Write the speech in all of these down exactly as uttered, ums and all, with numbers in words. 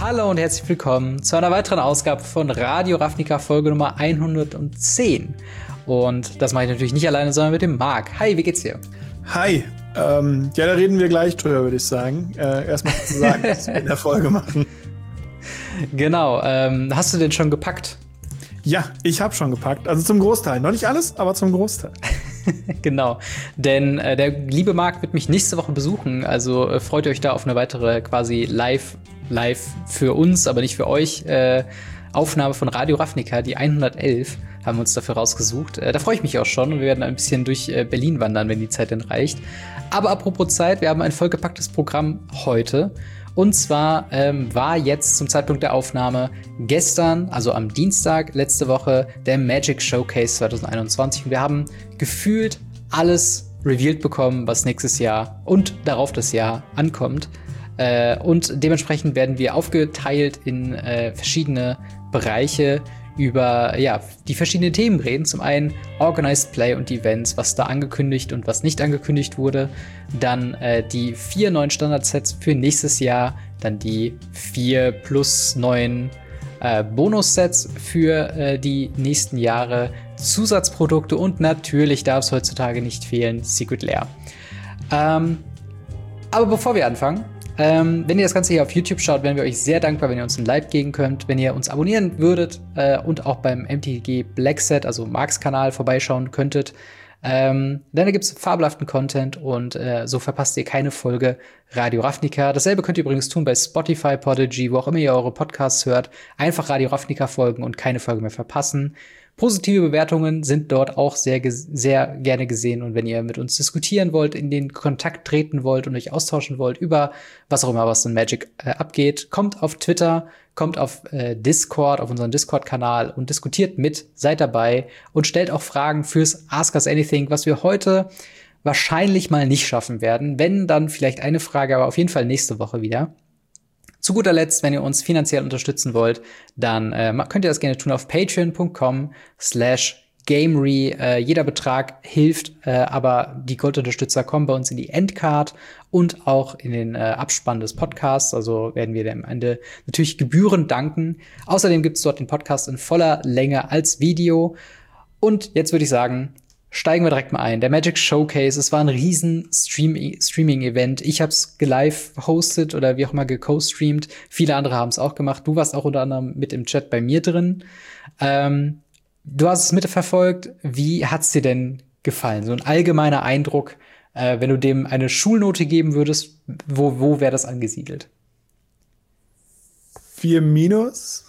Hallo und herzlich willkommen zu einer weiteren Ausgabe von Radio Ravnica, Folge Nummer hundertzehn. Und das mache ich natürlich nicht alleine, sondern mit dem Marc. Hi, wie geht's dir? Hi, ähm, ja, da reden wir gleich drüber, würde ich sagen. Äh, erstmal zu sagen, was wir in der Folge machen. Genau, ähm, hast du denn schon gepackt? Ja, ich habe schon gepackt. Also zum Großteil. Noch nicht alles, aber zum Großteil. Genau, denn äh, der liebe Marc wird mich nächste Woche besuchen. Also äh, freut euch da auf eine weitere quasi live, live für uns, aber nicht für euch, äh, Aufnahme von Radio Ravnica, die hundertelf. Haben wir uns dafür rausgesucht. Äh, da freue ich mich auch schon und wir werden ein bisschen durch äh, Berlin wandern, wenn die Zeit denn reicht. Aber apropos Zeit, wir haben ein vollgepacktes Programm heute. Und zwar ähm, war jetzt zum Zeitpunkt der Aufnahme gestern, also am Dienstag letzte Woche, der Magic Showcase zwanzig einundzwanzig. Und wir haben gefühlt alles revealed bekommen, was nächstes Jahr und darauf das Jahr ankommt. Äh, und dementsprechend werden wir aufgeteilt in äh, verschiedene Bereiche über ja, die verschiedenen Themen reden. Zum einen Organized Play und Events, was da angekündigt und was nicht angekündigt wurde. Dann äh, die vier neuen Standardsets für nächstes Jahr. Dann die vier plus neuen äh, Bonussets für äh, die nächsten Jahre. Zusatzprodukte und natürlich darf es heutzutage nicht fehlen, Secret Lair. Ähm, aber bevor wir anfangen, Ähm, wenn ihr das Ganze hier auf YouTube schaut, wären wir euch sehr dankbar, wenn ihr uns ein Like geben könnt, wenn ihr uns abonnieren würdet äh, und auch beim M T G Black Set, also Marks Kanal, vorbeischauen könntet. Ähm, denn da gibt es fabelhaften Content und äh, so verpasst ihr keine Folge Radio Ravnica. Dasselbe könnt ihr übrigens tun bei Spotify, Podigy, wo auch immer ihr eure Podcasts hört. Einfach Radio Ravnica folgen und keine Folge mehr verpassen. Positive Bewertungen sind dort auch sehr, sehr gerne gesehen. Und wenn ihr mit uns diskutieren wollt, in den Kontakt treten wollt und euch austauschen wollt über was auch immer, was in Magic äh, abgeht, kommt auf Twitter, kommt auf äh, Discord, auf unseren Discord-Kanal und diskutiert mit, seid dabei und stellt auch Fragen fürs Ask Us Anything, was wir heute wahrscheinlich mal nicht schaffen werden. Wenn, dann vielleicht eine Frage, aber auf jeden Fall nächste Woche wieder. Zu guter Letzt, wenn ihr uns finanziell unterstützen wollt, dann äh, könnt ihr das gerne tun auf patreon.com slash gamery. Äh, jeder Betrag hilft, äh, aber die Goldunterstützer kommen bei uns in die Endcard und auch in den äh, Abspann des Podcasts. Also werden wir dem am Ende natürlich gebührend danken. Außerdem gibt's dort den Podcast in voller Länge als Video. Und jetzt würde ich sagen, steigen wir direkt mal ein. Der Magic Showcase, es war ein riesen Stream Streaming-Event. Ich habe es live hostet oder wie auch immer geco-streamt. Viele andere haben es auch gemacht. Du warst auch unter anderem mit im Chat bei mir drin. Ähm, du hast es mitverfolgt. Wie hat's dir denn gefallen? So ein allgemeiner Eindruck, äh, wenn du dem eine Schulnote geben würdest, wo, wo wäre das angesiedelt? Vier minus.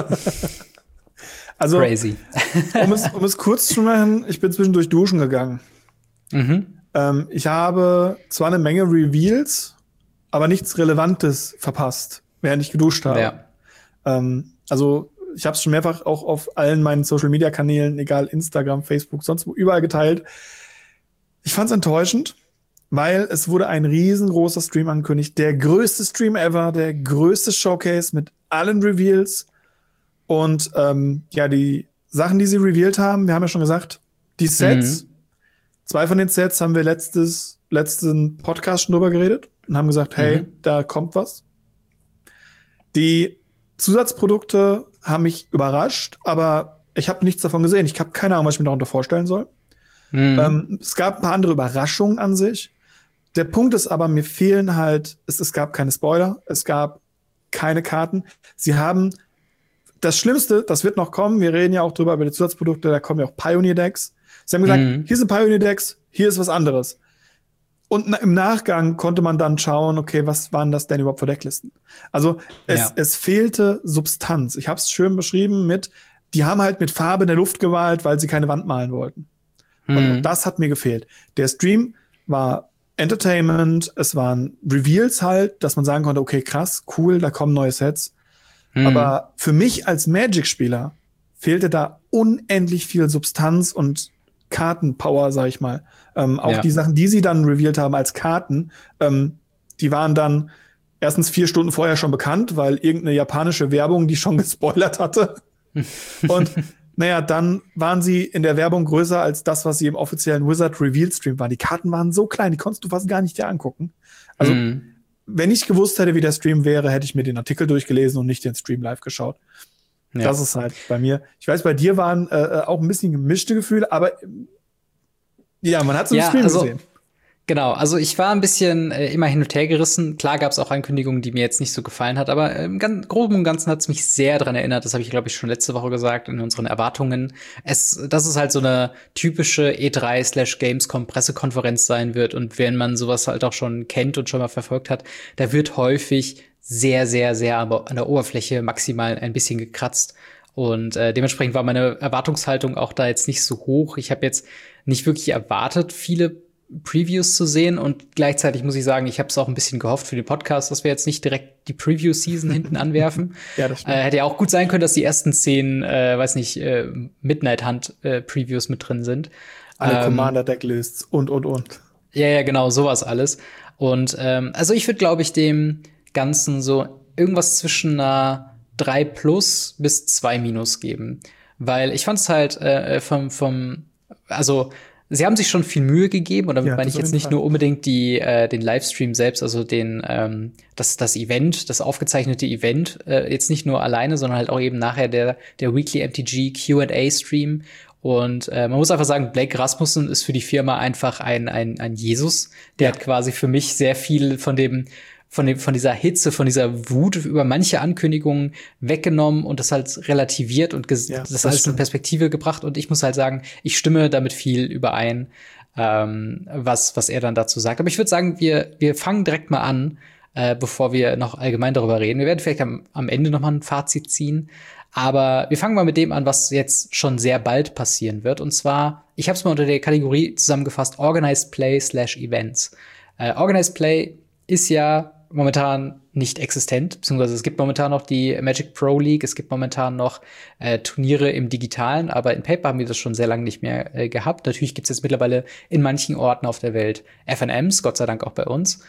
Also, crazy. um, es, um es kurz zu machen, ich bin zwischendurch duschen gegangen. Mhm. Ähm, ich habe zwar eine Menge Reveals, aber nichts Relevantes verpasst, während ich geduscht habe. Ja. Ähm, also, ich habe es schon mehrfach auch auf allen meinen Social-Media-Kanälen, egal Instagram, Facebook, sonst wo, überall geteilt. Ich fand es enttäuschend, weil es wurde ein riesengroßer Stream angekündigt. Der größte Stream ever, der größte Showcase mit allen Reveals. Und ähm, ja, die Sachen, die sie revealed haben, wir haben ja schon gesagt, die Sets, mhm. zwei von den Sets haben wir letztes, letzten Podcast schon drüber geredet und haben gesagt, hey, mhm. da kommt was. Die Zusatzprodukte haben mich überrascht, aber ich habe nichts davon gesehen. Ich habe keine Ahnung, was ich mir darunter vorstellen soll. Mhm. Ähm, es gab ein paar andere Überraschungen an sich. Der Punkt ist aber, mir fehlen halt, es, es gab keine Spoiler, es gab keine Karten. Sie haben das Schlimmste, das wird noch kommen, wir reden ja auch drüber über die Zusatzprodukte, da kommen ja auch Pioneer-Decks. Sie haben gesagt, mhm. hier sind Pioneer-Decks, hier ist was anderes. Und na, im Nachgang konnte man dann schauen, okay, was waren das denn überhaupt für Decklisten? Also es, ja. es fehlte Substanz. Ich habe es schön beschrieben mit, die haben halt mit Farbe in der Luft gewalt, weil sie keine Wand malen wollten. Mhm. Und das hat mir gefehlt. Der Stream war Entertainment, es waren Reveals halt, dass man sagen konnte, okay, krass, cool, da kommen neue Sets. Mhm. Aber für mich als Magic-Spieler fehlte da unendlich viel Substanz und Kartenpower, sag ich mal. Ähm, auch ja. die Sachen, die sie dann revealed haben als Karten, ähm, die waren dann erstens vier Stunden vorher schon bekannt, weil irgendeine japanische Werbung die schon gespoilert hatte. Und naja, dann waren sie in der Werbung größer als das, was sie im offiziellen Wizard Reveal Stream waren. Die Karten waren so klein, die konntest du fast gar nicht dir angucken. Also mhm. wenn ich gewusst hätte, wie der Stream wäre, hätte ich mir den Artikel durchgelesen und nicht den Stream live geschaut. Ja. Das ist halt bei mir. Ich weiß, bei dir waren äh, auch ein bisschen gemischte Gefühle, aber ja, man hat es im ja, Stream also, gesehen. Genau, also ich war ein bisschen äh, immer hin und her gerissen. Klar gab es auch Ankündigungen, die mir jetzt nicht so gefallen hat, aber im ganz, Groben und Ganzen hat es mich sehr daran erinnert. Das habe ich, glaube ich, schon letzte Woche gesagt in unseren Erwartungen. Es, das ist halt so eine typische E drei slash Gamescom Pressekonferenz sein wird. Und wenn man sowas halt auch schon kennt und schon mal verfolgt hat, da wird häufig sehr, sehr, sehr an der Oberfläche maximal ein bisschen gekratzt. Und äh, dementsprechend war meine Erwartungshaltung auch da jetzt nicht so hoch. Ich habe jetzt nicht wirklich erwartet, viele Previews zu sehen, und gleichzeitig muss ich sagen, ich habe es auch ein bisschen gehofft für den Podcast, dass wir jetzt nicht direkt die Preview-Season hinten anwerfen. Ja, das stimmt. Äh, hätte ja auch gut sein können, dass die ersten zehn, äh, weiß nicht, äh, Midnight-Hunt-Previews äh, mit drin sind. Alle ähm, Commander-Decklists und, und, und. Ja, ja, genau, sowas alles. Und ähm, also ich würde, glaube ich, dem Ganzen so irgendwas zwischen einer drei plus bis zwei minus geben. Weil ich fand es halt äh, vom, vom, also sie haben sich schon viel Mühe gegeben, und damit Ja, meine das ich auf jetzt jeden nicht Fall. nur unbedingt die, äh, den Livestream selbst, also den, ähm, das, das Event, das aufgezeichnete Event, äh, jetzt nicht nur alleine, sondern halt auch eben nachher der, der Weekly M T G Q and A Stream. Und äh, man muss einfach sagen, Blake Rasmussen ist für die Firma einfach ein, ein, ein Jesus. Der Ja. hat quasi für mich sehr viel von dem, von dem, von dieser Hitze, von dieser Wut über manche Ankündigungen weggenommen und das halt relativiert und ges- Ja, das, das alles in stimmt. Perspektive gebracht. Und ich muss halt sagen, ich stimme damit viel überein, ähm, was, was er dann dazu sagt. Aber ich würde sagen, wir, wir fangen direkt mal an, äh, bevor wir noch allgemein darüber reden. Wir werden vielleicht am, am Ende noch mal ein Fazit ziehen. Aber wir fangen mal mit dem an, was jetzt schon sehr bald passieren wird. Und zwar, ich habe es mal unter der Kategorie zusammengefasst, Organized Play slash Events. Äh, Organized Play ist ja momentan nicht existent, beziehungsweise es gibt momentan noch die Magic Pro League, es gibt momentan noch äh, Turniere im Digitalen, aber in Paper haben wir das schon sehr lange nicht mehr äh, gehabt. Natürlich gibt es jetzt mittlerweile in manchen Orten auf der Welt F N Ms, Gott sei Dank auch bei uns.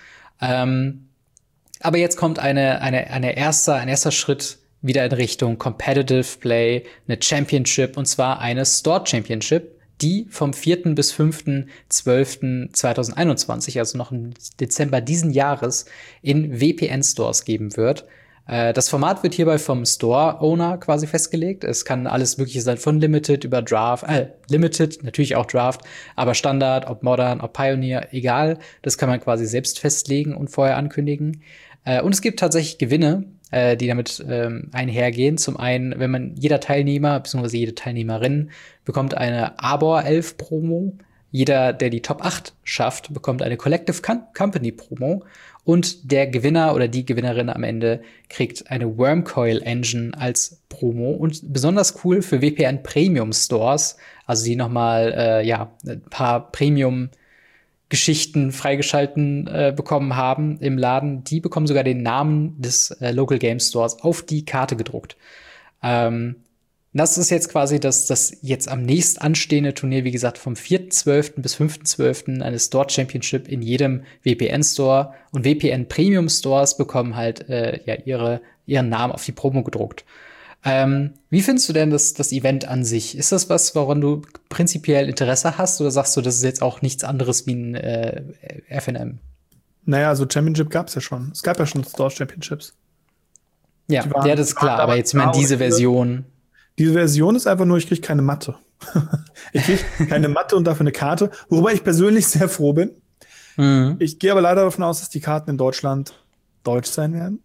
Ähm, aber jetzt kommt eine, eine, eine erster, ein erster Schritt wieder in Richtung Competitive Play, eine Championship, und zwar eine Store Championship, die vom vierten bis fünften zwölften zweitausendeinundzwanzig, also noch im Dezember diesen Jahres, in V P N-Stores geben wird. Äh, das Format wird hierbei vom Store-Owner quasi festgelegt. Es kann alles Mögliche sein, von Limited über Draft, äh, Limited, natürlich auch Draft, aber Standard, ob Modern, ob Pioneer, egal. Das kann man quasi selbst festlegen und vorher ankündigen. Äh, und es gibt tatsächlich Gewinne, äh, die damit ähm, einhergehen. Zum einen, wenn man jeder Teilnehmer bzw. jede Teilnehmerin bekommt eine Arbor elf Promo. Jeder, der die Top acht schafft, bekommt eine Collective Com- Company Promo. Und der Gewinner oder die Gewinnerin am Ende kriegt eine Wormcoil Engine als Promo. Und besonders cool für V P N Premium Stores, also die noch mal äh, ja, ein paar Premium Geschichten freigeschalten äh, bekommen haben im Laden, die bekommen sogar den Namen des äh, Local Game Stores auf die Karte gedruckt. Ähm, das ist jetzt quasi das, das jetzt am nächst anstehende Turnier, wie gesagt, vom vierten zwölften bis fünften zwölften eine Store Championship in jedem V P N-Store. Und V P N Premium Stores bekommen halt äh, ja ihre, ihren Namen auf die Promo gedruckt. Ähm, wie findest du denn das, das Event an sich? Ist das was, woran du prinzipiell Interesse hast, oder sagst du, das ist jetzt auch nichts anderes wie ein äh, F N M? Naja, also Championship gab's ja schon. Es gab ja schon Store Championships. Ja, Die waren- ja, das ist die waren klar, aber damals jetzt, ich meine, da diese oder hier. Version. Diese Version ist einfach nur, ich krieg keine Matte. Ich krieg keine Matte und dafür eine Karte, worüber ich persönlich sehr froh bin. Mhm. Ich gehe aber leider davon aus, dass die Karten in Deutschland deutsch sein werden.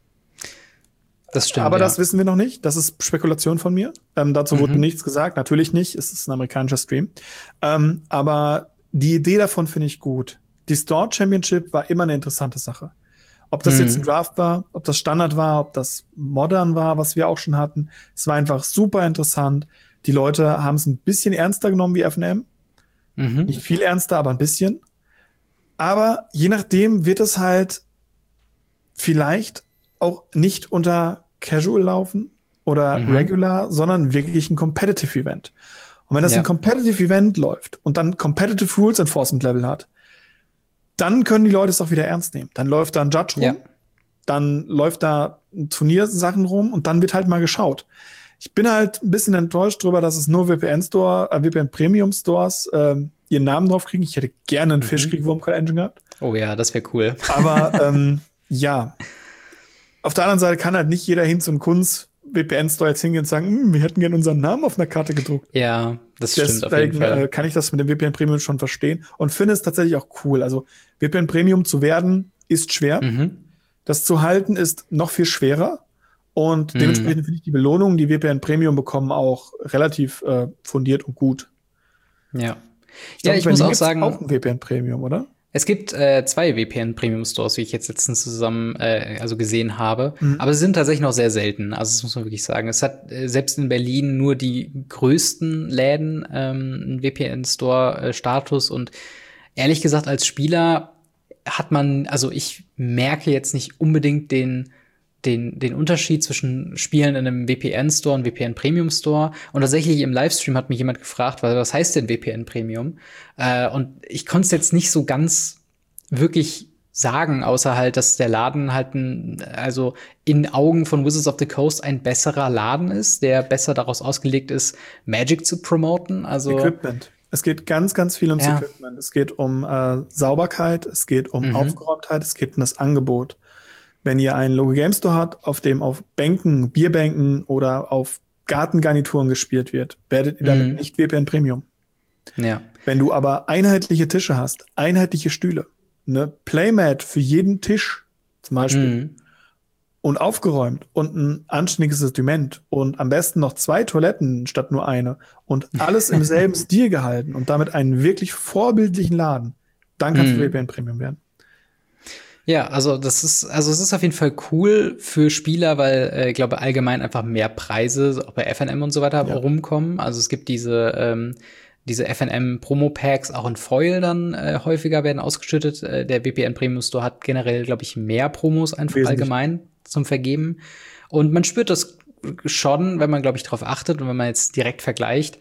Das stimmt. Aber ja. das wissen wir noch nicht. Das ist Spekulation von mir. Ähm, dazu wurde Mhm. nichts gesagt. Natürlich nicht. Es ist ein amerikanischer Stream. Ähm, aber die Idee davon finde ich gut. Die Store Championship war immer eine interessante Sache. Ob das Mhm. jetzt ein Draft war, ob das Standard war, ob das Modern war, was wir auch schon hatten. Es war einfach super interessant. Die Leute haben es ein bisschen ernster genommen wie F N M. Mhm. Nicht viel ernster, aber ein bisschen. Aber je nachdem wird es halt vielleicht auch nicht unter Casual laufen oder Mhm. Regular, sondern wirklich ein Competitive Event. Und wenn das Ja. ein Competitive Event läuft und dann Competitive Rules Enforcement Level hat, dann können die Leute es auch wieder ernst nehmen. Dann läuft da ein Judge rum, Ja. dann läuft da Turniersachen rum und dann wird halt mal geschaut. Ich bin halt ein bisschen enttäuscht drüber, dass es nur V P N Store, äh, V P N Premium Stores ähm, ihren Namen drauf kriegen. Ich hätte gerne einen Mhm. Fischkrieg Wurmcoil Engine gehabt. Oh ja, das wäre cool. Aber ähm, Ja. Auf der anderen Seite kann halt nicht jeder hin zum Kunst V P N-Store jetzt hingehen und sagen, hm, wir hätten gerne unseren Namen auf einer Karte gedruckt. Ja, das stimmt Deswegen, auf jeden Fall. äh, kann ich das mit dem V P N Premium schon verstehen und finde es tatsächlich auch cool. Also V P N Premium zu werden, ist schwer. Mhm. Das zu halten ist noch viel schwerer. Und dementsprechend Mhm. finde ich die Belohnungen, die V P N Premium bekommen, auch relativ äh, fundiert und gut. Ja. Ich glaub, Ja, ich Berlin muss auch gibt's sagen, auch ein V P N Premium, oder? es gibt äh, zwei V P N Premium Stores, wie ich jetzt letztens zusammen äh, also gesehen habe, Mhm. aber sie sind tatsächlich noch sehr selten. Also das muss man wirklich sagen. Es hat äh, selbst in Berlin nur die größten Läden ähm, einen V P N Store äh, Status und ehrlich gesagt als Spieler hat man, also ich merke jetzt nicht unbedingt den den, den Unterschied zwischen Spielen in einem V P N-Store und V P N Premium Store. Und tatsächlich im Livestream hat mich jemand gefragt, was heißt denn V P N Premium? Äh, und ich konnte es jetzt nicht so ganz wirklich sagen, außer halt, dass der Laden halt ein, also in Augen von Wizards of the Coast ein besserer Laden ist, der besser daraus ausgelegt ist, Magic zu promoten. Also Equipment. Es geht ganz, ganz viel ums Ja. Equipment. Es geht um äh, Sauberkeit, es geht um Mhm. Aufgeräumtheit, es geht um das Angebot. Wenn ihr einen Local Game Store habt, auf dem auf Bänken, Bierbänken oder auf Gartengarnituren gespielt wird, werdet ihr damit Mhm. nicht V P N Premium. ja. Wenn du aber einheitliche Tische hast, einheitliche Stühle, eine Playmat für jeden Tisch zum Beispiel Mhm. und aufgeräumt und ein anständiges Sortiment und am besten noch zwei Toiletten statt nur eine und alles im selben Stil gehalten und damit einen wirklich vorbildlichen Laden, dann kannst Mhm. du V P N Premium werden. Ja, also das ist, also es ist auf jeden Fall cool für Spieler, weil äh, ich glaube allgemein einfach mehr Preise auch bei F N M und so weiter Ja. rumkommen. Also es gibt diese ähm, diese F N M Promo Packs auch in Foil dann äh, häufiger werden ausgeschüttet. Äh, der V P N Premium Store hat generell, glaube ich, mehr Promos einfach Wesentlich. allgemein zum Vergeben. Und man spürt das schon, wenn man, glaube ich, darauf achtet und wenn man jetzt direkt vergleicht.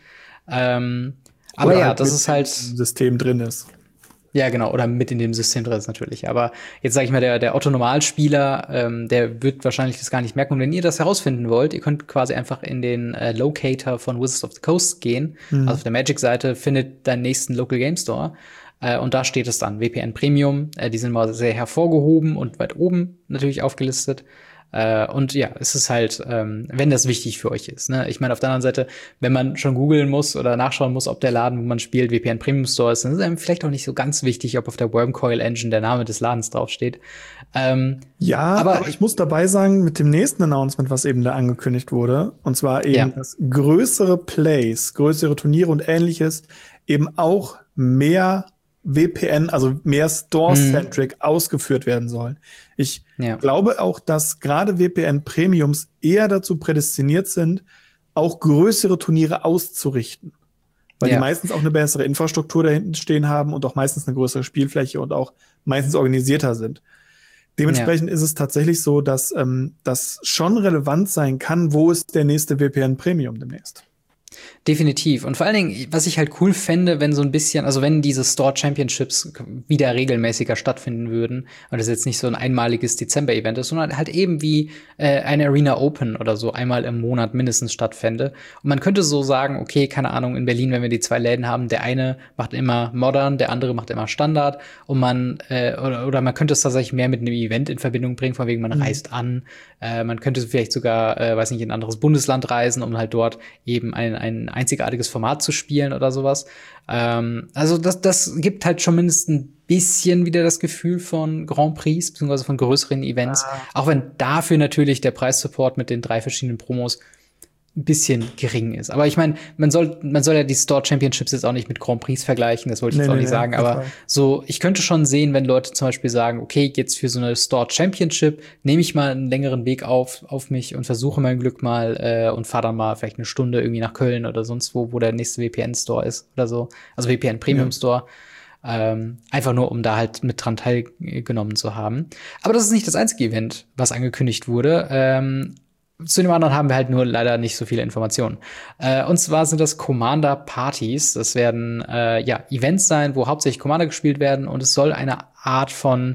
Ähm, aber Oder ja, halt das mit ist halt im System drin ist. ja, genau, oder mit in dem System drin ist natürlich. Aber jetzt sage ich mal, der, der Otto-Normalspieler, ähm, der wird wahrscheinlich das gar nicht merken. Und wenn ihr das herausfinden wollt, ihr könnt quasi einfach in den äh, Locator von Wizards of the Coast gehen. Mhm. Also auf der Magic-Seite findet deinen nächsten Local Game Store. Äh, und da steht es dann, V P N Premium. Äh, die sind mal sehr hervorgehoben und weit oben natürlich aufgelistet. Äh, und ja, es ist halt, ähm, wenn das wichtig für euch ist. Ne? Ich meine, auf der anderen Seite, wenn man schon googeln muss oder nachschauen muss, ob der Laden, wo man spielt, V P N Premium Store ist, dann ist einem vielleicht auch nicht so ganz wichtig, ob auf der Wormcoil Engine der Name des Ladens draufsteht. Ähm, Ja, aber- aber, ich muss dabei sagen, mit dem nächsten Announcement, was eben da angekündigt wurde, und zwar eben, Ja. dass größere Plays, größere Turniere und ähnliches eben auch mehr V P N, also mehr Store-centric ausgeführt werden sollen. Ich Ja. glaube auch, dass gerade V P N Premiums eher dazu prädestiniert sind, auch größere Turniere auszurichten. Weil Ja. die meistens auch eine bessere Infrastruktur dahinten stehen haben und auch meistens eine größere Spielfläche und auch meistens organisierter sind. Dementsprechend ist es tatsächlich so, dass ähm, das schon relevant sein kann, wo ist der nächste V P N Premium demnächst. Definitiv. Und vor allen Dingen, was ich halt cool fände, wenn so ein bisschen, also wenn diese Store Championships wieder regelmäßiger stattfinden würden und das jetzt nicht so ein einmaliges Dezember-Event ist, sondern halt eben wie äh, eine Arena Open oder so einmal im Monat mindestens stattfände. Und man könnte so sagen, okay, keine Ahnung, in Berlin, wenn wir die zwei Läden haben, der eine macht immer Modern, der andere macht immer Standard und man, äh, oder, oder man könnte es tatsächlich mehr mit einem Event in Verbindung bringen, von wegen man Mhm. reist an, äh, man könnte vielleicht sogar, äh, weiß nicht, in ein anderes Bundesland reisen, um halt dort eben ein, ein einzigartiges Format zu spielen oder sowas. Ähm, also das, das gibt halt schon mindestens ein bisschen wieder das Gefühl von Grand Prix, beziehungsweise von größeren Events. Ah. Auch wenn dafür natürlich der Preissupport mit den drei verschiedenen Promos ein bisschen gering ist. Aber ich meine, man soll, man soll ja die Store Championships jetzt auch nicht mit Grand Prix vergleichen, das wollte ich Nee, jetzt auch nee, nicht nee, sagen, total. aber so, ich könnte schon sehen, wenn Leute zum Beispiel sagen, okay, jetzt für so eine Store Championship nehme ich mal einen längeren Weg auf, auf mich und versuche mein Glück mal äh, und fahre dann mal vielleicht eine Stunde irgendwie nach Köln oder sonst wo, wo der nächste V P N-Store ist oder so. Also V P N Premium Ja. Store. Ähm, einfach nur, um da halt mit dran teilgenommen zu haben. Aber das ist nicht das einzige Event, was angekündigt wurde. Ähm, zu dem anderen haben wir halt nur leider nicht so viele Informationen. Äh, und zwar sind das Commander-Partys. Das werden äh, ja Events sein, wo hauptsächlich Commander gespielt werden. Und es soll eine Art von,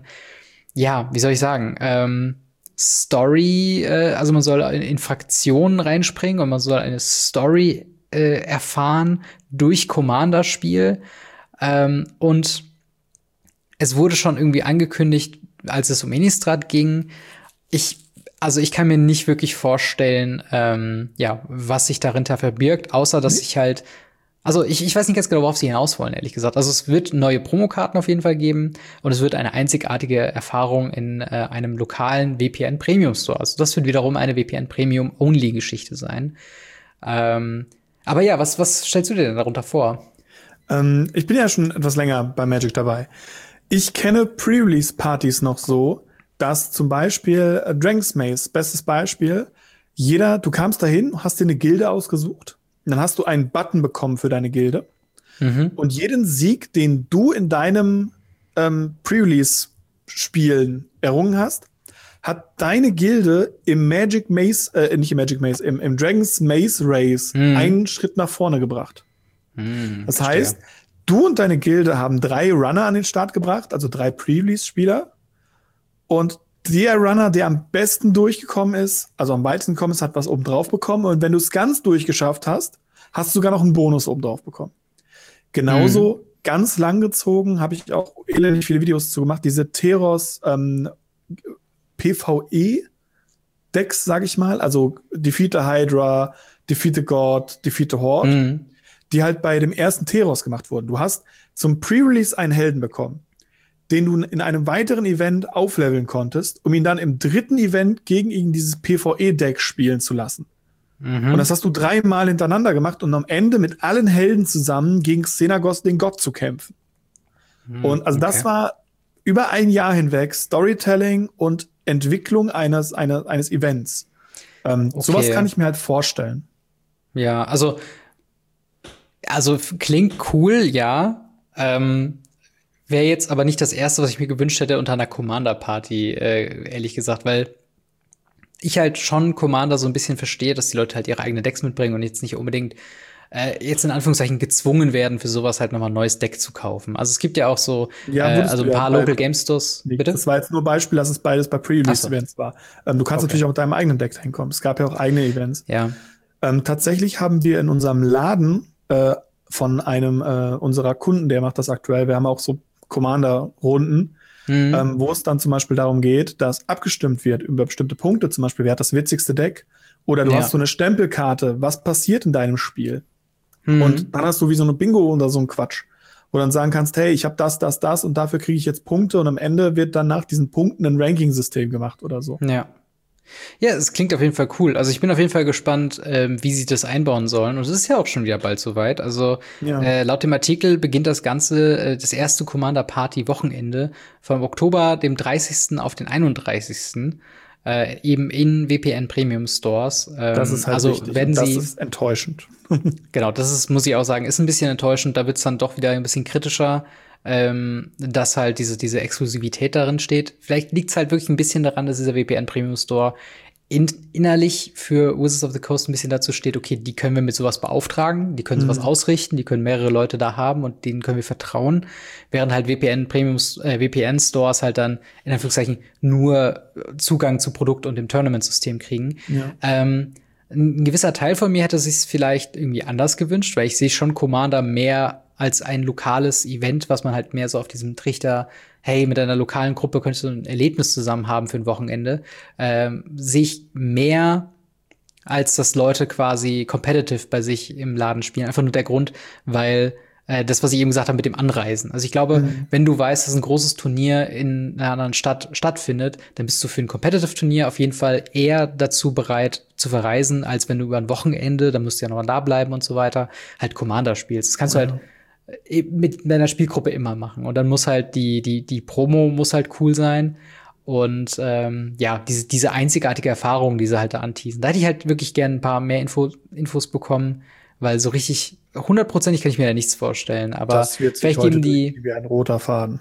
ja, wie soll ich sagen, ähm, Story, äh, also man soll in, in Fraktionen reinspringen und man soll eine Story äh, erfahren durch Commander-Spiel. Ähm, und es wurde schon irgendwie angekündigt, als es um Innistrad ging, ich, also ich kann mir nicht wirklich vorstellen, ähm, ja, was sich dahinter verbirgt, außer dass ich halt, also ich, ich weiß nicht ganz genau, worauf sie hinaus wollen, ehrlich gesagt. Also es wird neue Promokarten auf jeden Fall geben und es wird eine einzigartige Erfahrung in äh, einem lokalen V P N Premium Store. Also das wird wiederum eine V P N Premium Only Geschichte sein. Ähm, aber ja, was, was stellst du dir denn darunter vor? Ähm, ich bin ja schon etwas länger bei Magic dabei. Ich kenne Pre-Release-Partys noch so, dass zum Beispiel äh, Dragon's Maze, bestes Beispiel, jeder, du kamst dahin, hast dir eine Gilde ausgesucht, und dann hast du einen Button bekommen für deine Gilde. Mhm. Und jeden Sieg, den du in deinem ähm, Pre-Release-Spielen errungen hast, hat deine Gilde im Magic Maze, äh, nicht im Magic Maze, im, im Dragon's Maze Race Mhm. einen Schritt nach vorne gebracht. Mhm, das verstehe. heißt, du und deine Gilde haben drei Runner an den Start gebracht, also drei Pre-Release-Spieler. Und der Runner, der am besten durchgekommen ist, also am weitesten gekommen ist, hat was oben drauf bekommen. Und wenn du es ganz durchgeschafft hast, hast du sogar noch einen Bonus oben drauf bekommen. Genauso Mhm. ganz lang gezogen, habe ich auch elendig viele Videos zu gemacht, diese Teros ähm, PvE-Decks, sag ich mal, also Defeat the Hydra, Defeat the God, Defeat the Horde, Mhm. die halt bei dem ersten Teros gemacht wurden. Du hast zum Pre-Release einen Helden bekommen, den du in einem weiteren Event aufleveln konntest, um ihn dann im dritten Event gegen ihn dieses PvE-Deck spielen zu lassen. Mhm. Und das hast du dreimal hintereinander gemacht und am Ende mit allen Helden zusammen gegen Xenagos, den Gott, zu kämpfen. Mhm. Und also das Okay. war über ein Jahr hinweg Storytelling und Entwicklung eines, eines, eines Events. Ähm, Okay. Sowas kann ich mir halt vorstellen. Ja, also, also f- klingt cool, ja. Ähm, Wäre jetzt aber nicht das Erste, was ich mir gewünscht hätte unter einer Commander-Party, äh, ehrlich gesagt, weil ich halt schon Commander so ein bisschen verstehe, dass die Leute halt ihre eigenen Decks mitbringen und jetzt nicht unbedingt äh, jetzt in Anführungszeichen gezwungen werden, für sowas halt nochmal ein neues Deck zu kaufen. Also es gibt ja auch so, äh, Ja, wurdest also du ein ja paar bei- Local Game Stores. Bitte? Das war jetzt nur Beispiel, dass es beides bei Ach so. Pre-Release-Events war. Ähm, du kannst Okay. natürlich auch mit deinem eigenen Deck hinkommen. Es gab ja auch eigene Events. Ja. Ähm, tatsächlich haben wir in unserem Laden äh, von einem äh, unserer Kunden, der macht das aktuell, wir haben auch so Commander-Runden, Mhm. ähm, wo es dann zum Beispiel darum geht, dass abgestimmt wird über bestimmte Punkte, zum Beispiel, wer hat das witzigste Deck? Oder du Ja. hast so eine Stempelkarte, was passiert in deinem Spiel? Mhm. Und dann hast du wie so eine Bingo oder so ein Quatsch, wo du dann sagen kannst, hey, ich habe das, das, das und dafür kriege ich jetzt Punkte und am Ende wird dann nach diesen Punkten ein Ranking-System gemacht oder so. Ja. Ja, es klingt auf jeden Fall cool. Also ich bin auf jeden Fall gespannt, ähm, wie sie das einbauen sollen. Und es ist ja auch schon wieder bald soweit. Also Ja. äh, laut dem Artikel beginnt das Ganze, äh, das erste Commander Party Wochenende vom Oktober, dem dreißigsten auf den einunddreißigsten Äh, eben in V P N Premium Stores. Ähm, Das ist halt also wichtig. werden Und das sie ist enttäuschend. Genau, das ist, muss ich auch sagen, ist ein bisschen enttäuschend. Da wird's dann doch wieder ein bisschen kritischer, ähm, dass halt diese, diese Exklusivität darin steht. Vielleicht liegt's halt wirklich ein bisschen daran, dass dieser V P N Premium Store in, innerlich für Wizards of the Coast ein bisschen dazu steht, okay, die können wir mit sowas beauftragen, die können sowas Mhm. ausrichten, die können mehrere Leute da haben und denen können wir vertrauen. Während halt V P N Premium, äh, V P N Stores halt dann in Anführungszeichen nur Zugang zu Produkt und dem Tournament-System kriegen. Ja. Ähm, ein gewisser Teil von mir hätte sich vielleicht irgendwie anders gewünscht, weil ich sehe schon Commander mehr als ein lokales Event, was man halt mehr so auf diesem Trichter, hey, mit einer lokalen Gruppe könntest du ein Erlebnis zusammen haben für ein Wochenende, ähm, sehe ich mehr, als dass Leute quasi competitive bei sich im Laden spielen. Einfach nur der Grund, weil äh, das, was ich eben gesagt habe mit dem Anreisen. Also ich glaube, Mhm. wenn du weißt, dass ein großes Turnier in einer anderen Stadt stattfindet, dann bist du für ein Competitive-Turnier auf jeden Fall eher dazu bereit zu verreisen, als wenn du über ein Wochenende, dann musst du ja noch da bleiben und so weiter, halt Commander spielst. Das kannst Ja. du halt äh, mit deiner Spielgruppe immer machen. Und dann muss halt die, die, die Promo muss halt cool sein. Und ähm, ja, diese, diese einzigartige Erfahrung, die sie halt da anteasen. Da hätte ich halt wirklich gern ein paar mehr Info, Infos bekommen, weil so richtig hundertprozentig kann ich mir da nichts vorstellen. Aber Das wird sich vielleicht heute geben die durchziehen wie ein roter Faden.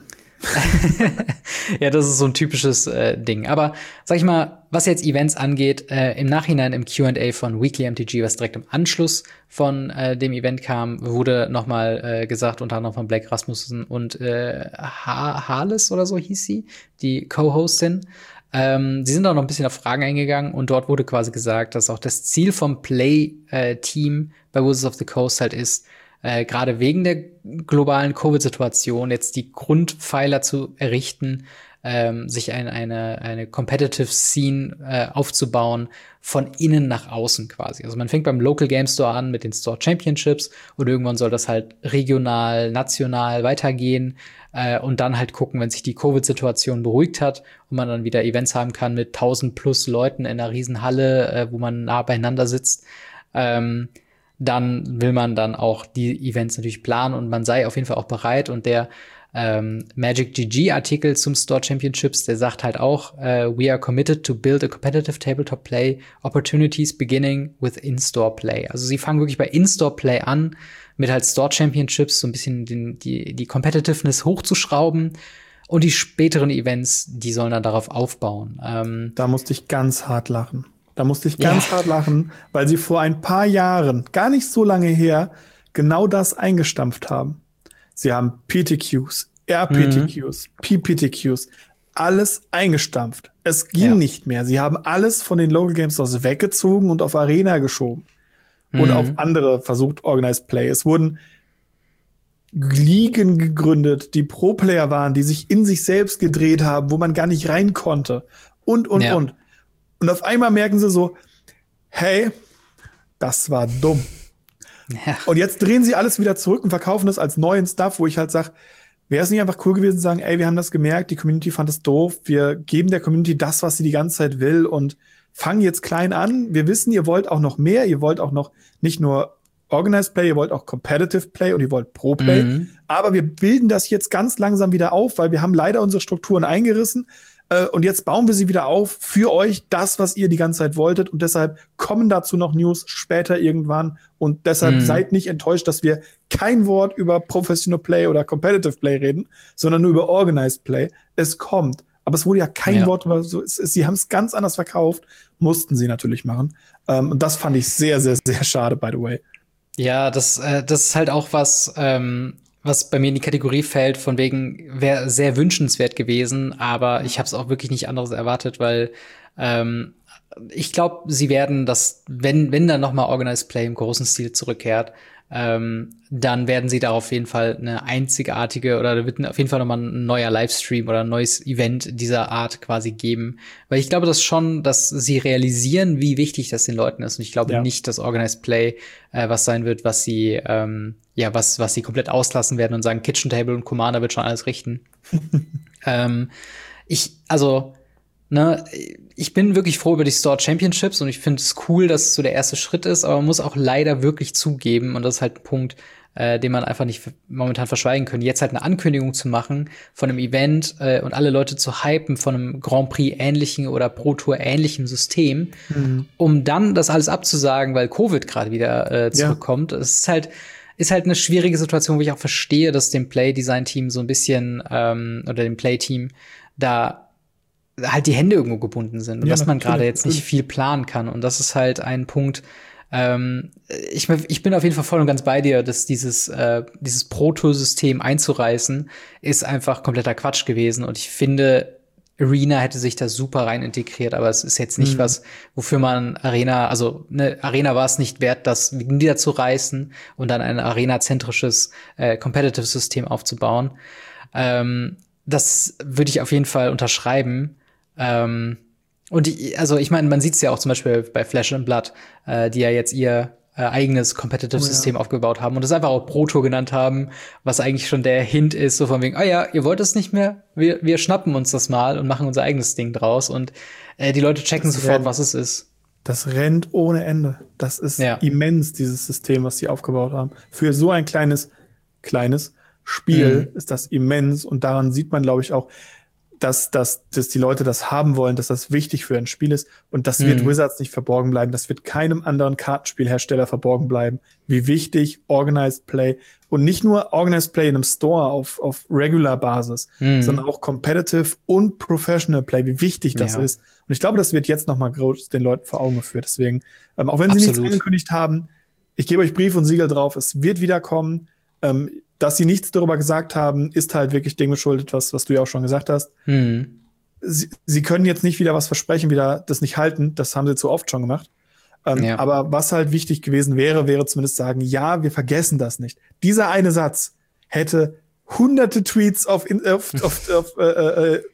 ja, das ist so ein typisches äh, Ding. Aber sag ich mal, was jetzt Events angeht, äh, im Nachhinein im Q and A von Weekly M T G, was direkt im Anschluss von äh, dem Event kam, wurde noch mal äh, gesagt, unter anderem von Blake Rasmussen und äh, ha Harles oder so hieß sie, die Co-Hostin. Ähm, sie sind auch noch ein bisschen auf Fragen eingegangen und dort wurde quasi gesagt, dass auch das Ziel vom Play-Team bei Wizards of the Coast halt ist, äh, gerade wegen der globalen Covid-Situation jetzt die Grundpfeiler zu errichten, ähm, sich ein, eine, eine Competitive Scene äh, aufzubauen, von innen nach außen quasi. Also man fängt beim Local Game Store an mit den Store Championships und irgendwann soll das halt regional, national weitergehen äh, und dann halt gucken, wenn sich die Covid-Situation beruhigt hat und man dann wieder Events haben kann mit tausend plus Leuten in einer riesen Halle, äh, wo man nah beieinander sitzt. Ähm, dann will man dann auch die Events natürlich planen und man sei auf jeden Fall auch bereit. Und der ähm, Magic G G-Artikel zum Store Championships, der sagt halt auch, uh, we are committed to build a competitive tabletop play opportunities beginning with in-store play. Also sie fangen wirklich bei in-store play an, mit halt Store Championships so ein bisschen den, die, die Competitiveness hochzuschrauben. Und die späteren Events, die sollen dann darauf aufbauen. Ähm, da musste ich ganz hart lachen. Da musste ich ganz ja. hart lachen, weil sie vor ein paar Jahren, gar nicht so lange her, genau das eingestampft haben. Sie haben P T Qs, R P T Qs, mhm. P P T Qs, alles eingestampft. Es ging ja. nicht mehr. Sie haben alles von den Local Game Stores weggezogen und auf Arena geschoben. Mhm. Und auf andere versucht, Organized Play. Es wurden Ligen gegründet, die Pro-Player waren, die sich in sich selbst gedreht haben, wo man gar nicht rein konnte. Und, und, ja. und. Und auf einmal merken sie so, hey, das war dumm. Ja. Und jetzt drehen sie alles wieder zurück und verkaufen das als neuen Stuff, wo ich halt sage, wäre es nicht einfach cool gewesen zu sagen, ey, wir haben das gemerkt, die Community fand es doof, wir geben der Community das, was sie die ganze Zeit will und fangen jetzt klein an. Wir wissen, ihr wollt auch noch mehr, ihr wollt auch noch nicht nur Organized Play, ihr wollt auch Competitive Play und ihr wollt Pro Play. Mhm. Aber wir bilden das jetzt ganz langsam wieder auf, weil wir haben leider unsere Strukturen eingerissen. Äh, und jetzt bauen wir sie wieder auf für euch, das, was ihr die ganze Zeit wolltet. Und deshalb kommen dazu noch News später irgendwann. Und deshalb mhm. seid nicht enttäuscht, dass wir kein Wort über Professional Play oder Competitive Play reden, sondern nur über Organized Play. Es kommt. Aber es wurde ja kein ja. Wort über so. Es, es, sie haben es ganz anders verkauft. Mussten sie natürlich machen. Ähm, und das fand ich sehr, sehr, sehr schade, by the way. Ja, das, äh, das ist halt auch was, ähm, was bei mir in die Kategorie fällt, von wegen wäre sehr wünschenswert gewesen, aber ich habe es auch wirklich nicht anderes erwartet, weil ähm, ich glaube, sie werden das, wenn wenn dann noch mal Organized Play im großen Stil zurückkehrt, ähm, dann werden sie da auf jeden Fall eine einzigartige oder da wird auf jeden Fall noch mal ein neuer Livestream oder ein neues Event dieser Art quasi geben, weil ich glaube, dass schon, dass sie realisieren, wie wichtig das den Leuten ist und ich glaube ja. nicht, dass Organized Play äh, was sein wird, was sie ähm, ja was was sie komplett auslassen werden und sagen, Kitchen Table und Commander wird schon alles richten. ähm, ich also Ne, ich bin wirklich froh über die Store Championships und ich finde es cool, dass es so der erste Schritt ist, aber man muss auch leider wirklich zugeben, und das ist halt ein Punkt, äh, den man einfach nicht momentan verschweigen können, jetzt halt eine Ankündigung zu machen von einem Event äh, und alle Leute zu hypen von einem Grand Prix ähnlichen oder Pro Tour ähnlichen System, mhm. um dann das alles abzusagen, weil Covid gerade wieder äh, zurückkommt. Es ja. ist halt ist halt eine schwierige Situation, wo ich auch verstehe, dass dem Play-Design-Team so ein bisschen ähm, oder dem Play-Team da halt die Hände irgendwo gebunden sind und ja, dass man gerade jetzt nicht viel planen kann. Und das ist halt ein Punkt, ähm, ich, ich bin auf jeden Fall voll und ganz bei dir, dass dieses, äh, dieses Pro-Tour-System einzureißen, ist einfach kompletter Quatsch gewesen. Und ich finde, Arena hätte sich da super rein integriert, aber es ist jetzt nicht mhm. was, wofür man Arena, also ne, Arena war es nicht wert, das niederzureißen und dann ein Arena-zentrisches äh, Competitive-System aufzubauen. Ähm, das würde ich auf jeden Fall unterschreiben. Ähm, und die, also ich meine, man sieht es ja auch zum Beispiel bei Flesh and Blood, äh, die ja jetzt ihr äh, eigenes Competitive-System oh ja. aufgebaut haben und das einfach auch Pro Tour genannt haben, was eigentlich schon der Hint ist, so von wegen, ah ja, ihr wollt es nicht mehr, wir, wir schnappen uns das mal und machen unser eigenes Ding draus und äh, die Leute checken das sofort, rennt, was es ist. Das rennt ohne Ende. Das ist ja. immens, dieses System, was sie aufgebaut haben. Für so ein kleines, kleines Spiel mhm. ist das immens und daran sieht man, glaube ich, auch, dass, dass, dass die Leute das haben wollen, dass das wichtig für ein Spiel ist und das mhm. wird Wizards nicht verborgen bleiben, das wird keinem anderen Kartenspielhersteller verborgen bleiben, wie wichtig Organized Play und nicht nur Organized Play in einem Store auf, auf regular Basis, mhm. sondern auch Competitive und Professional Play, wie wichtig das ja. ist. Und ich glaube, das wird jetzt noch mal groß den Leuten vor Augen geführt. Deswegen, ähm, auch wenn sie Absolut. nichts angekündigt haben, ich gebe euch Brief und Siegel drauf, es wird wieder kommen. Ähm, dass sie nichts darüber gesagt haben, ist halt wirklich dem geschuldet, was, was du ja auch schon gesagt hast. Mhm. Sie, sie können jetzt nicht wieder was versprechen, wieder das nicht halten. Das haben sie zu oft schon gemacht. Ähm, ja. Aber was halt wichtig gewesen wäre, wäre zumindest sagen, ja, wir vergessen das nicht. Dieser eine Satz hätte hunderte Tweets auf, auf, auf, auf äh, äh,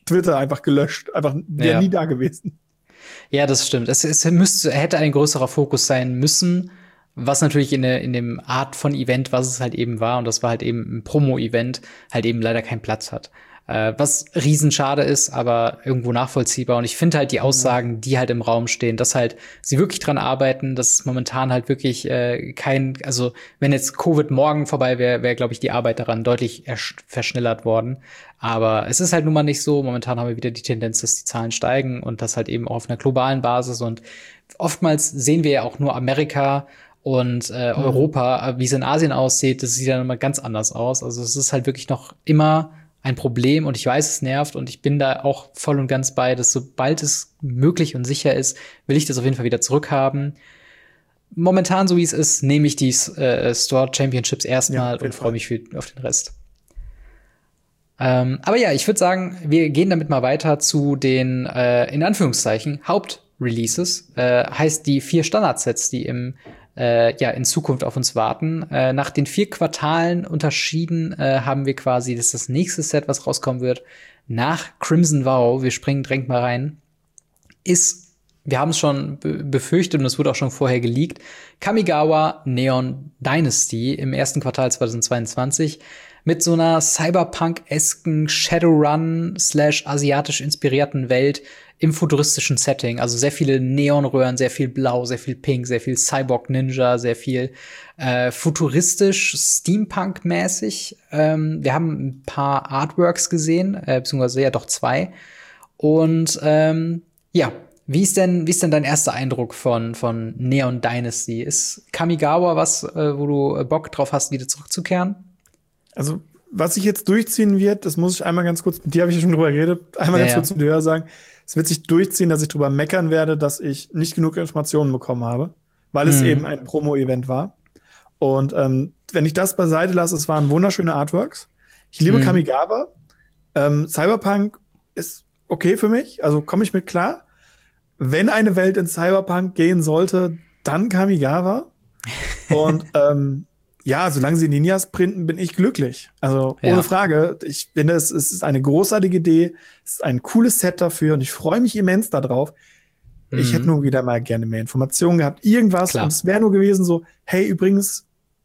Twitter einfach gelöscht. Einfach wäre Ja. nie da gewesen. Ja, das stimmt. Es, es müsste, hätte ein größerer Fokus sein müssen, was natürlich in, der, in dem Art von Event, was es halt eben war, und das war halt eben ein Promo-Event, halt eben leider keinen Platz hat. Äh, was riesenschade ist, aber irgendwo nachvollziehbar. Und ich finde halt die Aussagen, die halt im Raum stehen, dass halt sie wirklich dran arbeiten, dass es momentan halt wirklich äh, kein, also wenn jetzt Covid morgen vorbei wäre, wäre, glaube ich, die Arbeit daran deutlich verschnellert worden. Aber es ist halt nun mal nicht so. Momentan haben wir wieder die Tendenz, dass die Zahlen steigen und das halt eben auch auf einer globalen Basis. Und oftmals sehen wir ja auch nur Amerika und äh, mhm. Europa, wie es in Asien aussieht, das sieht dann immer ganz anders aus. Also es ist halt wirklich noch immer ein Problem und ich weiß, es nervt und ich bin da auch voll und ganz bei, dass sobald es möglich und sicher ist, will ich das auf jeden Fall wieder zurückhaben. Momentan, so wie es ist, nehme ich die äh, Store Championships erstmal ja, und freue mich für, auf den Rest. Ähm, aber ja, ich würde sagen, wir gehen damit mal weiter zu den, äh, in Anführungszeichen, Hauptreleases. Äh, heißt die vier Standardsets, die im Äh, ja, in Zukunft auf uns warten. Äh, nach den vier Quartalen unterschieden äh, haben wir quasi, das ist das nächste Set, was rauskommen wird, nach Crimson Vow, wir springen direkt mal rein, ist, wir haben es schon be- befürchtet und es wurde auch schon vorher geleakt, Kamigawa Neon Dynasty im ersten Quartal zweitausendzweiundzwanzig mit so einer Cyberpunk-esken Shadowrun slash asiatisch inspirierten Welt im futuristischen Setting. Also sehr viele Neonröhren, sehr viel Blau, sehr viel Pink, sehr viel Cyborg-Ninja, sehr viel äh, futuristisch, Steampunk-mäßig. Ähm, wir haben ein paar Artworks gesehen, äh, beziehungsweise ja doch zwei. Und ähm, ja, wie ist denn, wie ist denn dein erster Eindruck von, von Neon Dynasty? Ist Kamigawa was, äh, wo du Bock drauf hast, wieder zurückzukehren? Also, was sich jetzt durchziehen wird, das muss ich einmal ganz kurz, mit dir habe ich ja schon drüber geredet, einmal ja, ganz ja. kurz mit dir sagen. Es wird sich durchziehen, dass ich drüber meckern werde, dass ich nicht genug Informationen bekommen habe, weil mhm. es eben ein Promo-Event war. Und ähm, wenn ich das beiseite lasse, es waren wunderschöne Artworks. Ich liebe mhm. Kamigawa. Ähm, Cyberpunk ist okay für mich, also komme ich mit klar. Wenn eine Welt in Cyberpunk gehen sollte, dann Kamigawa. Und ähm, ja, solange sie Ninjas printen, bin ich glücklich. Also ohne ja. Frage. Ich finde, es, es ist eine großartige Idee. Es ist ein cooles Set dafür und ich freue mich immens darauf. Mhm. Ich hätte nur wieder mal gerne mehr Informationen gehabt. Irgendwas. Klar. Und es wäre nur gewesen so, hey, übrigens,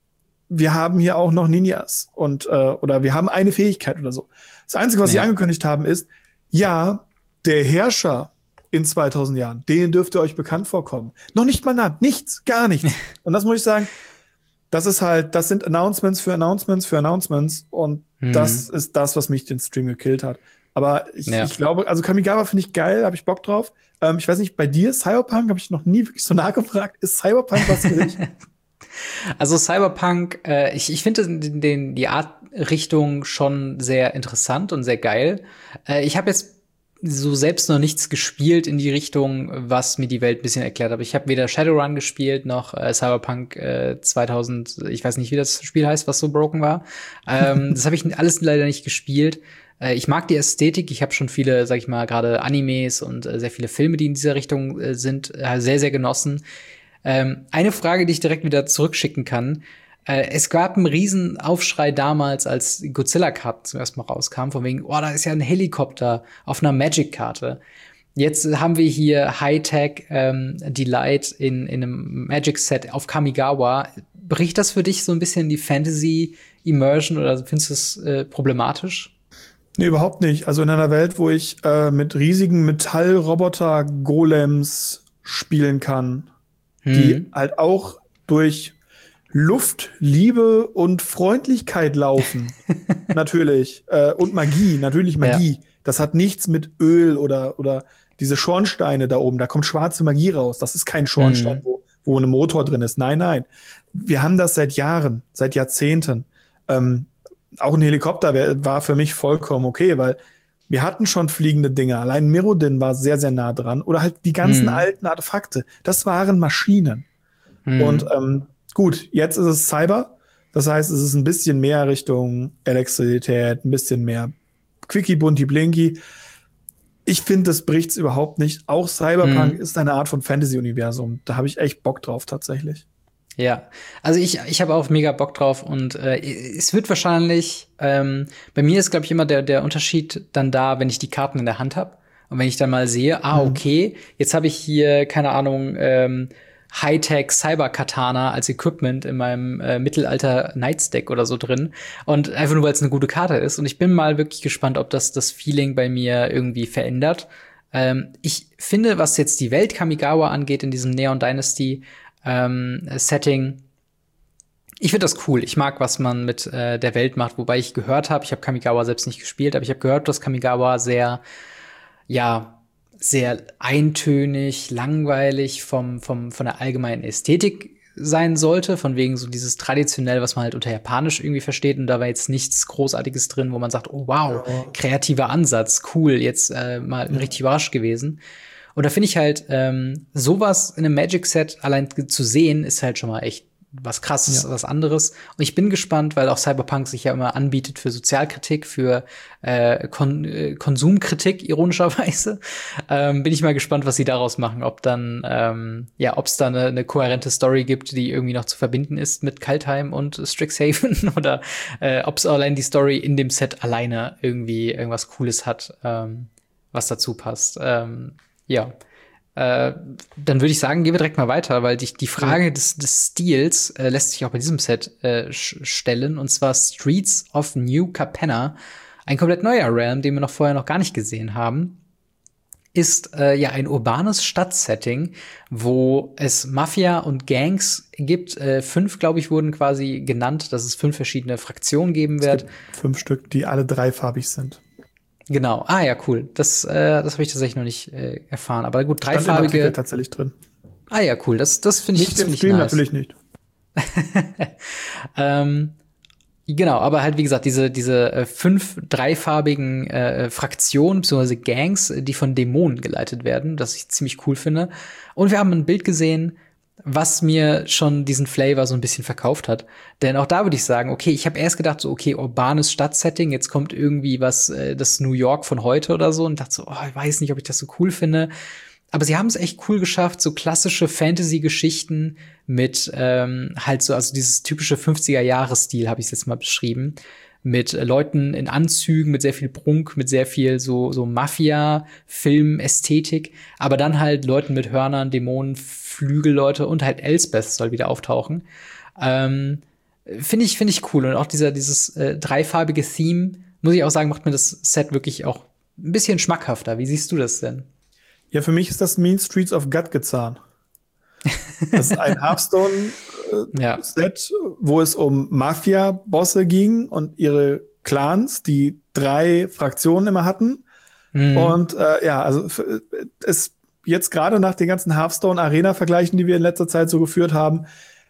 wir haben hier auch noch Ninjas. Und, äh, oder wir haben eine Fähigkeit oder so. Das Einzige, was ja. sie angekündigt haben, ist, ja, der Herrscher in zweitausend Jahren, den dürfte euch bekannt vorkommen. Noch nicht mal nah, nichts, gar nichts. Und das muss ich sagen, das ist halt, das sind Announcements für Announcements für Announcements und mhm. das ist das, was mich den Stream gekillt hat. Aber ich, ja. ich glaube, also Kamigawa finde ich geil, habe ich Bock drauf. Ähm, ich weiß nicht, bei dir, Cyberpunk, habe ich noch nie wirklich so nachgefragt. Ist Cyberpunk was für dich? Also Cyberpunk, äh, ich, ich finde den, den, die Art-Richtung schon sehr interessant und sehr geil. Äh, ich habe jetzt so selbst noch nichts gespielt in die Richtung, was mir die Welt ein bisschen erklärt hat. Ich habe weder Shadowrun gespielt, noch äh, Cyberpunk äh, zweitausend, ich weiß nicht, wie das Spiel heißt, was so broken war. Ähm, das habe ich alles leider nicht gespielt. Äh, ich mag die Ästhetik. Ich habe schon viele, sag ich mal, gerade Animes und äh, sehr viele Filme, die in dieser Richtung äh, sind, äh, sehr, sehr genossen. Ähm, eine Frage, die ich direkt wieder zurückschicken kann. Äh, es gab einen riesen Aufschrei damals, als Godzilla-Karten zum ersten Mal rauskamen, von wegen, oh, da ist ja ein Helikopter auf einer Magic-Karte. Jetzt haben wir hier Hightech ähm, Delight in, in einem Magic-Set auf Kamigawa. Bricht das für dich so ein bisschen die Fantasy-Immersion oder findest du es äh, problematisch? Nee, überhaupt nicht. Also in einer Welt, wo ich äh, mit riesigen Metallroboter-Golems spielen kann, hm. die halt auch durch Luft, Liebe und Freundlichkeit laufen. Natürlich. Äh, und Magie, natürlich Magie. Ja. Das hat nichts mit Öl oder, oder diese Schornsteine da oben. Da kommt schwarze Magie raus. Das ist kein Schornstein, mhm. wo, wo ein Motor drin ist. Nein, nein. Wir haben das seit Jahren, seit Jahrzehnten. Ähm, auch ein Helikopter wär, war für mich vollkommen okay, weil wir hatten schon fliegende Dinge. Allein Mirrodin war sehr, sehr nah dran. Oder halt die ganzen mhm. alten Artefakte. Das waren Maschinen. Mhm. Und ähm, gut, jetzt ist es Cyber. Das heißt, es ist ein bisschen mehr Richtung Elektrizität, ein bisschen mehr Quickie, Bunti, Blinky. Ich finde, das bricht's überhaupt nicht. Auch Cyberpunk mhm. ist eine Art von Fantasy-Universum. Da habe ich echt Bock drauf, tatsächlich. Ja, also ich, ich habe auch mega Bock drauf und äh, es wird wahrscheinlich, ähm, bei mir ist, glaube ich, immer der, der Unterschied dann da, wenn ich die Karten in der Hand habe und wenn ich dann mal sehe, ah, okay, jetzt habe ich hier, keine Ahnung, ähm, Hightech Cyber Katana als Equipment in meinem äh, Mittelalter Nightstack oder so drin und einfach nur, weil es eine gute Karte ist und ich bin mal wirklich gespannt, ob das das Feeling bei mir irgendwie verändert. Ähm, ich finde, was jetzt die Welt Kamigawa angeht in diesem Neon Dynasty Ähm, Setting. Ich finde das cool. Ich mag, was man mit äh, der Welt macht, wobei ich gehört habe, ich habe Kamigawa selbst nicht gespielt, aber ich habe gehört, dass Kamigawa sehr, ja, sehr eintönig, langweilig vom, vom, von der allgemeinen Ästhetik sein sollte, von wegen so dieses traditionell, was man halt unter Japanisch irgendwie versteht, und da war jetzt nichts Großartiges drin, wo man sagt, oh wow, ja. kreativer Ansatz, cool, jetzt äh, mal ja. richtig überrascht gewesen. Und da finde ich halt, ähm, sowas in einem Magic-Set allein zu sehen, ist halt schon mal echt was Krasses, ja. was anderes. Und ich bin gespannt, weil auch Cyberpunk sich ja immer anbietet für Sozialkritik, für äh, Kon äh, Konsumkritik, ironischerweise. Ähm, bin ich mal gespannt, was sie daraus machen. Ob dann, ähm, ja, ob es da eine, eine kohärente Story gibt, die irgendwie noch zu verbinden ist mit Kaldheim und Strixhaven oder äh, ob es allein die Story in dem Set alleine irgendwie irgendwas Cooles hat, ähm, was dazu passt. Ähm, Ja, äh, dann würde ich sagen, gehen wir direkt mal weiter, weil die, die Frage ja. des, des Stils äh, lässt sich auch bei diesem Set äh, stellen, und zwar Streets of New Capenna, ein komplett neuer Realm, den wir noch vorher noch gar nicht gesehen haben, ist äh, ja ein urbanes Stadtsetting, wo es Mafia und Gangs gibt. Äh, fünf, glaube ich, wurden quasi genannt, dass es fünf verschiedene Fraktionen geben wird. Fünf Stück, die alle dreifarbig sind. Genau. Ah ja, cool. Das, äh, das habe ich tatsächlich noch nicht äh, erfahren. Aber gut, dreifarbige. Stand im Artikel tatsächlich drin. Ah ja, cool. Das, das finde ich nicht im Stream nice. Natürlich nicht. ähm, genau, aber halt wie gesagt, diese diese äh, fünf dreifarbigen äh, Fraktionen bzw. Gangs, die von Dämonen geleitet werden, das ich ziemlich cool finde. Und wir haben ein Bild gesehen, was mir schon diesen Flavor so ein bisschen verkauft hat. Denn auch da würde ich sagen, okay, ich habe erst gedacht, so okay, urbanes Stadtsetting, jetzt kommt irgendwie was, äh, das New York von heute oder so, und dachte so, oh, ich weiß nicht, ob ich das so cool finde. Aber sie haben es echt cool geschafft, so klassische Fantasy-Geschichten mit ähm, halt so, also dieses typische fünfziger-Jahre-Stil, habe ich jetzt mal beschrieben, mit äh, Leuten in Anzügen, mit sehr viel Prunk, mit sehr viel so so Mafia-Film-Ästhetik, aber dann halt Leuten mit Hörnern, Dämonen, Flügelleute und halt Elsbeth soll wieder auftauchen. Ähm, finde ich finde ich cool, und auch dieser dieses äh, dreifarbige Theme, muss ich auch sagen, macht mir das Set wirklich auch ein bisschen schmackhafter. Wie siehst du das denn? Ja, für mich ist das Mean Streets of Gadgetzahn. Das ist ein Hearthstone-Set, äh, ja. wo es um Mafia-Bosse ging und ihre Clans, die drei Fraktionen immer hatten. Mhm. Und äh, ja, also es jetzt gerade nach den ganzen Hearthstone-Arena-Vergleichen, die wir in letzter Zeit so geführt haben,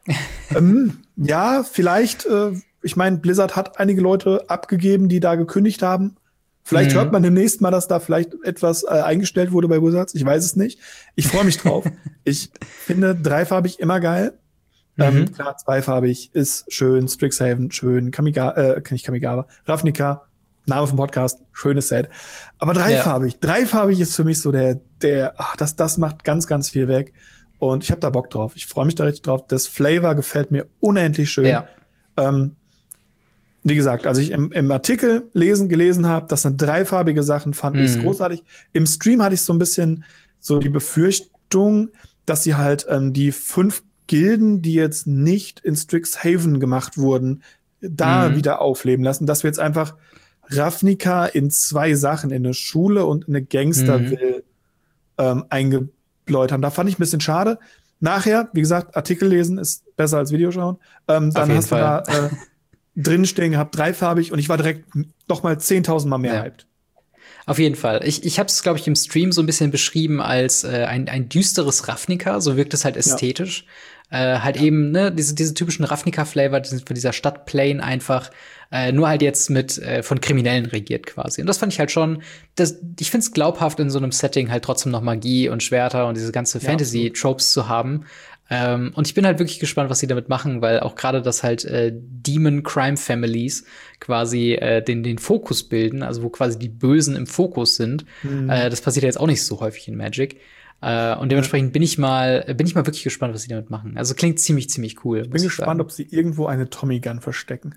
ähm, ja, vielleicht, äh, ich meine, Blizzard hat einige Leute abgegeben, die da gekündigt haben. Vielleicht mhm. hört man demnächst mal, dass da vielleicht etwas äh, eingestellt wurde bei Wizards. Ich weiß es nicht. Ich freue mich drauf. Ich finde dreifarbig immer geil. Mhm. Ähm, klar, zweifarbig ist schön. Strixhaven, schön. Kamigawa, äh, nicht Kamigawa. Ravnica, Name vom Podcast, schönes Set. Aber dreifarbig. Ja. Dreifarbig ist für mich so der, der, ach, das, das macht ganz, ganz viel weg. Und ich habe da Bock drauf. Ich freue mich da richtig drauf. Das Flavor gefällt mir unendlich schön. Ja. Ähm, Wie gesagt, als ich im, im Artikel lesen, gelesen habe, das sind dreifarbige Sachen, fand mhm. ich großartig. Im Stream hatte ich so ein bisschen so die Befürchtung, dass sie halt ähm, die fünf Gilden, die jetzt nicht in Strixhaven gemacht wurden, da mhm. wieder aufleben lassen. Dass wir jetzt einfach Ravnica in zwei Sachen, in eine Schule und in eine Gangsterville mhm. ähm, eingebläut haben. Da fand ich ein bisschen schade. Nachher, wie gesagt, Artikel lesen ist besser als Videoschauen. Ähm, dann hast Fall. du da äh, drinstehen gehabt, dreifarbig, und ich war direkt noch mal zehntausend Mal mehr ja. hyped. Auf jeden Fall. Ich, ich habe es, glaube ich, im Stream so ein bisschen beschrieben als äh, ein, ein düsteres Ravnica, so wirkt es halt ästhetisch. Ja. Äh, halt ja. eben, ne, diese, diese typischen Ravnica-Flavor von dieser Stadtplane einfach, äh, nur halt jetzt mit äh, von Kriminellen regiert quasi. Und das fand ich halt schon, das, ich find's glaubhaft, in so einem Setting halt trotzdem noch Magie und Schwerter und diese ganze ja, Fantasy-Tropes zu haben. Ähm, und ich bin halt wirklich gespannt, was sie damit machen, weil auch gerade das halt äh, Demon Crime Families quasi äh, den den Fokus bilden, also wo quasi die Bösen im Fokus sind. Mhm. Äh, das passiert ja jetzt auch nicht so häufig in Magic. Äh, und dementsprechend bin ich mal, bin ich mal wirklich gespannt, was sie damit machen. Also klingt ziemlich, ziemlich cool. Ich bin gespannt, sagen. ob sie irgendwo eine Tommy Gun verstecken.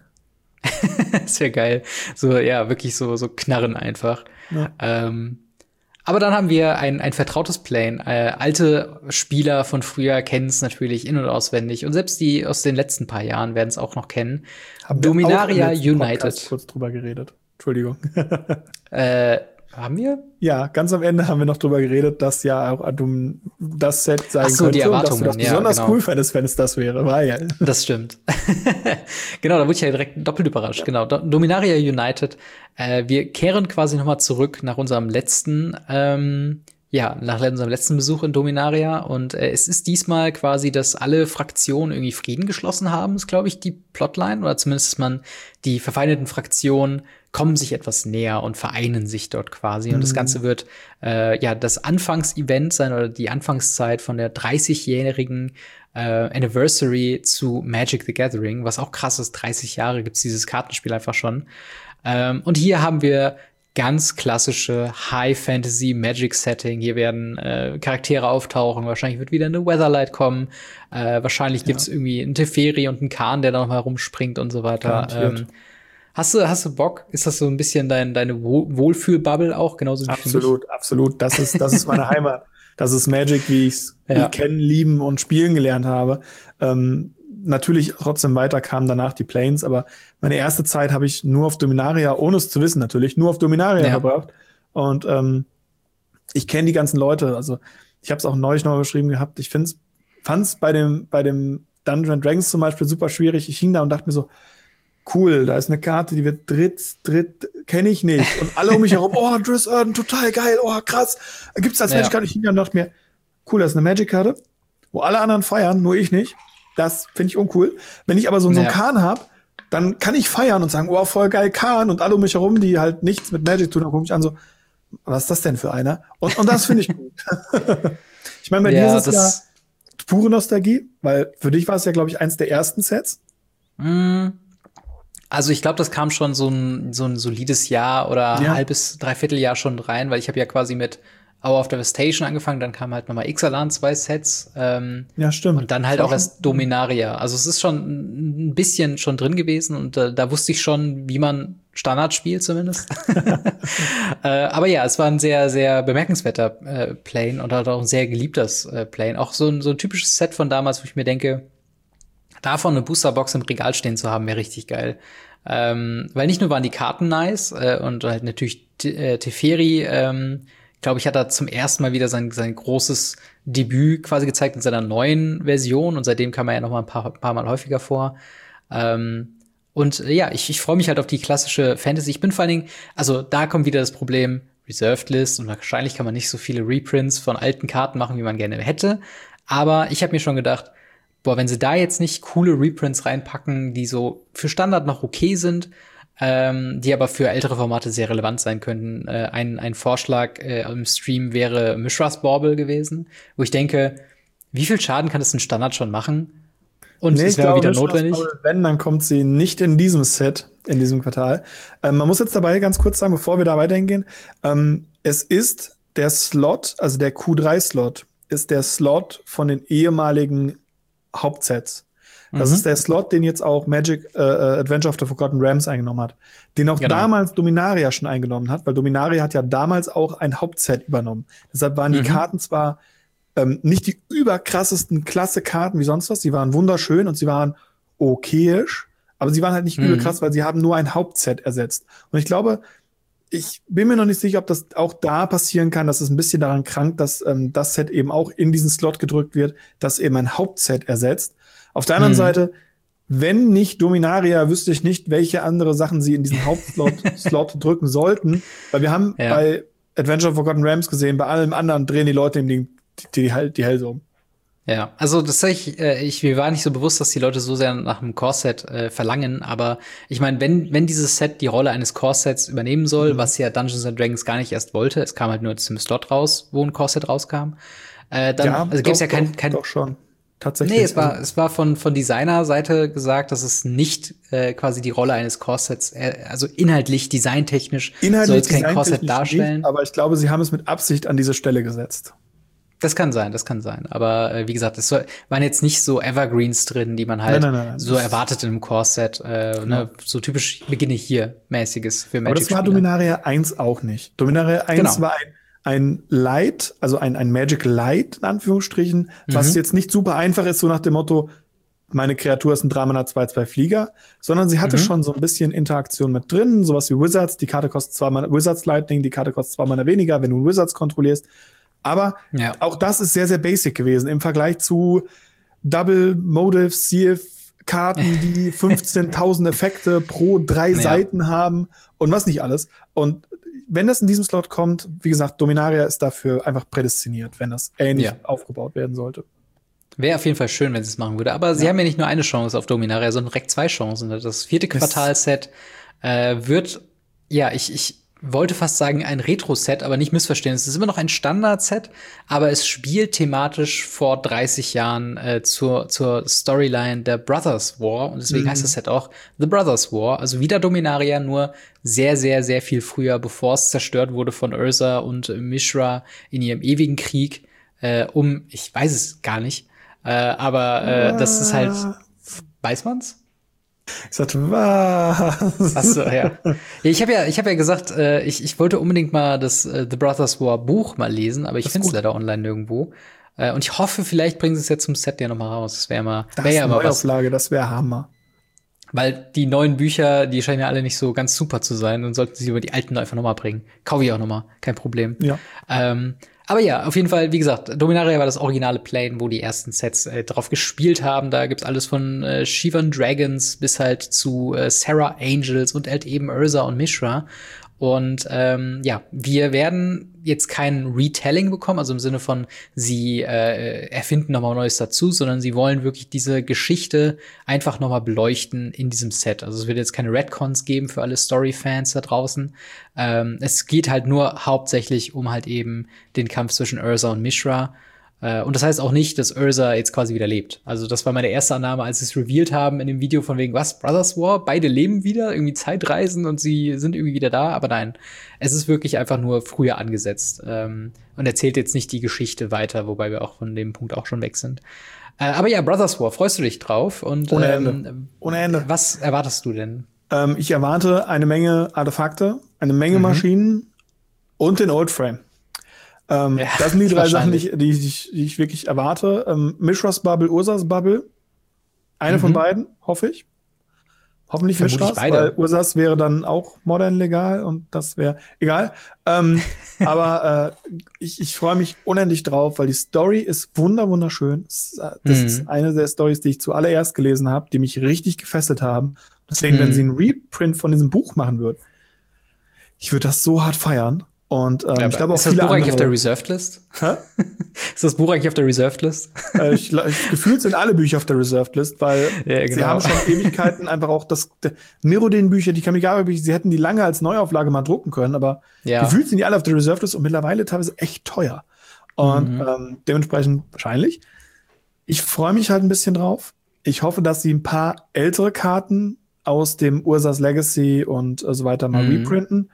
Das wäre geil. So, ja, wirklich so, so Knarren einfach. Ja. Ähm, aber dann haben wir ein, ein vertrautes Plane. Äh, alte Spieler von früher kennen es natürlich in- und auswendig. Und selbst die aus den letzten paar Jahren werden es auch noch kennen. Haben Dominaria wir auch im United. Podcast kurz drüber geredet. Entschuldigung. äh, haben wir? Ja, ganz am Ende haben wir noch drüber geredet, dass ja auch das Set sein Ach so, könnte. Die Erwartungen, und dass du das ja, besonders genau. cool fändest, wenn es das wäre. Weil das stimmt. Genau, da wurde ich ja direkt doppelt überrascht. Ja. Genau, Dominaria United. Äh, wir kehren quasi noch mal zurück nach unserem letzten, ähm, ja, nach unserem letzten Besuch in Dominaria. Und äh, es ist diesmal quasi, dass alle Fraktionen irgendwie Frieden geschlossen haben, ist, glaube ich, die Plotline. Oder zumindest, dass man die verfeindeten Fraktionen kommen sich etwas näher und vereinen sich dort quasi. Und mhm. das Ganze wird äh, ja das Anfangsevent sein oder die Anfangszeit von der dreißigjährigen äh, Anniversary zu Magic the Gathering, was auch krass ist. dreißig Jahre gibt's dieses Kartenspiel einfach schon. Ähm, und hier haben wir ganz klassische High-Fantasy-Magic-Setting. Hier werden äh, Charaktere auftauchen. Wahrscheinlich wird wieder eine Weatherlight kommen. Äh, wahrscheinlich ja. gibt's irgendwie einen Teferi und einen Khan, der da noch mal rumspringt und so weiter. Ähm, Hast du, hast du Bock? Ist das so ein bisschen dein, deine Wohlfühl-Bubble auch? Genauso wie absolut, für mich? Absolut. Das ist, das ist meine Heimat. Das ist Magic, wie ich es ja. kennen, lieben und spielen gelernt habe. Ähm, natürlich trotzdem weiter kamen danach die Planes, aber meine erste Zeit habe ich nur auf Dominaria, ohne es zu wissen natürlich, nur auf Dominaria ja. verbracht. Und ähm, ich kenne die ganzen Leute. Also ich habe es auch neulich noch geschrieben gehabt. Ich find's, fand's bei dem, bei dem Dungeons and Dragons zum Beispiel super schwierig. Ich hing da und dachte mir so, cool, da ist eine Karte, die wird dritt, dritt, kenne ich nicht. Und alle um mich herum, oh, Driss Erden, total geil, oh, krass. Gibt's das Magic-Karte? Ich hing da und dachte mir, cool, das ist eine Magic-Karte, wo alle anderen feiern, nur ich nicht. Das finde ich uncool. Wenn ich aber so, so einen ja. Khan hab, dann kann ich feiern und sagen, oh, voll geil, Khan. Und alle um mich herum, die halt nichts mit Magic tun, dann gucke ich an so, was ist das denn für einer? Und, und das finde ich gut. Ich meine, bei ja, dir ist es ja pure Nostalgie, weil für dich war es ja, glaube ich, eins der ersten Sets. Mm. Also ich glaube, das kam schon so ein, so ein solides Jahr oder ja. halbes, dreiviertel Jahr schon rein, weil ich habe ja quasi mit Hour of Devastation angefangen, dann kam halt nochmal Ixalan, zwei Sets. Ähm, ja, stimmt. Und dann halt auch erst Dominaria. Also es ist schon ein bisschen schon drin gewesen und äh, da wusste ich schon, wie man Standard spielt zumindest. äh, aber ja, es war ein sehr, sehr bemerkenswerter äh, Plane und halt auch ein sehr geliebtes äh, Plane. Auch so ein, so ein typisches Set von damals, wo ich mir denke, davon eine Boosterbox im Regal stehen zu haben, wäre richtig geil. Ähm, weil nicht nur waren die Karten nice äh, und halt natürlich T- äh, Teferi, ähm, glaube ich, hat er zum ersten Mal wieder sein, sein großes Debüt quasi gezeigt in seiner neuen Version und seitdem kam er ja noch mal ein paar, paar Mal häufiger vor. Ähm, und äh, ja, ich, ich freue mich halt auf die klassische Fantasy. Ich bin vor allen Dingen, also da kommt wieder das Problem, Reserved List und wahrscheinlich kann man nicht so viele Reprints von alten Karten machen, wie man gerne hätte. Aber ich habe mir schon gedacht, boah, wenn sie da jetzt nicht coole Reprints reinpacken, die so für Standard noch okay sind, ähm, die aber für ältere Formate sehr relevant sein könnten. Äh, ein, ein Vorschlag äh, im Stream wäre Mishra's Bauble gewesen, wo ich denke, wie viel Schaden kann das ein Standard schon machen? Und nee, es wäre wieder notwendig. Bauble, wenn, dann kommt sie nicht in diesem Set, in diesem Quartal. Ähm, man muss jetzt dabei ganz kurz sagen, bevor wir da weitergehen, ähm, es ist der Slot, also der Q drei Slot, ist der Slot von den ehemaligen Hauptsets. Das mhm. ist der Slot, den jetzt auch Magic äh, Adventure of the Forgotten Realms eingenommen hat. Den auch genau. damals Dominaria schon eingenommen hat, weil Dominaria hat ja damals auch ein Hauptset übernommen. Deshalb waren die mhm. Karten zwar ähm, nicht die überkrassesten Klasse-Karten wie sonst was, sie waren wunderschön und sie waren okayisch, aber sie waren halt nicht mhm. übel krass, weil sie haben nur ein Hauptset ersetzt. Und ich glaube, ich bin mir noch nicht sicher, ob das auch da passieren kann, dass es ein bisschen daran krankt, dass ähm, das Set eben auch in diesen Slot gedrückt wird, das eben ein Hauptset ersetzt. Auf der anderen hm. Seite, wenn nicht Dominaria, wüsste ich nicht, welche andere Sachen sie in diesen Hauptslot Slot drücken sollten. Weil wir haben ja. bei Adventure of Forgotten Realms gesehen, bei allem anderen drehen die Leute eben die, die, die, die Hälse um. Ja, also das sag ich, äh, ich, mir war nicht so bewusst, dass die Leute so sehr nach einem Core-Set äh, verlangen, aber ich meine, wenn wenn dieses Set die Rolle eines Core-Sets übernehmen soll, mhm. was ja Dungeons and Dragons gar nicht erst wollte, es kam halt nur zum Slot raus, wo ein Core-Set rauskam, äh, dann ja, also gibt's ja kein doch, kein doch schon. Tatsächlich. Nee, es war es war von von Designer-Seite gesagt, dass es nicht äh, quasi die Rolle eines Core-Sets, äh, also inhaltlich, designtechnisch soll es kein Core-Set darstellen. Nicht, aber ich glaube, sie haben es mit Absicht an diese Stelle gesetzt. Das kann sein, das kann sein. Aber äh, wie gesagt, es soll, waren jetzt nicht so Evergreens drin, die man halt nein, nein, nein, so erwartet in einem Core-Set. Äh, genau. ne, so typisch beginne hier mäßiges für Magic. Aber das war Dominaria eins auch nicht. Dominaria eins genau. war ein, ein Light, also ein, ein Magic Light, in Anführungsstrichen, mhm. was jetzt nicht super einfach ist, so nach dem Motto, meine Kreatur ist ein drei Mana zwei zwei Flieger, sondern sie hatte mhm. schon so ein bisschen Interaktion mit drin, sowas wie Wizards, die Karte kostet zwei Mana, Wizards Lightning, die Karte kostet zwei Mana weniger, wenn du Wizards kontrollierst. Aber ja. auch das ist sehr, sehr basic gewesen im Vergleich zu Double Motive C F-Karten, die fünfzehntausend Effekte pro drei ja. Seiten haben und was nicht alles. Und wenn das in diesem Slot kommt, wie gesagt, Dominaria ist dafür einfach prädestiniert, wenn das ähnlich ja. aufgebaut werden sollte. Wäre auf jeden Fall schön, wenn sie es machen würde. Aber ja. sie haben ja nicht nur eine Chance auf Dominaria, sondern direkt zwei Chancen. Das vierte Quartalset äh, wird, ja, ich, ich wollte fast sagen ein Retro-Set, aber nicht missverstehen. Es ist immer noch ein Standard-Set, aber es spielt thematisch vor dreißig Jahren äh, zur, zur Storyline der Brothers War. Und deswegen mhm. heißt das Set auch The Brothers War. Also wieder Dominaria, nur sehr, sehr, sehr viel früher, bevor es zerstört wurde von Urza und Mishra in ihrem ewigen Krieg äh, um, ich weiß es gar nicht, äh, aber äh, das ist halt, weiß man's? Ich sagte, was? Ach so, ja. Ich habe ja, ich habe ja gesagt, äh, ich, ich wollte unbedingt mal das äh, The Brothers War Buch mal lesen, aber ich finde es leider online nirgendwo. Äh, und ich hoffe, vielleicht bringen sie es jetzt zum Set ja noch mal raus. Das wäre mal, das wär ist ja eine mal was. Neuauflage, das wäre Hammer. Weil die neuen Bücher, die scheinen ja alle nicht so ganz super zu sein und sollten sie über die alten einfach noch mal bringen. Kaufe ich auch noch mal, kein Problem. Ja. Ähm, aber ja, auf jeden Fall, wie gesagt, Dominaria war das originale Plane, wo die ersten Sets äh, drauf gespielt haben. Da gibt's alles von äh, Shivan Dragons bis halt zu äh, Serra Angels und halt eben Urza und Mishra. Und ähm, ja, wir werden jetzt kein Retelling bekommen, also im Sinne von, sie äh, erfinden noch mal Neues dazu, sondern sie wollen wirklich diese Geschichte einfach noch mal beleuchten in diesem Set. Also es wird jetzt keine Retcons geben für alle Story-Fans da draußen. Ähm, es geht halt nur hauptsächlich um halt eben den Kampf zwischen Urza und Mishra. Und das heißt auch nicht, dass Urza jetzt quasi wieder lebt. Also das war meine erste Annahme, als sie es revealed haben in dem Video von wegen, was, Brothers War? Beide leben wieder, irgendwie Zeitreisen und sie sind irgendwie wieder da. Aber nein, es ist wirklich einfach nur früher angesetzt ähm, und erzählt jetzt nicht die Geschichte weiter, wobei wir auch von dem Punkt auch schon weg sind. Äh, aber ja, Brothers War, freust du dich drauf? Und Ohne Ende. Ähm, Ohne Ende. Was erwartest du denn? Ähm, ich erwarte eine Menge Artefakte, eine Menge mhm. Maschinen und den Old Frame. Ähm, ja, das sind die drei Sachen, die ich, die, ich, die ich wirklich erwarte. Ähm, Mishras Bubble, Ursas Bubble. Eine mhm. von beiden, hoffe ich. Hoffentlich Mishras, weil Ursas wäre dann auch modern legal und das wäre egal. Ähm, aber äh, ich, ich freue mich unendlich drauf, weil die Story ist wunder wunderschön. Das, das mhm. ist eine der Stories, die ich zuallererst gelesen habe, die mich richtig gefesselt haben. Deswegen, mhm. wenn sie einen Reprint von diesem Buch machen würden, ich würde das so hart feiern. Und ähm, ja, ich glaube auch ist das viele Buch eigentlich andere. auf der Reserved List? Hä? Ist das Buch eigentlich auf der Reserved List? Äh, ich, ich, gefühlt sind alle Bücher auf der Reserved List, weil ja, genau. sie haben schon Ewigkeiten einfach auch das Mirrodin-Bücher, die Kamigawa-Bücher, sie hätten die lange als Neuauflage mal drucken können, aber ja. gefühlt sind die alle auf der Reserved List und mittlerweile teilweise echt teuer. Und mhm. ähm, dementsprechend wahrscheinlich. Ich freue mich halt ein bisschen drauf. Ich hoffe, dass sie ein paar ältere Karten aus dem Ursas Legacy und äh, so weiter mal mhm. reprinten.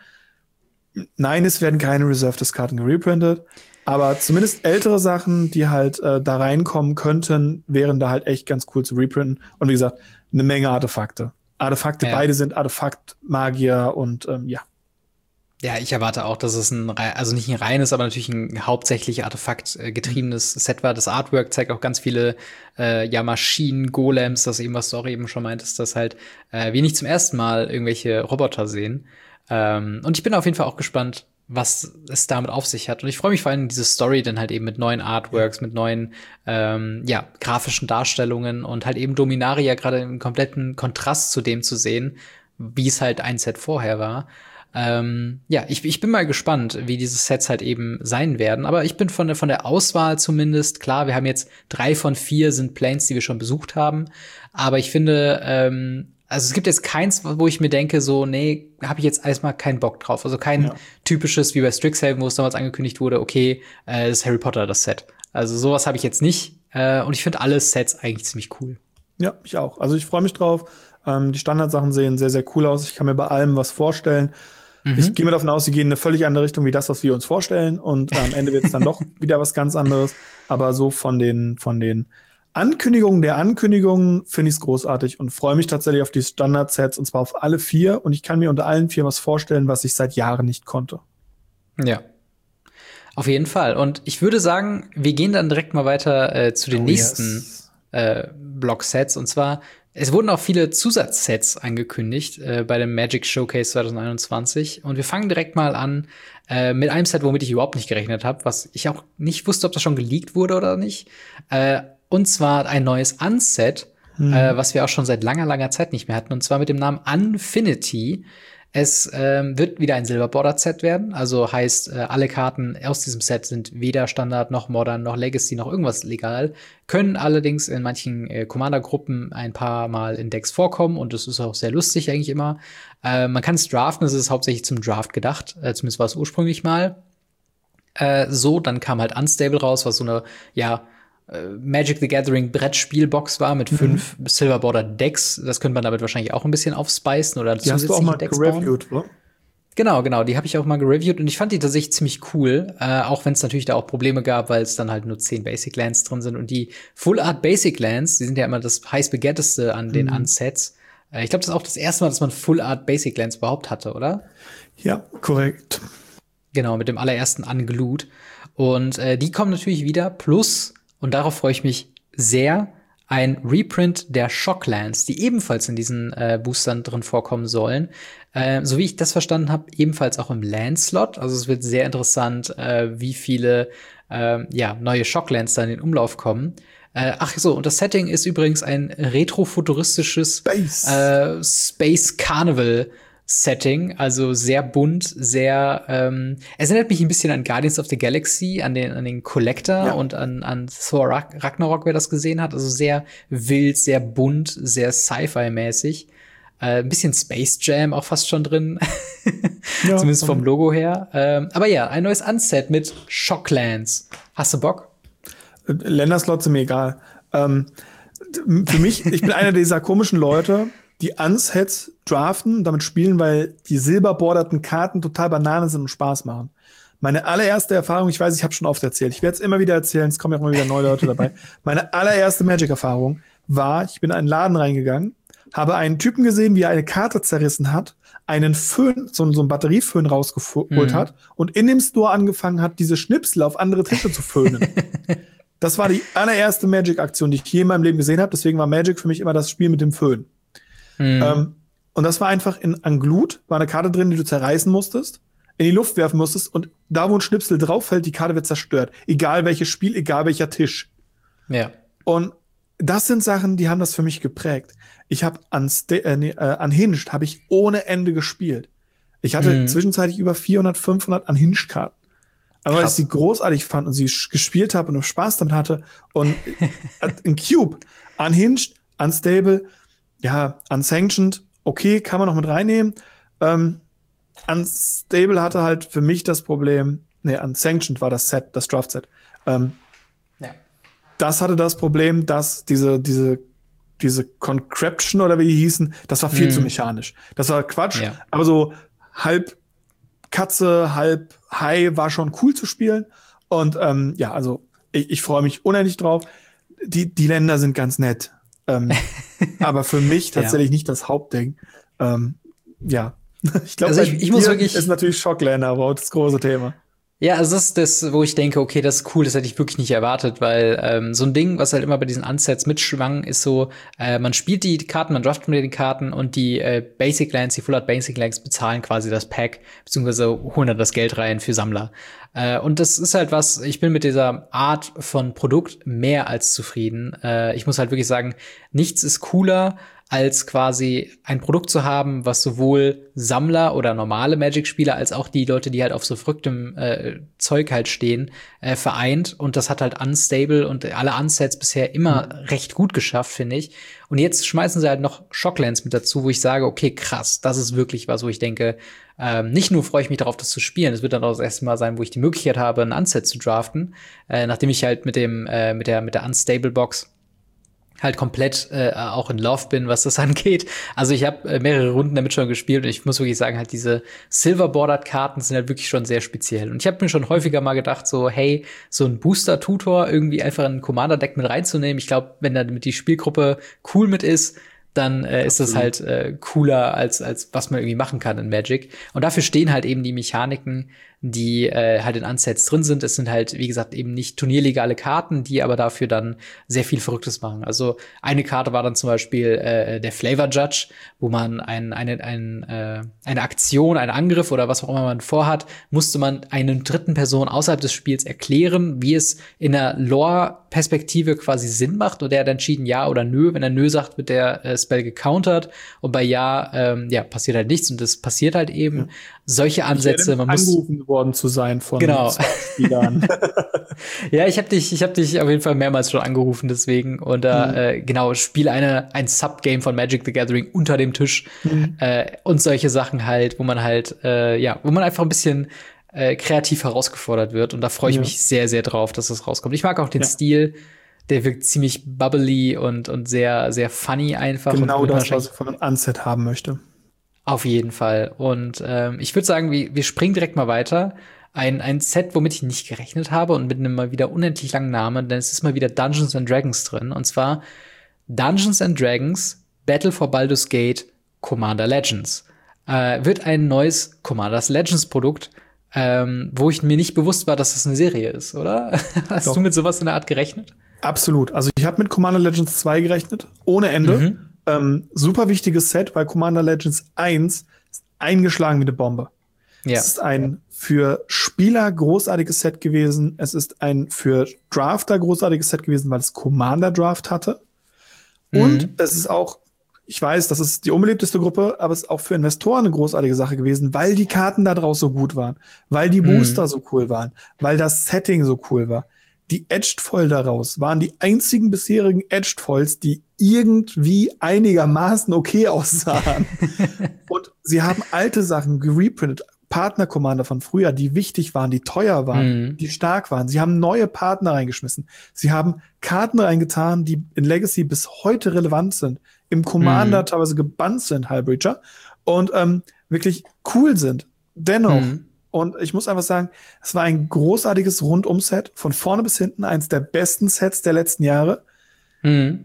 Nein, es werden keine Reserved-Karten gereprintet, aber zumindest ältere Sachen, die halt äh, da reinkommen könnten, wären da halt echt ganz cool zu reprinten. Und wie gesagt, eine Menge Artefakte. Artefakte, ja. beide sind Artefakt-Magier und ähm, ja. Ja, ich erwarte auch, dass es ein, also nicht ein reines, aber natürlich ein hauptsächlich Artefakt-getriebenes Set war. Das Artwork zeigt auch ganz viele äh, ja Maschinen, Golems, das eben, was du auch eben schon meintest, dass halt äh, wir nicht zum ersten Mal irgendwelche Roboter sehen. Ähm, und ich bin auf jeden Fall auch gespannt, was es damit auf sich hat. Und ich freue mich vor allem diese Story dann halt eben mit neuen Artworks, mit neuen ähm, ja grafischen Darstellungen und halt eben Dominaria gerade im kompletten Kontrast zu dem zu sehen, wie es halt ein Set vorher war. Ähm, ja, ich, ich bin mal gespannt, wie diese Sets halt eben sein werden. Aber ich bin von der, von der Auswahl zumindest, klar, wir haben jetzt drei von vier sind Planes, die wir schon besucht haben. Aber ich finde, ähm, also es gibt jetzt keins, wo ich mir denke, so, nee, habe ich jetzt erstmal keinen Bock drauf. Also kein ja. typisches, wie bei Strixhaven, wo es damals angekündigt wurde, okay, äh, das ist Harry Potter, das Set. Also sowas habe ich jetzt nicht. Äh, und ich finde alle Sets eigentlich ziemlich cool. Ja, ich auch. Also ich freue mich drauf. Ähm, die Standardsachen sehen sehr, sehr cool aus. Ich kann mir bei allem was vorstellen. Mhm. Ich gehe mir davon aus, sie gehen in eine völlig andere Richtung wie das, was wir uns vorstellen. Und am Ende wird es dann doch wieder was ganz anderes. Aber so von den, von den Ankündigungen der Ankündigungen finde ich es großartig und freue mich tatsächlich auf die Standard-Sets, und zwar auf alle vier. Und ich kann mir unter allen vier was vorstellen, was ich seit Jahren nicht konnte. Ja. Auf jeden Fall. Und ich würde sagen, wir gehen dann direkt mal weiter äh, zu den oh, nächsten yes. äh, Block-Sets. Und zwar, es wurden auch viele Zusatzsets angekündigt äh, bei dem Magic Showcase zwanzig einundzwanzig. Und wir fangen direkt mal an äh, mit einem Set, womit ich überhaupt nicht gerechnet habe, was ich auch nicht wusste, ob das schon geleakt wurde oder nicht. Äh, und zwar ein neues Unset, hm. äh, was wir auch schon seit langer, langer Zeit nicht mehr hatten. Und zwar mit dem Namen Unfinity. Es ähm, wird wieder ein Silver-Bordered-Set werden, also heißt, äh, alle Karten aus diesem Set sind weder Standard noch Modern noch Legacy noch irgendwas legal, können allerdings in manchen äh, Commander-Gruppen ein paar Mal in Decks vorkommen und das ist auch sehr lustig eigentlich immer. Äh, man kann es draften, es ist hauptsächlich zum Draft gedacht, äh, zumindest war es ursprünglich mal äh, so. Dann kam halt Unstable raus, was so eine, ja, Magic the Gathering Brettspielbox war mit mhm. fünf Silver Border Decks. Das könnte man damit wahrscheinlich auch ein bisschen aufspicen oder die hast du auch mal gereviewt, oder? Genau, genau. Die habe ich auch mal gereviewt und ich fand die tatsächlich ziemlich cool. Äh, auch wenn es natürlich da auch Probleme gab, weil es dann halt nur zehn Basic Lands drin sind. Und die Full Art Basic Lands, die sind ja immer das heiß begehrteste an den mhm. Unsets. Äh, ich glaube, das ist auch das erste Mal, dass man Full Art Basic Lands überhaupt hatte, oder? Ja, korrekt. Genau, mit dem allerersten Unglued. Und äh, die kommen natürlich wieder. Plus, und darauf freue ich mich sehr, ein Reprint der Shocklands, die ebenfalls in diesen äh, Boostern drin vorkommen sollen. Äh, so wie ich das verstanden habe, ebenfalls auch im Landslot. Also es wird sehr interessant, äh, wie viele äh, ja, neue Shocklands da in den Umlauf kommen. Äh, ach so, und das Setting ist übrigens ein retrofuturistisches Space, äh, Space Carnival Setting, also sehr bunt, sehr ähm, es erinnert mich ein bisschen an Guardians of the Galaxy, an den an den Collector ja. und an an Thor Ragnarok, wer das gesehen hat, also sehr wild, sehr bunt, sehr Sci-Fi-mäßig. Äh, ein bisschen Space Jam auch fast schon drin. Ja, zumindest vom Logo her. Ähm, aber ja, ein neues Unset mit Shocklands. Hast du Bock? Länderslots sind mir egal. Ähm, für mich, ich bin einer dieser komischen Leute, die Unsets draften, damit spielen, weil die silberborderten Karten total Banane sind und Spaß machen. Meine allererste Erfahrung, ich weiß, ich habe schon oft erzählt, ich werde es immer wieder erzählen, es kommen ja auch immer wieder neue Leute dabei. Meine allererste Magic-Erfahrung war, ich bin in einen Laden reingegangen, habe einen Typen gesehen, wie er eine Karte zerrissen hat, einen Föhn, so, so einen Batterieföhn rausgeholt mhm. hat und in dem Store angefangen hat, diese Schnipsel auf andere Tische zu föhnen. Das war die allererste Magic-Aktion, die ich je in meinem Leben gesehen habe, deswegen war Magic für mich immer das Spiel mit dem Föhn. Mhm. Ähm, und das war einfach in Unglued, war eine Karte drin, die du zerreißen musstest, in die Luft werfen musstest und da, wo ein Schnipsel drauf fällt, die Karte wird zerstört. Egal welches Spiel, egal welcher Tisch. Ja. Und das sind Sachen, die haben das für mich geprägt. Ich habe an äh, nee, äh, Unhinged habe ich ohne Ende gespielt. Ich hatte mhm. zwischenzeitlich über vierhundert, fünfhundert Unhinged-Karten. Aber weil ich sie großartig fand und sie gespielt habe und Spaß damit hatte und ein Cube, Unhinged, Unstable, ja, Unsanctioned, okay, kann man noch mit reinnehmen. Ähm, Unstable hatte halt für mich das Problem, nee, Unsanctioned war das Set, das Draft-Set. Ähm, ja. Das hatte das Problem, dass diese, diese, diese Concreption oder wie die hießen, das war viel mhm. zu mechanisch. Das war Quatsch, ja. aber so halb Katze, halb Hai war schon cool zu spielen. Und ähm, ja, also ich, ich freue mich unendlich drauf. Die, die Länder sind ganz nett. ähm, aber für mich tatsächlich ja. nicht das Hauptding. Ähm, ja, ich glaube, also ich, ich muss wirklich ist natürlich Shockländer, aber das große Thema. Ja, also das ist das, wo ich denke, okay, das ist cool, das hätte ich wirklich nicht erwartet, weil ähm, so ein Ding, was halt immer bei diesen Unsets mitschwang, ist so, äh, man spielt die Karten, man draftet mit den Karten und die äh, Basic Lands, die Full Art Basic Lands bezahlen quasi das Pack, beziehungsweise holen dann das Geld rein für Sammler. Äh, und das ist halt was, ich bin mit dieser Art von Produkt mehr als zufrieden. Äh, ich muss halt wirklich sagen, nichts ist cooler, als quasi ein Produkt zu haben, was sowohl Sammler oder normale Magic-Spieler als auch die Leute, die halt auf so verrücktem äh, Zeug halt stehen, äh, vereint. Und das hat halt Unstable und alle Unsets bisher immer mhm. recht gut geschafft, finde ich. Und jetzt schmeißen sie halt noch Shocklands mit dazu, wo ich sage, okay, krass, das ist wirklich was, wo ich denke, ähm, nicht nur freue ich mich darauf, das zu spielen, es wird dann auch das erste Mal sein, wo ich die Möglichkeit habe, ein Unset zu draften, äh, nachdem ich halt mit dem äh, mit der mit der Unstable-Box halt komplett äh, auch in Love bin, was das angeht. Also ich habe äh, mehrere Runden damit schon gespielt und ich muss wirklich sagen, halt diese Silver-Bordered-Karten sind halt wirklich schon sehr speziell. Und ich habe mir schon häufiger mal gedacht, so hey, so ein Booster-Tutor irgendwie einfach in ein Commander-Deck mit reinzunehmen. Ich glaube, wenn da mit die Spielgruppe cool mit ist, dann äh, ist das halt äh, cooler, als als was man irgendwie machen kann in Magic. Und dafür stehen halt eben die Mechaniken, die äh, halt in Unsets drin sind. Es sind halt, wie gesagt, eben nicht turnierlegale Karten, die aber dafür dann sehr viel Verrücktes machen. Also eine Karte war dann zum Beispiel äh, der Flavor Judge, wo man ein, eine, ein, äh, eine Aktion, einen Angriff oder was auch immer man vorhat, musste man einer dritten Person außerhalb des Spiels erklären, wie es in der Lore-Perspektive quasi Sinn macht. Und der hat entschieden ja oder nö. Wenn er nö sagt, wird der äh, Spell gecountert. Und bei ja, ähm, ja, passiert halt nichts. Und das passiert halt eben. Ja. Solche Ansätze, man muss angerufen worden zu sein von genau. Spielern. Ja, ich habe dich, ich habe dich auf jeden Fall mehrmals schon angerufen, deswegen und äh, mhm. äh, genau, spiele eine ein Subgame von Magic the Gathering unter dem Tisch mhm. äh, und solche Sachen halt, wo man halt äh, ja, wo man einfach ein bisschen äh, kreativ herausgefordert wird und da freue ich ja. mich sehr, sehr drauf, dass das rauskommt. Ich mag auch den ja. Stil. Der wirkt ziemlich bubbly und und sehr, sehr funny einfach. Genau und das, was ich von einem Unset haben möchte. Auf jeden Fall. Und ähm, ich würde sagen, wir, wir springen direkt mal weiter. Ein, ein Set, womit ich nicht gerechnet habe und mit einem mal wieder unendlich langen Namen, denn es ist mal wieder Dungeons and Dragons drin. Und zwar Dungeons and Dragons Battle for Baldur's Gate Commander Legends. Äh, wird ein neues Commander Legends Produkt, ähm, wo ich mir nicht bewusst war, dass das eine Serie ist, oder? Hast Doch. du mit sowas in der Art gerechnet? Absolut. Also ich habe mit Commander Legends zwei gerechnet, ohne Ende. Mhm. Ähm, super wichtiges Set, weil Commander Legends eins ist eingeschlagen wie eine Bombe. Ja. Es ist ein für Spieler großartiges Set gewesen. Es ist ein für Drafter großartiges Set gewesen, weil es Commander Draft hatte. Mhm. Und es ist auch, ich weiß, das ist die unbeliebteste Gruppe, aber es ist auch für Investoren eine großartige Sache gewesen, weil die Karten da draus so gut waren, weil die Booster mhm. so cool waren, weil das Setting so cool war. Die Edged Foil daraus waren die einzigen bisherigen Edged Foils, die irgendwie einigermaßen okay aussahen. Und sie haben alte Sachen gereprintet, Partner-Commander von früher, die wichtig waren, die teuer waren, mhm. die stark waren. Sie haben neue Partner reingeschmissen. Sie haben Karten reingetan, die in Legacy bis heute relevant sind, im Commander mhm. teilweise gebannt sind, Hullbreacher, und ähm, wirklich cool sind. Dennoch, mhm. und ich muss einfach sagen, es war ein großartiges Rundum-Set, von vorne bis hinten, eins der besten Sets der letzten Jahre. Mhm.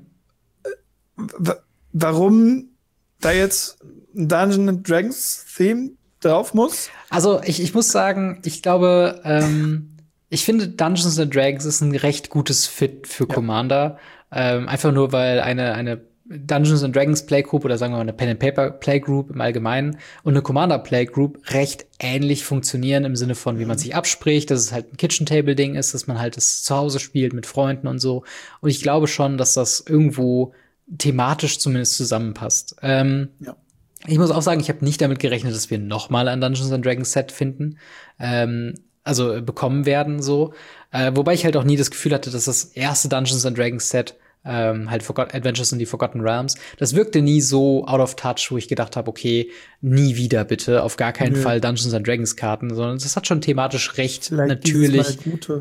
W- warum da jetzt ein Dungeons and Dragons Theme drauf muss? Also ich, ich muss sagen, ich glaube, ähm, ich finde Dungeons and Dragons ist ein recht gutes Fit für ja. Commander. Ähm, einfach nur, weil eine, eine Dungeons and Dragons Playgroup oder sagen wir mal eine Pen and Paper Playgroup im Allgemeinen und eine Commander Playgroup recht ähnlich funktionieren im Sinne von, wie man sich abspricht, dass es halt ein Kitchen Table Ding ist, dass man halt das zu Hause spielt mit Freunden und so. Und ich glaube schon, dass das irgendwo thematisch zumindest zusammenpasst. Ähm, ja. Ich muss auch sagen, ich habe nicht damit gerechnet, dass wir noch mal ein Dungeons and Dragons Set finden, ähm, also bekommen werden so. Äh, wobei ich halt auch nie das Gefühl hatte, dass das erste Dungeons and Dragons Set ähm, halt Forgot- Adventures in the Forgotten Realms, das wirkte nie so out of touch, wo ich gedacht habe, okay, nie wieder bitte, auf gar keinen Nö. Fall Dungeons and Dragons Karten, sondern das hat schon thematisch recht Vielleicht natürlich gute.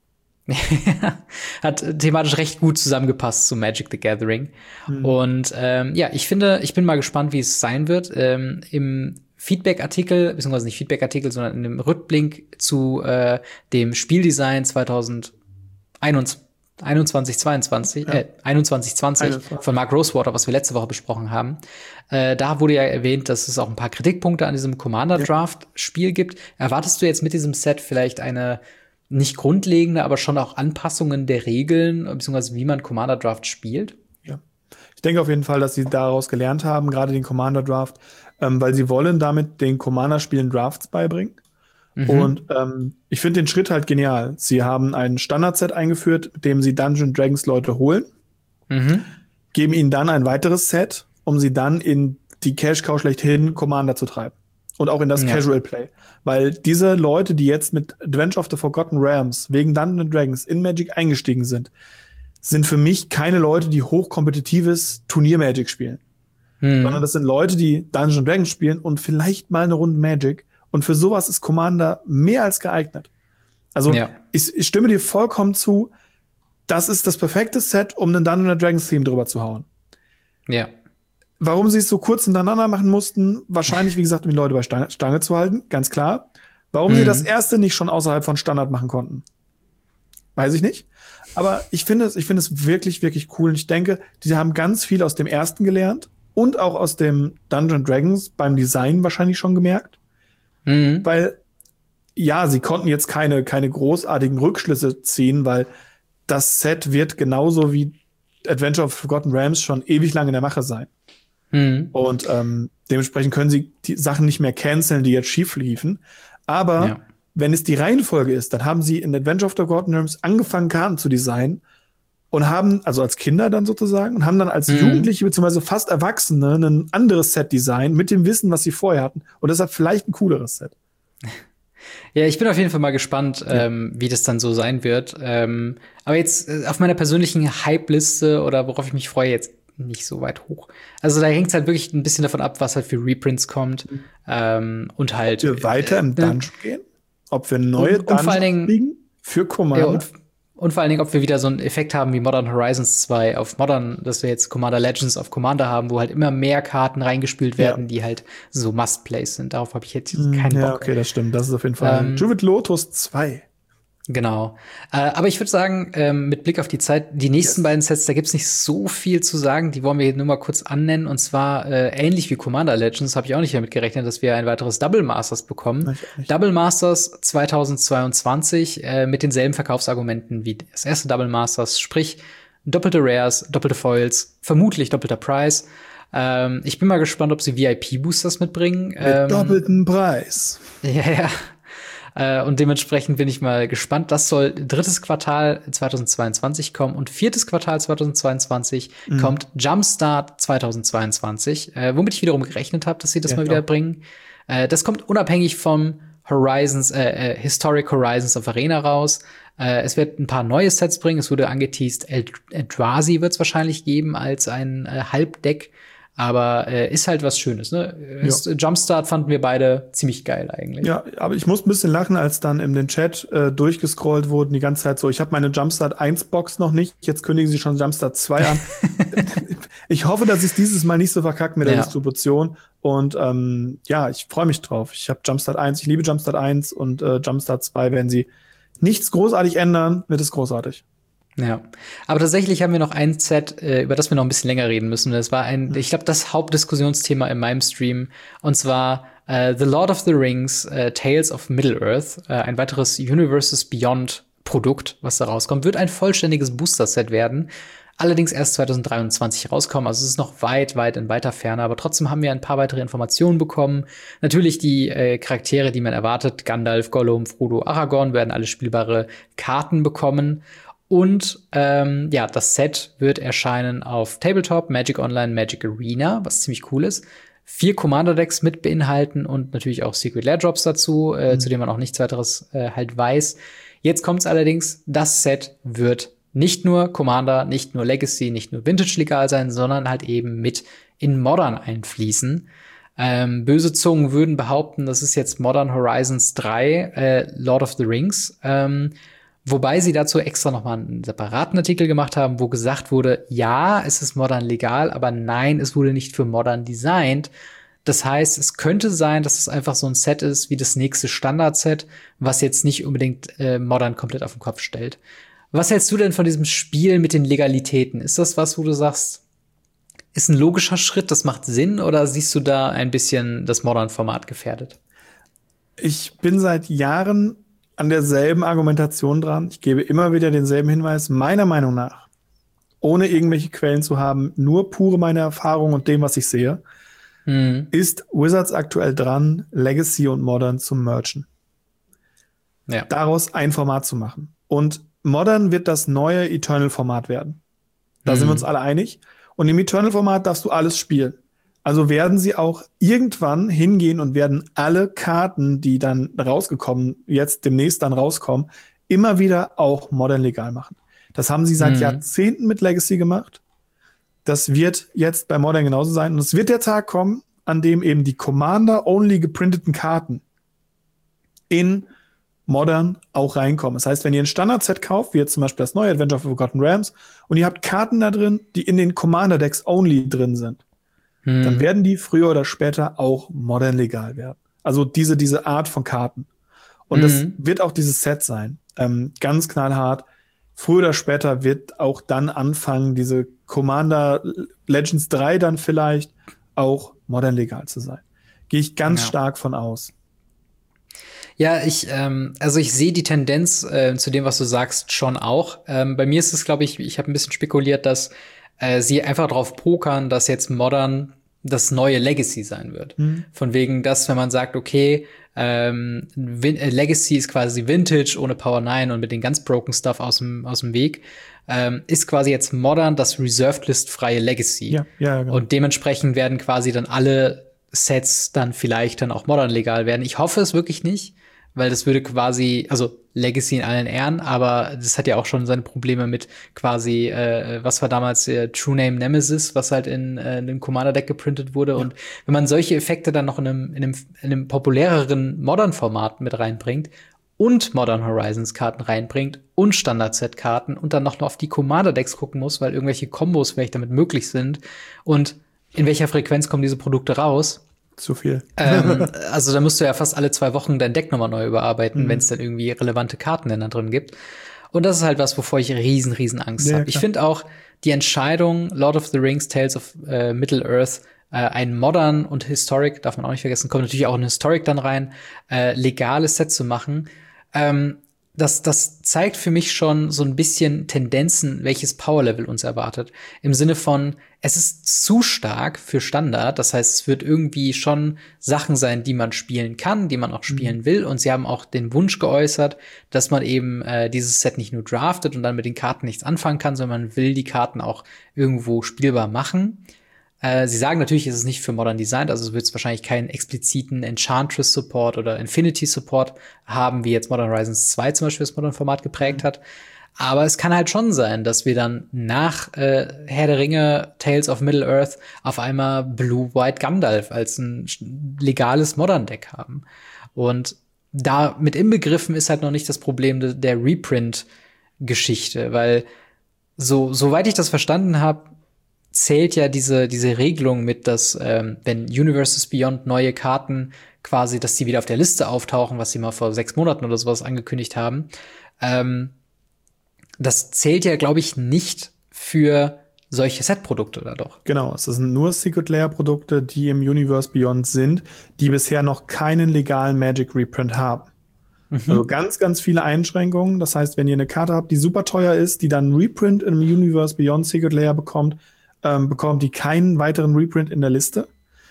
hat thematisch recht gut zusammengepasst zu Magic the Gathering. Mhm. Und ähm, ja, ich finde, ich bin mal gespannt, wie es sein wird. Ähm, Im Feedback-Artikel, beziehungsweise nicht Feedback-Artikel, sondern in dem Rückblick zu äh, dem Spieldesign zwanzig einundzwanzig, zweiundzwanzig, ja. äh, einundzwanzig zwanzig einundzwanzig von Mark Rosewater, was wir letzte Woche besprochen haben. Äh, da wurde ja erwähnt, dass es auch ein paar Kritikpunkte an diesem Commander-Draft-Spiel gibt. Erwartest du jetzt mit diesem Set vielleicht eine nicht grundlegende, aber schon auch Anpassungen der Regeln, beziehungsweise wie man Commander Draft spielt? Ja. Ich denke auf jeden Fall, dass sie daraus gelernt haben, gerade den Commander Draft, ähm, weil sie wollen damit den Commander-Spielen Drafts beibringen. Mhm. Und ähm, ich finde den Schritt halt genial. Sie haben ein Standard-Set eingeführt, mit dem sie Dungeons Dragons Leute holen, mhm. geben ihnen dann ein weiteres Set, um sie dann in die Cash-Cow schlechthin Commander zu treiben. Und auch in das ja. Casual Play. Weil diese Leute, die jetzt mit Adventure of the Forgotten Realms wegen Dungeons and Dragons in Magic eingestiegen sind, sind für mich keine Leute, die hochkompetitives Turnier-Magic spielen. Hm. Sondern das sind Leute, die Dungeons and Dragons spielen und vielleicht mal eine Runde Magic. Und für sowas ist Commander mehr als geeignet. Also ja. ich, ich stimme dir vollkommen zu. das ist das perfekte Set, um einen Dungeons and Dragons Theme drüber zu hauen. Ja. Warum sie es so kurz hintereinander machen mussten, wahrscheinlich, wie gesagt, um die Leute bei Stange, Stange zu halten, ganz klar. Warum mhm. sie das erste nicht schon außerhalb von Standard machen konnten, weiß ich nicht. Aber ich finde es, ich finde es wirklich, wirklich cool. Und ich denke, die haben ganz viel aus dem ersten gelernt und auch aus dem Dungeons and Dragons beim Design wahrscheinlich schon gemerkt. Mhm. Weil, ja, sie konnten jetzt keine, keine großartigen Rückschlüsse ziehen, weil das Set wird genauso wie Adventure of Forgotten Realms schon ewig lang in der Mache sein. Mhm. Und ähm, dementsprechend können sie die Sachen nicht mehr canceln, die jetzt schief liefen. Aber ja. wenn es die Reihenfolge ist, dann haben sie in Adventure of the Forgotten Realms angefangen, Karten zu designen und haben, also als Kinder dann sozusagen, und haben dann als mhm. Jugendliche bzw. fast Erwachsene ein anderes Set designt mit dem Wissen, was sie vorher hatten. Und deshalb vielleicht ein cooleres Set. Ja, ich bin auf jeden Fall mal gespannt, ja. ähm, wie das dann so sein wird. Ähm, aber jetzt äh, auf meiner persönlichen Hype-Liste oder worauf ich mich freue, jetzt nicht so weit hoch. Also da hängt es halt wirklich ein bisschen davon ab, was halt für Reprints kommt. Mhm. Ähm, und halt. Ob wir weiter äh, im Dungeon äh, gehen? Ob wir neue und, und Dungeons kriegen für Commander? Ja, und, und vor allen Dingen, ob wir wieder so einen Effekt haben wie Modern Horizons zwei auf Modern, dass wir jetzt Commander Legends of Commander haben, wo halt immer mehr Karten reingespült werden, ja. die halt so Must-Plays sind. Darauf habe ich jetzt keinen ja, Bock. Ja, okay, das stimmt. Das ist auf jeden Fall ähm, Druid Lotus zwei. Genau. Äh, aber ich würde sagen, ähm, mit Blick auf die Zeit, die nächsten yes. beiden Sets, da gibt's nicht so viel zu sagen. Die wollen wir nur mal kurz annennen. Und zwar äh, ähnlich wie Commander Legends habe ich auch nicht damit gerechnet, dass wir ein weiteres Double Masters bekommen. Double Masters zweitausendzweiundzwanzig äh, mit denselben Verkaufsargumenten wie das erste Double Masters. Sprich, doppelte Rares, doppelte Foils, vermutlich doppelter Preis. Ähm, ich bin mal gespannt, ob sie V I P-Boosters mitbringen. Mit ähm, doppelten Preis. Ja, ja. Und dementsprechend bin ich mal gespannt. Das soll drittes Quartal zweitausendzweiundzwanzig kommen und viertes Quartal zweitausendzweiundzwanzig mhm. kommt Jumpstart zweitausendzweiundzwanzig, äh, womit ich wiederum gerechnet habe, dass sie das ja, mal wieder bringen. Äh, das kommt unabhängig vom Horizons, äh, Historic Horizons of Arena raus. Äh, es wird ein paar neue Sets bringen. Es wurde angeteased, Eldrazi wird es wahrscheinlich geben als ein äh, Halbdeck. Aber äh, ist halt was Schönes, ne? Ja. Jumpstart fanden wir beide ziemlich geil eigentlich. Ja, aber ich muss ein bisschen lachen, als dann in den Chat äh, durchgescrollt wurden die ganze Zeit so, ich habe meine Jumpstart eins Box noch nicht, jetzt kündigen sie schon Jumpstart zwei an. Ich hoffe, dass ich dieses Mal nicht so verkackt mit der ja. Distribution. Und ähm, ja, ich freue mich drauf. Ich habe Jumpstart eins, ich liebe Jumpstart eins und äh, Jumpstart zwei, wenn sie nichts großartig ändern, wird es großartig. Ja, aber tatsächlich haben wir noch ein Set, äh, über das wir noch ein bisschen länger reden müssen. Das war ein, ich glaube, das Hauptdiskussionsthema in meinem Stream. Und zwar äh, The Lord of the Rings, äh, Tales of Middle-earth, äh, ein weiteres Universes Beyond Produkt, was da rauskommt, wird ein vollständiges Booster-Set werden. Allerdings erst zweitausenddreiundzwanzig rauskommen. Also es ist noch weit, weit in weiter Ferne. Aber trotzdem haben wir ein paar weitere Informationen bekommen. Natürlich die äh, Charaktere, die man erwartet. Gandalf, Gollum, Frodo, Aragorn werden alle spielbare Karten bekommen. Und ähm, ja, das Set wird erscheinen auf Tabletop, Magic Online, Magic Arena, was ziemlich cool ist. Vier Commander-Decks mit beinhalten und natürlich auch Secret Lair Drops dazu, äh, mhm. zu denen man auch nichts weiteres äh, halt weiß. Jetzt kommt's allerdings, das Set wird nicht nur Commander, nicht nur Legacy, nicht nur Vintage legal sein, sondern halt eben mit in Modern einfließen. Ähm, böse Zungen würden behaupten, das ist jetzt Modern Horizons drei, äh, Lord of the Rings. Ähm, Wobei sie dazu extra noch mal einen separaten Artikel gemacht haben, wo gesagt wurde, ja, es ist Modern legal, aber nein, es wurde nicht für Modern designt. Das heißt, es könnte sein, dass es einfach so ein Set ist wie das nächste Standard-Set, was jetzt nicht unbedingt äh, Modern komplett auf den Kopf stellt. Was hältst du denn von diesem Spiel mit den Legalitäten? Ist das was, wo du sagst, ist ein logischer Schritt, das macht Sinn, oder siehst du da ein bisschen das Modern-Format gefährdet? Ich bin seit Jahren an derselben Argumentation dran. Ich gebe immer wieder denselben Hinweis. Meiner Meinung nach, ohne irgendwelche Quellen zu haben, nur pure meine Erfahrung und dem, was ich sehe, mhm. ist Wizards aktuell dran, Legacy und Modern zu mergen. Ja. Daraus ein Format zu machen. Und Modern wird das neue Eternal-Format werden. Da mhm. sind wir uns alle einig. Und im Eternal-Format darfst du alles spielen. Also werden sie auch irgendwann hingehen und werden alle Karten, die dann rausgekommen, jetzt demnächst dann rauskommen, immer wieder auch Modern legal machen. Das haben sie seit mhm. Jahrzehnten mit Legacy gemacht. Das wird jetzt bei Modern genauso sein. Und es wird der Tag kommen, an dem eben die Commander-only geprinteten Karten in Modern auch reinkommen. Das heißt, wenn ihr ein Standard-Set kauft, wie jetzt zum Beispiel das neue Adventure of Forgotten Realms, und ihr habt Karten da drin, die in den Commander-Decks only drin sind, hm. dann werden die früher oder später auch modern legal werden. Also diese, diese Art von Karten. Und mhm. das wird auch dieses Set sein. Ähm, ganz knallhart. Früher oder später wird auch dann anfangen, diese Commander Legends drei dann vielleicht auch modern legal zu sein. Gehe ich ganz ja. stark von aus. Ja, ich, ähm, also ich sehe die Tendenz äh, zu dem, was du sagst, schon auch. Ähm, bei mir ist es, glaube ich, ich habe ein bisschen spekuliert, dass äh, sie einfach drauf pokern, dass jetzt modern das neue Legacy sein wird. Mhm. Von wegen, dass, wenn man sagt, okay, ähm, Legacy ist quasi Vintage ohne Power neun und mit den ganz broken Stuff aus dem aus dem Weg, ähm, ist quasi jetzt modern das Reserved List freie Legacy. Ja, ja, genau. Und dementsprechend werden quasi dann alle Sets dann vielleicht dann auch modern legal werden. Ich hoffe es wirklich nicht, weil das würde quasi, also Legacy in allen Ehren, aber das hat ja auch schon seine Probleme mit quasi, äh, was war damals äh, True Name Nemesis, was halt in, äh, in einem Commander-Deck geprintet wurde. Ja. Und wenn man solche Effekte dann noch in einem, in einem, in einem populäreren Modern-Format mit reinbringt und Modern Horizons-Karten reinbringt und Standard-Set-Karten und dann noch auf die Commander-Decks gucken muss, weil irgendwelche Kombos vielleicht damit möglich sind und in welcher Frequenz kommen diese Produkte raus, zu viel. ähm, also da musst du ja fast alle zwei Wochen dein Deck nochmal neu überarbeiten, mhm. wenn es dann irgendwie relevante Karten dann da drin gibt. Und das ist halt was, wovor ich riesen, riesen Angst ja, habe. Ich finde auch die Entscheidung, Lord of the Rings, Tales of äh, Middle-earth, äh, ein Modern und Historic, darf man auch nicht vergessen, kommt natürlich auch ein Historic dann rein, äh, legales Set zu machen. Ähm, Das, das zeigt für mich schon so ein bisschen Tendenzen, welches Power-Level uns erwartet. Im Sinne von, es ist zu stark für Standard. Das heißt, es wird irgendwie schon Sachen sein, die man spielen kann, die man auch spielen mhm. will. Und sie haben auch den Wunsch geäußert, dass man eben äh, dieses Set nicht nur draftet und dann mit den Karten nichts anfangen kann, sondern man will die Karten auch irgendwo spielbar machen. Äh, sie sagen natürlich, ist es nicht für Modern Design, also wird es wahrscheinlich keinen expliziten Enchantress-Support oder Infinity-Support haben, wie jetzt Modern Horizons zwei zum Beispiel das Modern-Format geprägt hat. Aber es kann halt schon sein, dass wir dann nach äh, Herr der Ringe, Tales of Middle-earth auf einmal Blue-White Gandalf als ein legales Modern-Deck haben. Und da mit inbegriffen ist halt noch nicht das Problem de- der Reprint-Geschichte, weil so soweit ich das verstanden habe, zählt ja diese diese Regelung mit, dass ähm, wenn Universes Beyond neue Karten quasi, dass die wieder auf der Liste auftauchen, was sie mal vor sechs Monaten oder sowas angekündigt haben. Ähm, das zählt ja, glaube ich, nicht für solche Set-Produkte, oder doch? Genau, es sind nur Secret-Layer-Produkte, die im Universe Beyond sind, die bisher noch keinen legalen Magic-Reprint haben. Mhm. Also ganz, ganz viele Einschränkungen. Das heißt, wenn ihr eine Karte habt, die super teuer ist, die dann Reprint im Universe Beyond Secret-Layer bekommt, ähm, bekommt die keinen weiteren Reprint in der Liste.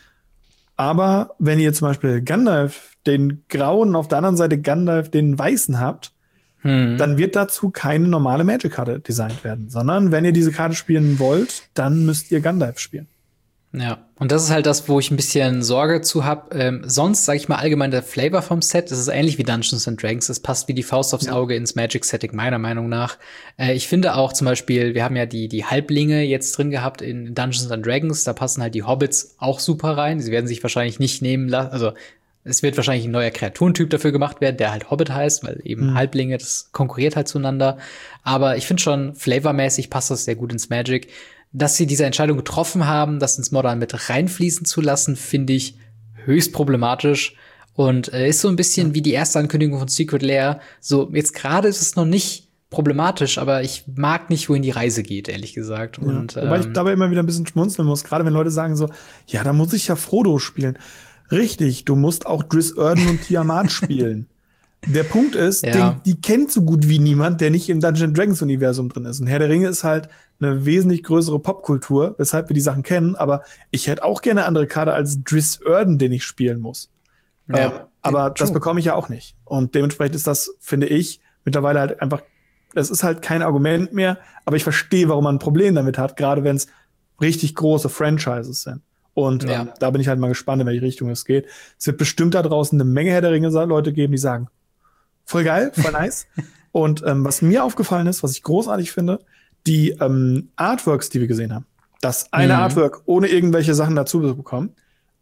Aber wenn ihr zum Beispiel Gandalf, den grauen, auf der anderen Seite Gandalf, den weißen habt, hm. dann wird dazu keine normale Magic-Karte designt werden, sondern wenn ihr diese Karte spielen wollt, dann müsst ihr Gandalf spielen. Ja, und das ist halt das, wo ich ein bisschen Sorge zu habe. Ähm, sonst, sage ich mal, allgemein der Flavor vom Set, das ist ähnlich wie Dungeons and Dragons. Es passt wie die Faust aufs ja. Auge ins Magic-Setting, meiner Meinung nach. Äh, ich finde auch zum Beispiel, wir haben ja die die Halblinge jetzt drin gehabt in Dungeons and Dragons. Da passen halt die Hobbits auch super rein. Sie werden sich wahrscheinlich nicht nehmen lassen, also es wird wahrscheinlich ein neuer Kreaturentyp dafür gemacht werden, der halt Hobbit heißt, weil eben mhm. Halblinge, das konkurriert halt zueinander. Aber ich finde schon, flavormäßig passt das sehr gut ins Magic. Dass sie diese Entscheidung getroffen haben, das ins Modern mit reinfließen zu lassen, finde ich höchst problematisch und äh, ist so ein bisschen ja. wie die erste Ankündigung von Secret Lair. So, jetzt gerade ist es noch nicht problematisch, aber ich mag nicht, wohin die Reise geht, ehrlich gesagt. Ja. Und, Wobei ähm, ich dabei immer wieder ein bisschen schmunzeln muss, gerade wenn Leute sagen so, ja, da muss ich ja Frodo spielen. Richtig, du musst auch Driss Erden und Tiamat spielen. Der Punkt ist, ja. den, die kennt so gut wie niemand, der nicht im Dungeons and Dragons Universum drin ist. Und Herr der Ringe ist halt eine wesentlich größere Popkultur, weshalb wir die Sachen kennen. Aber ich hätte auch gerne eine andere Karte als Driss Erden, den ich spielen muss. Ja. Ähm, aber das bekomme ich ja auch nicht. Und dementsprechend ist das, finde ich, mittlerweile halt einfach, das ist halt kein Argument mehr. Aber ich verstehe, warum man ein Problem damit hat, gerade wenn es richtig große Franchises sind. Und ja. ähm, da bin ich halt mal gespannt, in welche Richtung es geht. Es wird bestimmt da draußen eine Menge Herr der Ringe-Leute geben, die sagen, voll geil, voll nice. Und ähm, was mir aufgefallen ist, was ich großartig finde, die ähm, Artworks, die wir gesehen haben. Das eine mhm. Artwork, ohne irgendwelche Sachen dazu zu bekommen,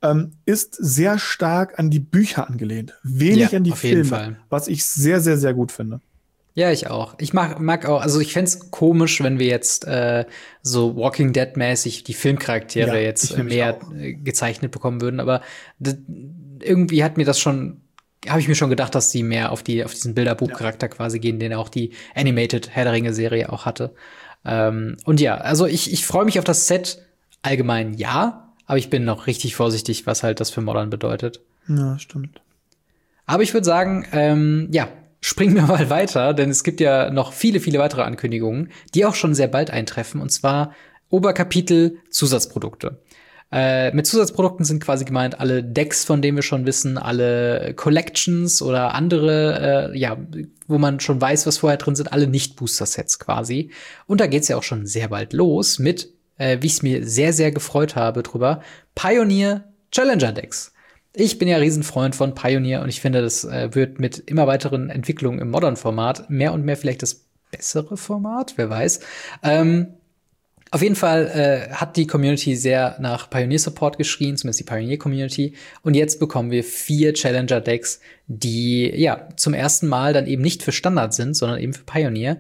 ähm, ist sehr stark an die Bücher angelehnt. Wenig Ja, an die auf jeden Filme, Fall. was ich sehr, sehr, sehr gut finde. Ja, ich auch. Ich mag, mag auch, also ich fänd's komisch, wenn wir jetzt äh, so Walking Dead-mäßig die Filmcharaktere Ja, jetzt ich äh, nämlich mehr auch. äh, gezeichnet bekommen würden, aber d- irgendwie hat mir das schon, habe ich mir schon gedacht, dass die mehr auf die auf diesen Bilderbuchcharakter quasi gehen, den auch die Animated Herr der Ringe-Serie auch hatte. Ähm, und ja, also ich, ich freue mich auf das Set allgemein, ja, aber ich bin noch richtig vorsichtig, was halt das für Modern bedeutet. Ja, stimmt. Aber ich würde sagen, ähm, ja, springen wir mal weiter, denn es gibt ja noch viele, viele weitere Ankündigungen, die auch schon sehr bald eintreffen, und zwar Oberkapitel Zusatzprodukte. Äh, mit Zusatzprodukten sind quasi gemeint alle Decks, von denen wir schon wissen, alle Collections oder andere, äh, ja, wo man schon weiß, was vorher drin sind, alle Nicht-Booster-Sets quasi. Und da geht's ja auch schon sehr bald los mit, äh, wie ich es mir sehr, sehr gefreut habe drüber, Pioneer Challenger Decks. Ich bin ja Riesenfreund von Pioneer und ich finde, das äh, wird mit immer weiteren Entwicklungen im Modern-Format mehr und mehr vielleicht das bessere Format, wer weiß. Ähm, auf jeden Fall äh, hat die Community sehr nach Pioneer-Support geschrien, zumindest die Pioneer-Community. Und jetzt bekommen wir vier Challenger-Decks, die ja zum ersten Mal dann eben nicht für Standard sind, sondern eben für Pioneer.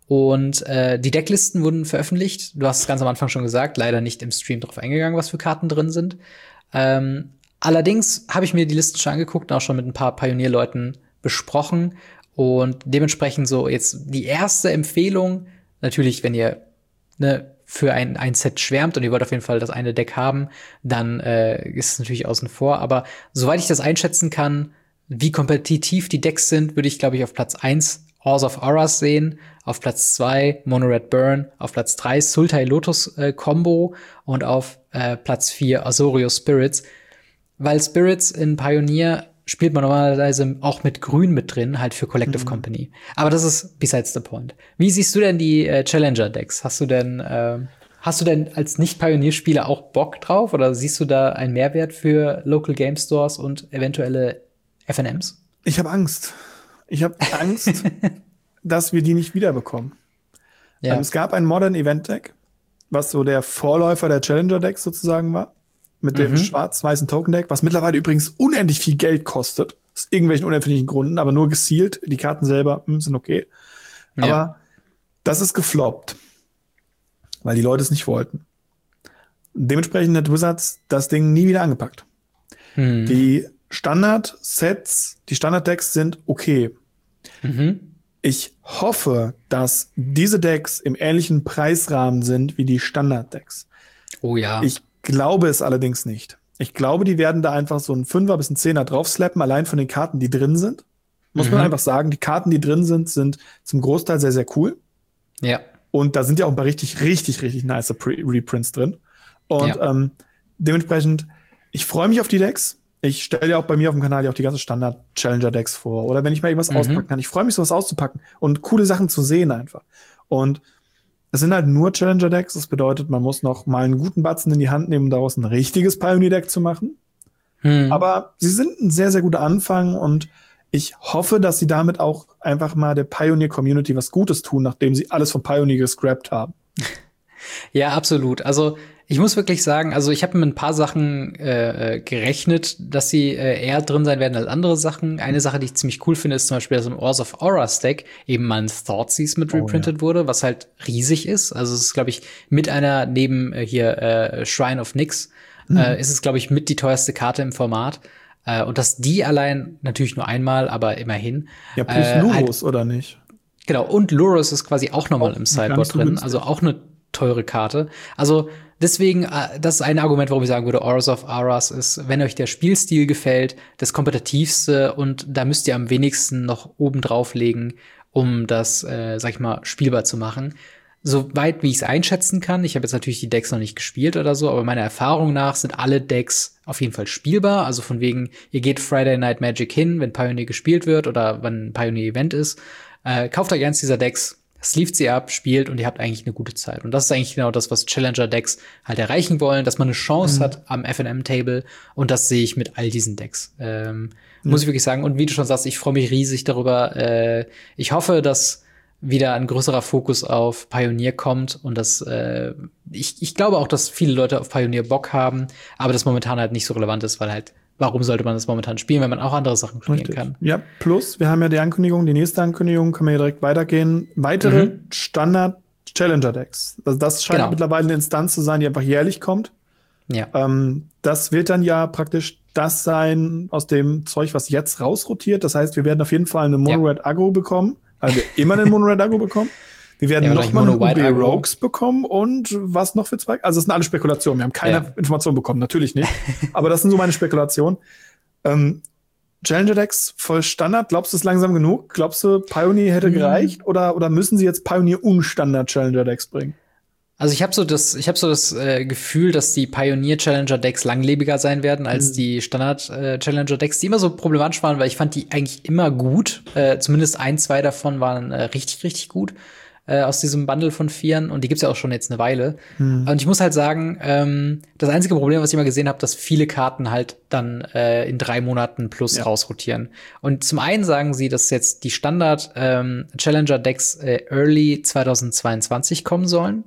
Und äh, die Decklisten wurden veröffentlicht. Du hast es ganz am Anfang schon gesagt, leider nicht im Stream drauf eingegangen, was für Karten drin sind. Ähm, allerdings habe ich mir die Listen schon angeguckt und auch schon mit ein paar Pioneer-Leuten besprochen. Und dementsprechend so jetzt die erste Empfehlung, natürlich, wenn ihr ne, für ein, ein Set schwärmt und ihr wollt auf jeden Fall das eine Deck haben, dann äh, ist es natürlich außen vor. Aber soweit ich das einschätzen kann, wie kompetitiv die Decks sind, würde ich, glaube ich, auf Platz eins Horse of Auras sehen, auf Platz zwei Mono Red Burn, auf Platz drei Sultai Lotus äh, Combo und auf äh, Platz vier Asorio Spirits. Weil Spirits in Pioneer spielt man normalerweise auch mit Grün mit drin, halt für Collective mhm. Company. Aber das ist besides the point. Wie siehst du denn die äh, Challenger-Decks? Hast du denn äh, hast du denn als Nicht-Pioneer-Spieler auch Bock drauf? Oder siehst du da einen Mehrwert für Local Game Stores und eventuelle F N Ms? Ich habe Angst. Ich habe Angst, dass wir die nicht wiederbekommen. Ja. Ähm, es gab ein Modern Event Deck, was so der Vorläufer der Challenger-Decks sozusagen war. Mit dem mhm. schwarz-weißen Token-Deck, was mittlerweile übrigens unendlich viel Geld kostet. Aus irgendwelchen unerfindlichen Gründen, aber nur gesealt. Die Karten selber mh, sind okay. Ja. Aber das ist gefloppt. Weil die Leute es nicht wollten. Dementsprechend hat Wizards das Ding nie wieder angepackt. Mhm. Die Standard-Sets, die Standard-Decks sind okay. Mhm. Ich hoffe, dass diese Decks im ähnlichen Preisrahmen sind wie die Standard-Decks. Oh ja. Ich glaube es allerdings nicht. Ich glaube, die werden da einfach so einen Fünfer bis einen Zehner draufslappen, allein von den Karten, die drin sind. Muss mhm. man einfach sagen, die Karten, die drin sind, sind zum Großteil sehr, sehr cool. Ja. Und da sind ja auch ein paar richtig, richtig, richtig nice Reprints drin. Und ja. ähm, dementsprechend, ich freue mich auf die Decks. Ich stelle ja auch bei mir auf dem Kanal ja auch die ganzen Standard-Challenger-Decks vor. Oder wenn ich mal irgendwas mhm. auspacken kann. Ich freue mich, sowas auszupacken und coole Sachen zu sehen einfach. Und es sind halt nur Challenger-Decks. Das bedeutet, man muss noch mal einen guten Batzen in die Hand nehmen, um daraus ein richtiges Pioneer-Deck zu machen. Hm. Aber sie sind ein sehr, sehr guter Anfang und ich hoffe, dass sie damit auch einfach mal der Pioneer-Community was Gutes tun, nachdem sie alles von Pioneer gescrapped haben. Ja, absolut. Also ich muss wirklich sagen, also ich habe mit ein paar Sachen äh, gerechnet, dass sie äh, eher drin sein werden als andere Sachen. Eine Sache, die ich ziemlich cool finde, ist zum Beispiel, dass im Horse of Auras Deck eben mal ein Thoughtseize mit reprintet oh, ja. wurde, was halt riesig ist. Also es ist, glaube ich, mit einer neben äh, hier äh, Shrine of Nyx, mhm. äh, ist es, glaube ich, mit die teuerste Karte im Format. Äh, und dass die allein, natürlich nur einmal, aber immerhin. Ja, plus äh, Lurus, halt, oder nicht? Genau, und Lurus ist quasi auch nochmal im Sideboard so drin. Günstig. Also auch eine teure Karte. Also deswegen, das ist ein Argument, warum ich sagen würde, Horse of Auras ist, wenn euch der Spielstil gefällt, das kompetitivste und da müsst ihr am wenigsten noch oben drauflegen, um das, äh, sag ich mal, spielbar zu machen. Soweit, wie ich es einschätzen kann, ich habe jetzt natürlich die Decks noch nicht gespielt oder so, aber meiner Erfahrung nach sind alle Decks auf jeden Fall spielbar. Also von wegen, ihr geht Friday Night Magic hin, wenn Pioneer gespielt wird oder wenn ein Pioneer-Event ist. Äh, kauft euch eins dieser Decks, sleeved sie ab, spielt und ihr habt eigentlich eine gute Zeit. Und das ist eigentlich genau das, was Challenger-Decks halt erreichen wollen, dass man eine Chance mhm. hat am F N M-Table. Und das sehe ich mit all diesen Decks. Ähm, mhm. Muss ich wirklich sagen. Und wie du schon sagst, ich freue mich riesig darüber. Äh, ich hoffe, dass wieder ein größerer Fokus auf Pioneer kommt und das äh, ich, ich glaube auch, dass viele Leute auf Pioneer Bock haben, aber das momentan halt nicht so relevant ist, weil halt, warum sollte man das momentan spielen, wenn man auch andere Sachen spielen Richtig. kann? Ja, plus, wir haben ja die Ankündigung, die nächste Ankündigung, können wir ja direkt weitergehen. Weitere mhm. Standard-Challenger-Decks. Also das scheint genau. mittlerweile eine Instanz zu sein, die einfach jährlich kommt. Ja. Ähm, das wird dann ja praktisch das sein aus dem Zeug, was jetzt rausrotiert. Das heißt, wir werden auf jeden Fall eine Mono-Red ja. Aggro bekommen. Also wir immer einen Mono-Red Aggro bekommen. Wir werden ja, noch mal eine U B Rogues bekommen und was noch für zwei? Also das sind alle Spekulationen. Wir haben keine ja. Informationen bekommen, natürlich nicht. Aber das sind so meine Spekulationen. Ähm, Challenger-Decks voll Standard. Glaubst du, es ist langsam genug? Glaubst du, Pioneer hätte mhm. gereicht? Oder, oder müssen sie jetzt Pioneer unstandard Challenger-Decks bringen? Also ich habe so das, ich habe so das äh, Gefühl, dass die Pioneer Challenger Decks langlebiger sein werden als mhm. die Standard äh, Challenger Decks, die immer so problematisch waren, weil ich fand die eigentlich immer gut. Äh, zumindest ein, zwei davon waren äh, richtig, richtig gut äh, aus diesem Bundle von Vieren und die gibt's ja auch schon jetzt eine Weile. Mhm. Und ich muss halt sagen, ähm, das einzige Problem, was ich immer gesehen habe, dass viele Karten halt dann äh, in drei Monaten plus ja. rausrotieren. Und zum einen sagen sie, dass jetzt die Standard ähm, Challenger Decks äh, Early zweitausendzweiundzwanzig kommen sollen.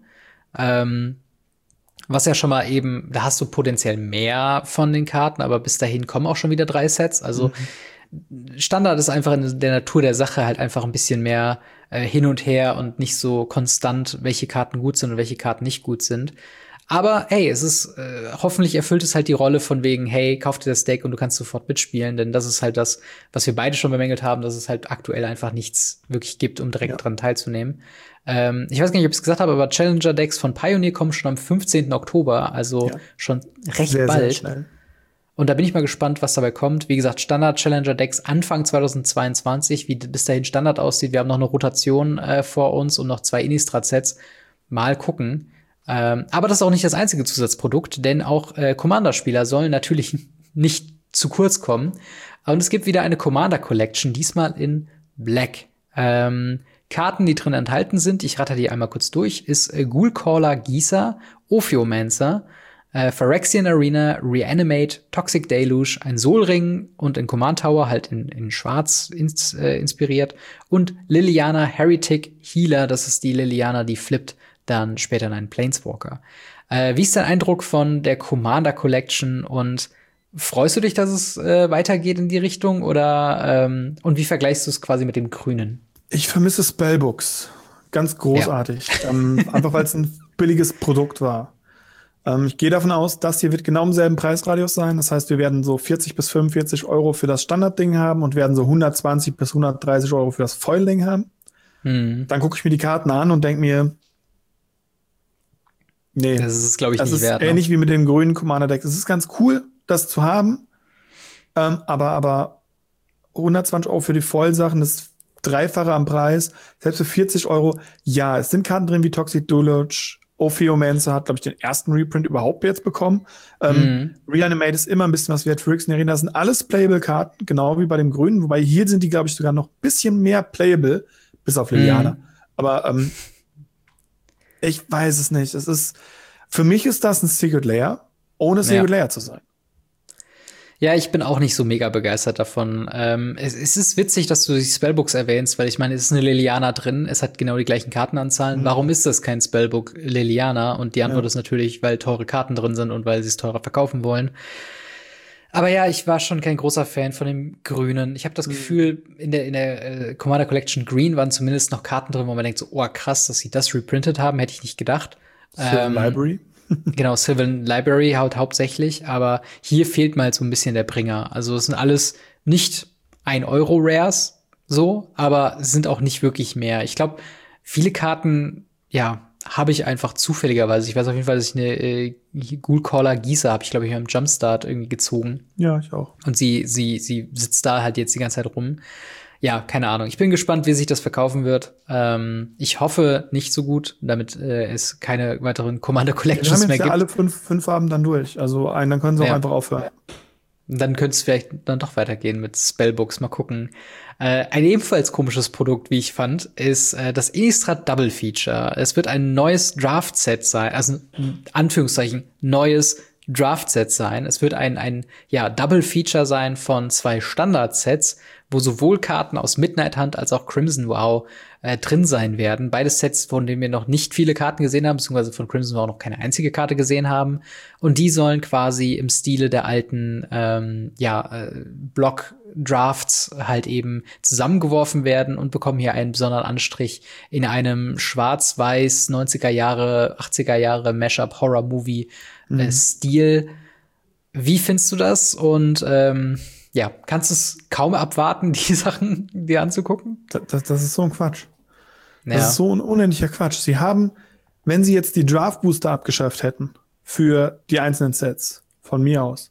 Ähm, was ja schon mal eben, da hast du potenziell mehr von den Karten, aber bis dahin kommen auch schon wieder drei Sets. Also mhm. Standard ist einfach in der Natur der Sache halt einfach ein bisschen mehr äh, hin und her und nicht so konstant, welche Karten gut sind und welche Karten nicht gut sind. Aber hey, es ist äh, hoffentlich erfüllt es halt die Rolle von wegen, hey, kauf dir das Deck und du kannst sofort mitspielen, denn das ist halt das, was wir beide schon bemängelt haben, dass es halt aktuell einfach nichts wirklich gibt, um direkt ja. dran teilzunehmen. Ähm, ich weiß gar nicht, ob ich es gesagt habe, aber Challenger-Decks von Pioneer kommen schon am fünfzehnten Oktober, also ja. schon recht sehr, bald. Sehr schnell. Und da bin ich mal gespannt, was dabei kommt. Wie gesagt, Standard-Challenger-Decks Anfang zweitausendzweiundzwanzig, wie bis dahin Standard aussieht. Wir haben noch eine Rotation äh, vor uns und noch zwei Innistrad-Sets. Mal gucken. Ähm, aber das ist auch nicht das einzige Zusatzprodukt, denn auch äh, Commander-Spieler sollen natürlich nicht zu kurz kommen. Und es gibt wieder eine Commander-Collection, diesmal in Black. Ähm, Karten, die drin enthalten sind, ich ratter die einmal kurz durch, ist äh, Ghoulcaller Gisa, Ophiomancer, äh, Phyrexian Arena, Reanimate, Toxic Deluge, ein Soulring und ein Command Tower, halt in, in schwarz ins, äh, inspiriert. Und Liliana Heretic Healer, das ist die Liliana, die flippt dann später in einen Planeswalker. Äh, wie ist dein Eindruck von der Commander Collection und freust du dich, dass es äh, weitergeht in die Richtung oder ähm, und wie vergleichst du es quasi mit dem Grünen? Ich vermisse Spellbooks. Ganz großartig. Ja. Ähm, einfach weil es ein billiges Produkt war. Ähm, ich gehe davon aus, das hier wird genau im selben Preisradius sein. Das heißt, wir werden so vierzig bis fünfundvierzig Euro für das Standardding haben und werden so hundertzwanzig bis hundertdreißig Euro für das Foil-Ding haben. Hm. Dann gucke ich mir die Karten an und denke mir, nee, das ist, glaube ich, das nicht ist wert. Ähnlich noch. Wie mit dem grünen Commander-Deck. Es ist ganz cool, das zu haben. Ähm, aber, aber hundertzwanzig Euro für die Vollsachen, das ist Dreifache am Preis. Selbst für vierzig Euro. Ja, es sind Karten drin wie Toxic Deluge. Ophiomancer hat, glaube ich, den ersten Reprint überhaupt jetzt bekommen. Ähm, mhm. Reanimate ist immer ein bisschen was wert. Phyrexian Arena, das sind alles Playable-Karten, genau wie bei dem Grünen. Wobei hier sind die, glaube ich, sogar noch ein bisschen mehr Playable, bis auf Liliana. Mhm. Aber ähm, ich weiß es nicht. Es ist, für mich ist das ein Secret Lair, ohne Secret ja. Lair zu sein. Ja, ich bin auch nicht so mega begeistert davon. Ähm, es, es ist witzig, dass du die Spellbooks erwähnst, weil ich meine, es ist eine Liliana drin, es hat genau die gleichen Kartenanzahlen. Mhm. Warum ist das kein Spellbook Liliana? Und die Antwort ja. ist natürlich, weil teure Karten drin sind und weil sie es teurer verkaufen wollen. Aber ja, ich war schon kein großer Fan von dem Grünen. Ich habe das mhm. Gefühl, in der in der äh, Commander Collection Green waren zumindest noch Karten drin, wo man denkt so, oh krass, dass sie das reprintet haben, hätte ich nicht gedacht. Sylvan ähm, Library. Genau, Sylvan Library haut hauptsächlich, aber hier fehlt mal so ein bisschen der Bringer. Also es sind alles nicht ein Euro Rares, so, aber es sind auch nicht wirklich mehr. Ich glaube, viele Karten, ja, habe ich einfach zufälligerweise. Ich weiß auf jeden Fall, dass ich eine äh, Ghoulcaller Gisa habe ich, glaube ich, im Jumpstart irgendwie gezogen. Ja, ich auch. Und sie, sie, sie sitzt da halt jetzt die ganze Zeit rum. Ja, keine Ahnung. Ich bin gespannt, wie sich das verkaufen wird. Ähm, ich hoffe nicht so gut, damit äh, es keine weiteren Commander Collections mehr gibt. Wir haben jetzt ja alle fünf, fünf Farben dann durch. Also einen, dann können sie auch ja. einfach aufhören. Dann könnte es vielleicht dann doch weitergehen mit Spellbooks. Mal gucken. Äh, ein ebenfalls komisches Produkt, wie ich fand, ist äh, das Innistrad Double Feature. Es wird ein neues Draft-Set sein, also in Anführungszeichen neues Draft-Set sein. Es wird ein, ein ja, Double-Feature sein von zwei Standard-Sets, wo sowohl Karten aus Midnight Hunt als auch Crimson Vow äh, drin sein werden. Beide Sets, von denen wir noch nicht viele Karten gesehen haben, beziehungsweise von Crimson Vow noch keine einzige Karte gesehen haben. Und die sollen quasi im Stile der alten ähm, ja, äh, Block-Drafts halt eben zusammengeworfen werden und bekommen hier einen besonderen Anstrich in einem schwarz-weiß neunziger Jahre, achtziger Jahre Mashup-Horror-Movie-Stil. Mhm. Wie findest du das? Und ähm, ja, kannst du es kaum abwarten, die Sachen dir anzugucken? Das, das, das ist so ein Quatsch. Ja. Das ist so ein unendlicher Quatsch. Sie haben, wenn sie jetzt die Draft-Booster abgeschafft hätten für die einzelnen Sets, von mir aus.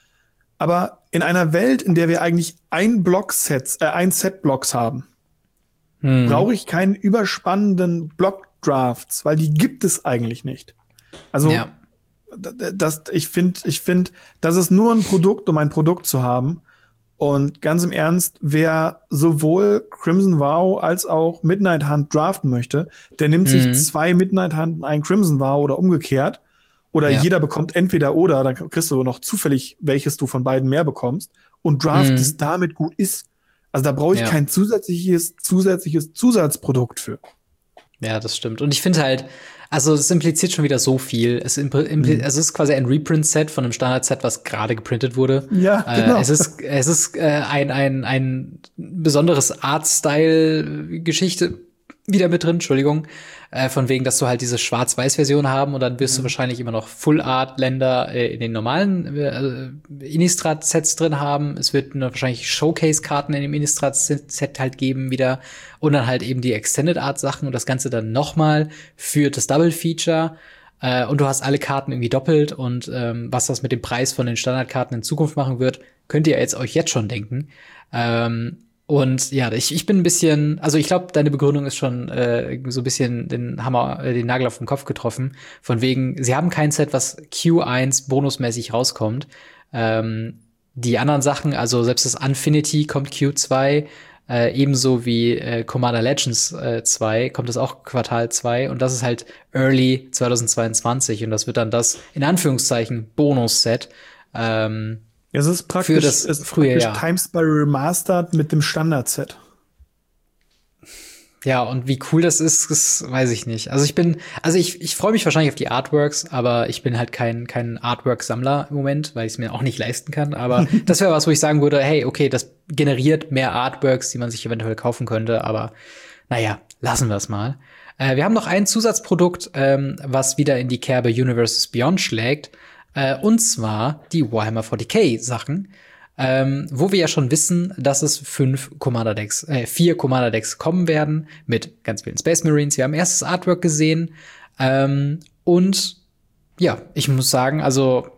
Aber in einer Welt, in der wir eigentlich ein Block-Sets, äh, ein Set-Blocks haben, hm. brauche ich keinen überspannenden Block-Drafts, weil die gibt es eigentlich nicht. Also ja. Das, ich finde, ich finde, das ist nur ein Produkt, um ein Produkt zu haben. Und ganz im Ernst, wer sowohl Crimson Vow als auch Midnight Hunt draften möchte, der nimmt mhm. sich zwei Midnight Hunt und einen Crimson Vow oder umgekehrt. Oder ja. jeder bekommt entweder oder, dann kriegst du noch zufällig, welches du von beiden mehr bekommst. Und Draft, mhm. es damit gut ist. Also da brauche ich ja. kein zusätzliches, zusätzliches Zusatzprodukt für. Ja, das stimmt. Und ich finde halt, also es impliziert schon wieder so viel. Es, impl- impl- mhm. also es ist quasi ein Reprint-Set von einem Standard-Set, was gerade geprintet wurde. Ja, genau. Äh, es ist, es ist äh, ein, ein, ein besonderes Art-Style-Geschichte wieder mit drin, Entschuldigung. Äh, von wegen, dass du halt diese Schwarz-Weiß-Version haben und dann wirst mhm. du wahrscheinlich immer noch Full-Art-Länder äh, in den normalen äh, Innistrad-Sets drin haben. Es wird nur wahrscheinlich Showcase-Karten in dem Innistrad-Set halt geben wieder und dann halt eben die Extended-Art-Sachen und das Ganze dann nochmal für das Double-Feature. Äh, und du hast alle Karten irgendwie doppelt und ähm, was das mit dem Preis von den Standardkarten in Zukunft machen wird, könnt ihr jetzt euch jetzt schon denken. Ähm, Und ja, ich, ich bin ein bisschen, also ich glaube, deine Begründung ist schon äh, so ein bisschen den Hammer, äh, den Nagel auf den Kopf getroffen. Von wegen, sie haben kein Set, was Q eins bonusmäßig rauskommt. Ähm, die anderen Sachen, also selbst das Infinity kommt Q zwei, äh, ebenso wie äh, Commander Legends äh, zwei, kommt das auch Quartal zwei. Und das ist halt Early zweitausendzweiundzwanzig. Und das wird dann das, in Anführungszeichen, Bonus-Set. Ähm, Ja, es ist praktisch, für das es ist frühe praktisch Jahr. Time Spiral Remastered mit dem Standard-Set. Ja, und wie cool das ist, das weiß ich nicht. Also ich bin, also ich, ich freue mich wahrscheinlich auf die Artworks, aber ich bin halt kein, kein Artwork-Sammler im Moment, weil ich es mir auch nicht leisten kann. Aber das wäre was, wo ich sagen würde, hey, okay, das generiert mehr Artworks, die man sich eventuell kaufen könnte. Aber naja, lassen wir es mal. Äh, wir haben noch ein Zusatzprodukt, ähm, was wieder in die Kerbe Universes Beyond schlägt. Äh, und zwar die Warhammer forty K-Sachen. Ähm, wo wir ja schon wissen, dass es fünf Commander-Decks, äh, vier Commander-Decks kommen werden mit ganz vielen Space Marines. Wir haben erstes Artwork gesehen. Ähm, und ja, ich muss sagen, also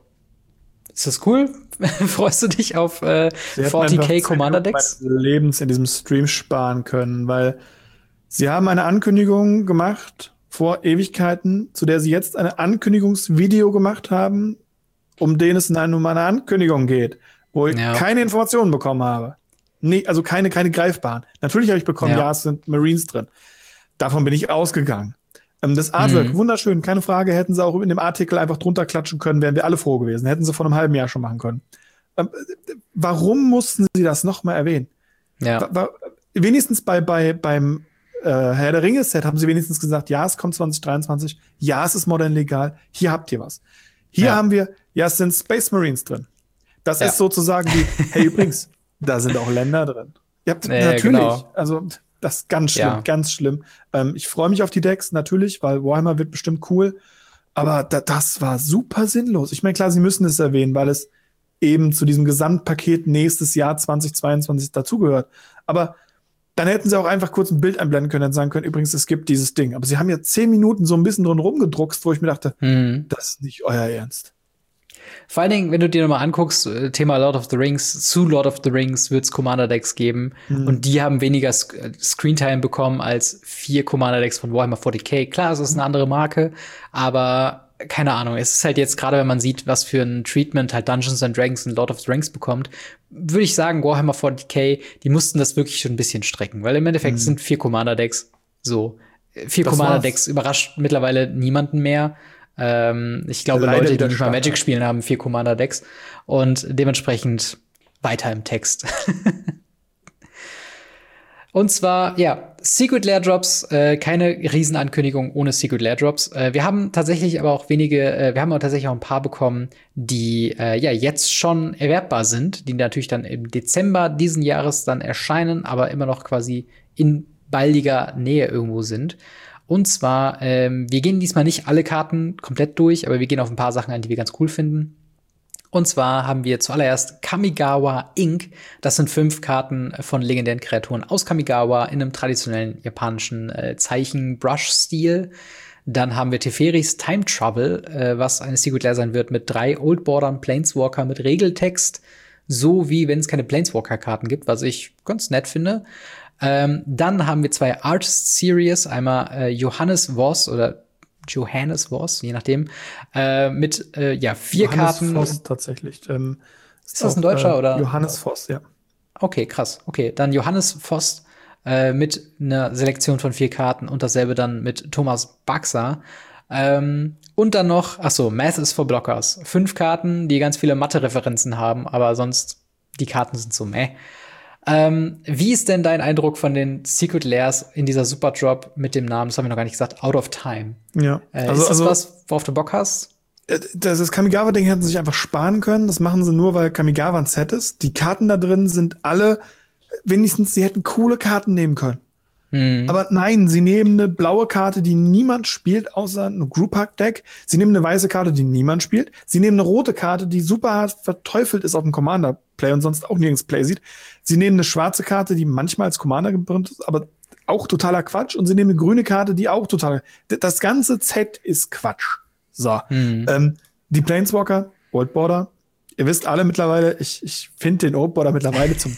ist das cool? Freust du dich auf äh, forty K Commander-Decks? Lebens in diesem Stream sparen können, weil sie haben eine Ankündigung gemacht vor Ewigkeiten, zu der sie jetzt ein Ankündigungsvideo gemacht haben, um den es in einer, um eine Ankündigung geht, wo ich ja. keine Informationen bekommen habe. Nee, also keine, keine greifbaren. Natürlich habe ich bekommen, ja. ja, es sind Marines drin. Davon bin ich ausgegangen. Ähm, das Artwork, mhm. wunderschön, keine Frage, hätten sie auch in dem Artikel einfach drunter klatschen können, wären wir alle froh gewesen. Hätten sie vor einem halben Jahr schon machen können. Ähm, warum mussten sie das noch mal erwähnen? Ja. War, war, wenigstens bei, bei, beim äh, Herr der Ringe-Set haben sie wenigstens gesagt, ja, es kommt zwanzig dreiundzwanzig, ja, es ist modern legal, hier habt ihr was. Hier ja. haben wir, ja, es sind Space Marines drin. Das ja. ist sozusagen wie, hey, übrigens, da sind auch Länder drin. Ja, ja natürlich. Genau. Also, das ist ganz schlimm, ja. ganz schlimm. Ähm, ich freue mich auf die Decks, natürlich, weil Warhammer wird bestimmt cool. Aber da, das war super sinnlos. Ich meine, klar, sie müssen es erwähnen, weil es eben zu diesem Gesamtpaket nächstes Jahr zwanzig zweiundzwanzig dazugehört. Aber dann hätten sie auch einfach kurz ein Bild einblenden können und sagen können, übrigens, es gibt dieses Ding. Aber sie haben ja zehn Minuten so ein bisschen drin rumgedruckst, wo ich mir dachte, mhm. das ist nicht euer Ernst. Vor allen Dingen, wenn du dir nochmal anguckst, Thema Lord of the Rings, zu Lord of the Rings wird es Commander-Decks geben. Mhm. Und die haben weniger Sc- Screentime bekommen als vier Commander-Decks von Warhammer forty K. Klar, es ist eine andere Marke, aber keine Ahnung. Es ist halt jetzt, gerade wenn man sieht, was für ein Treatment halt Dungeons and Dragons und Lord of the Rings bekommt, würde ich sagen, Warhammer forty K, die mussten das wirklich schon ein bisschen strecken. Weil im Endeffekt mhm. sind vier Commander-Decks so. Vier das Commander-Decks war's. Überrascht mittlerweile niemanden mehr. Ähm, ich glaube, Leider Leute, die nicht mal Magic spielen, haben vier Commander-Decks und dementsprechend weiter im Text. Und zwar, ja, Secret Lair Drops, äh, keine Riesenankündigung ohne Secret Lair Drops. Äh, wir haben tatsächlich aber auch wenige, äh, wir haben auch tatsächlich auch ein paar bekommen, die äh, ja jetzt schon erwerbbar sind, die natürlich dann im Dezember diesen Jahres dann erscheinen, aber immer noch quasi in baldiger Nähe irgendwo sind. Und zwar, ähm, wir gehen diesmal nicht alle Karten komplett durch, aber wir gehen auf ein paar Sachen ein, die wir ganz cool finden. Und zwar haben wir zuallererst Kamigawa Incorporated. Das sind fünf Karten von legendären Kreaturen aus Kamigawa in einem traditionellen japanischen äh, Zeichen-Brush-Stil. Dann haben wir Teferis Time Travel, äh, was eine Secret Lair sein wird, mit drei Old Bordern Planeswalker mit Regeltext. So wie wenn es keine Planeswalker-Karten gibt, was ich ganz nett finde. Ähm, dann haben wir zwei Artist Series, einmal äh, Johannes Voss oder Johannes Voss, je nachdem, äh, mit äh, ja vier Johannes Karten. Voss tatsächlich. Ähm, ist, ist das ein Deutscher äh, oder? Johannes Voss, ja. Okay, krass. Okay, dann Johannes Voss äh, mit einer Selektion von vier Karten und dasselbe dann mit Thomas Baxer. Ähm, und dann noch, ach so, Math is for Blockers. Fünf Karten, die ganz viele Mathe-Referenzen haben, aber sonst die Karten sind so meh. Ähm, wie ist denn dein Eindruck von den Secret Lairs in dieser Super Drop mit dem Namen, das haben wir noch gar nicht gesagt, Out of Time? Ja. Äh, also, ist das also, was, worauf du Bock hast? Das, das Kamigawa-Ding hätten sie sich einfach sparen können. Das machen sie nur, weil Kamigawa ein Set ist. Die Karten da drin sind alle, wenigstens, sie hätten coole Karten nehmen können. Mhm. Aber nein, sie nehmen eine blaue Karte, die niemand spielt, außer ein Group-Hack-Deck. Sie nehmen eine weiße Karte, die niemand spielt. Sie nehmen eine rote Karte, die super hart verteufelt ist auf dem Commander-Play und sonst auch nirgends Play sieht. Sie nehmen eine schwarze Karte, die manchmal als Commander gebrannt ist, aber auch totaler Quatsch. Und sie nehmen eine grüne Karte, die auch total. Das ganze Set ist Quatsch. So. Mhm. Ähm, die Planeswalker, Old Border. Ihr wisst alle mittlerweile, ich, ich finde den Old Border mittlerweile zum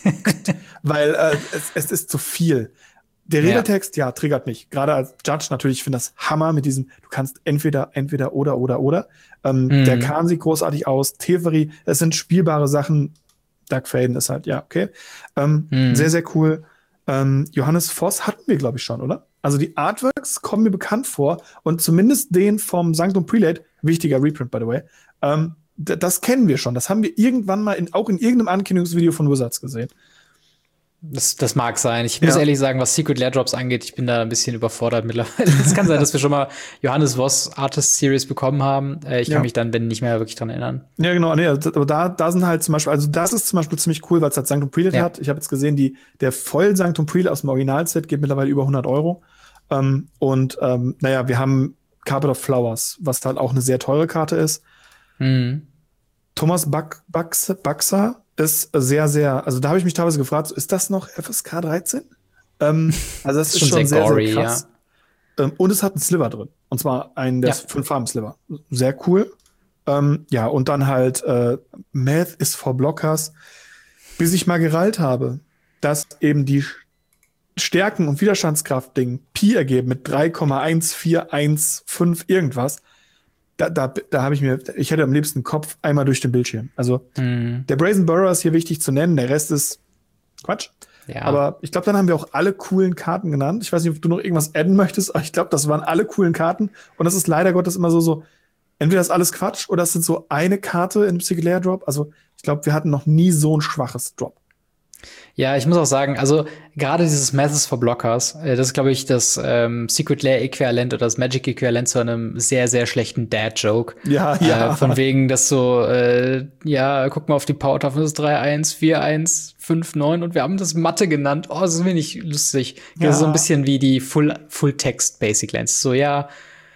weil äh, es, es ist zu viel. Der Regeltext, ja. ja, triggert mich. Gerade als Judge natürlich, ich finde das Hammer mit diesem, du kannst entweder, entweder, oder, oder, oder. Ähm, mhm. Der Kahn sieht großartig aus. Teferi, es sind spielbare Sachen. Dark Faden ist halt, ja, okay. Ähm, mhm. Sehr, sehr cool. Ähm, Johannes Voss hatten wir, glaube ich, schon, oder? Also die Artworks kommen mir bekannt vor und zumindest den vom Sanctum Prelate, wichtiger Reprint, by the way, ähm, d- das kennen wir schon. Das haben wir irgendwann mal in, auch in irgendeinem Ankündigungsvideo von Wizards gesehen. Das, das mag sein. Ich muss ja. ehrlich sagen, was Secret Lair Drops angeht, ich bin da ein bisschen überfordert mittlerweile. Es kann sein, dass wir schon mal Johannes Voss Artist Series bekommen haben. Äh, ich kann ja. mich dann, wenn nicht mehr, wirklich dran erinnern. Ja, genau. Nee, aber da, da sind halt zum Beispiel, also das ist zum Beispiel ziemlich cool, weil es halt Sanctum Prelate ja. hat. Ich habe jetzt gesehen, die, der voll Sanctum Prelate aus dem Originalset geht mittlerweile über hundert Euro. Ähm, und ähm, naja, wir haben Carpet of Flowers, was halt auch eine sehr teure Karte ist. Mhm. Thomas Bak- Baks- Baxer ist sehr, sehr, also da habe ich mich teilweise gefragt, ist das noch F S K dreizehn? Ähm, also das ist, ist schon, schon sehr, sehr, gory, sehr krass. Ja. Ähm, und es hat einen Sliver drin. Und zwar einen der ja. fünf Farben Sliver. Sehr cool. Ähm, ja, und dann halt äh, Math is for Blockers. Bis ich mal gereilt habe, dass eben die Stärken- und Widerstandskraft-Ding Pi ergeben mit drei Komma eins vier eins fünf irgendwas. Da, da, da habe ich mir, ich hätte am liebsten den Kopf einmal durch den Bildschirm. Also mhm. der Brazen Burrow ist hier wichtig zu nennen, der Rest ist Quatsch. Ja. Aber ich glaube, dann haben wir auch alle coolen Karten genannt. Ich weiß nicht, ob du noch irgendwas adden möchtest, aber ich glaube, das waren alle coolen Karten. Und das ist leider Gottes immer so, so entweder ist alles Quatsch oder es sind so eine Karte in Secret Lair Drop. Also ich glaube, wir hatten noch nie so ein schwaches Drop. Ja, ich muss auch sagen, also gerade dieses Math is for Blockers, äh, das ist, glaube ich, das ähm, Secret Lair-Äquivalent oder das Magic-Äquivalent zu einem sehr, sehr schlechten Dad-Joke. Ja, ja. Äh, von wegen, dass so, äh, ja, guck mal auf die Powertafel, das ist drei eins, vier eins, fünf neun und wir haben das Mathe genannt. Oh, das ist wenig lustig. Ja. Das ist so ein bisschen wie die Full, Full-Text-Basic-Lines. So, ja,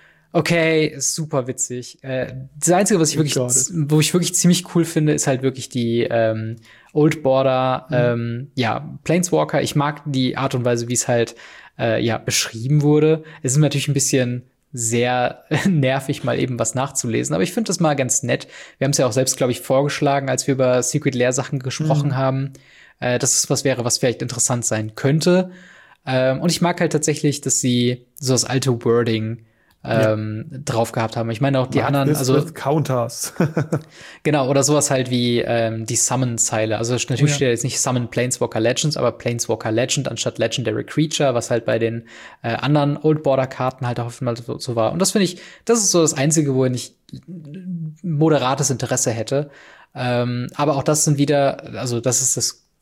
okay, ist super witzig. Äh, das Einzige, was ich wirklich, wo ich wirklich ziemlich cool finde, ist halt wirklich die ähm, Old Border, mhm. ähm, ja, Planeswalker. Ich mag die Art und Weise, wie es halt äh, ja beschrieben wurde. Es ist natürlich ein bisschen sehr nervig, mal eben was nachzulesen, aber ich finde das mal ganz nett. Wir haben es ja auch selbst, glaube ich, vorgeschlagen, als wir über Secret Lair Sachen gesprochen mhm. haben, äh, dass es was wäre, was vielleicht interessant sein könnte. Ähm, und ich mag halt tatsächlich, dass sie so das alte Wording ähm, ja. drauf gehabt haben. Ich meine auch die Mark anderen, also Counters. genau, oder sowas halt wie ähm, die Summon-Zeile. Also natürlich oh, ja. steht jetzt nicht Summon Planeswalker Legends, aber Planeswalker Legend anstatt Legendary Creature, was halt bei den äh, anderen Old Border-Karten halt auch oftmals so, so war. Und das finde ich, das ist so das Einzige, wo ich moderates Interesse hätte. Ähm, aber auch das sind wieder, also das ist das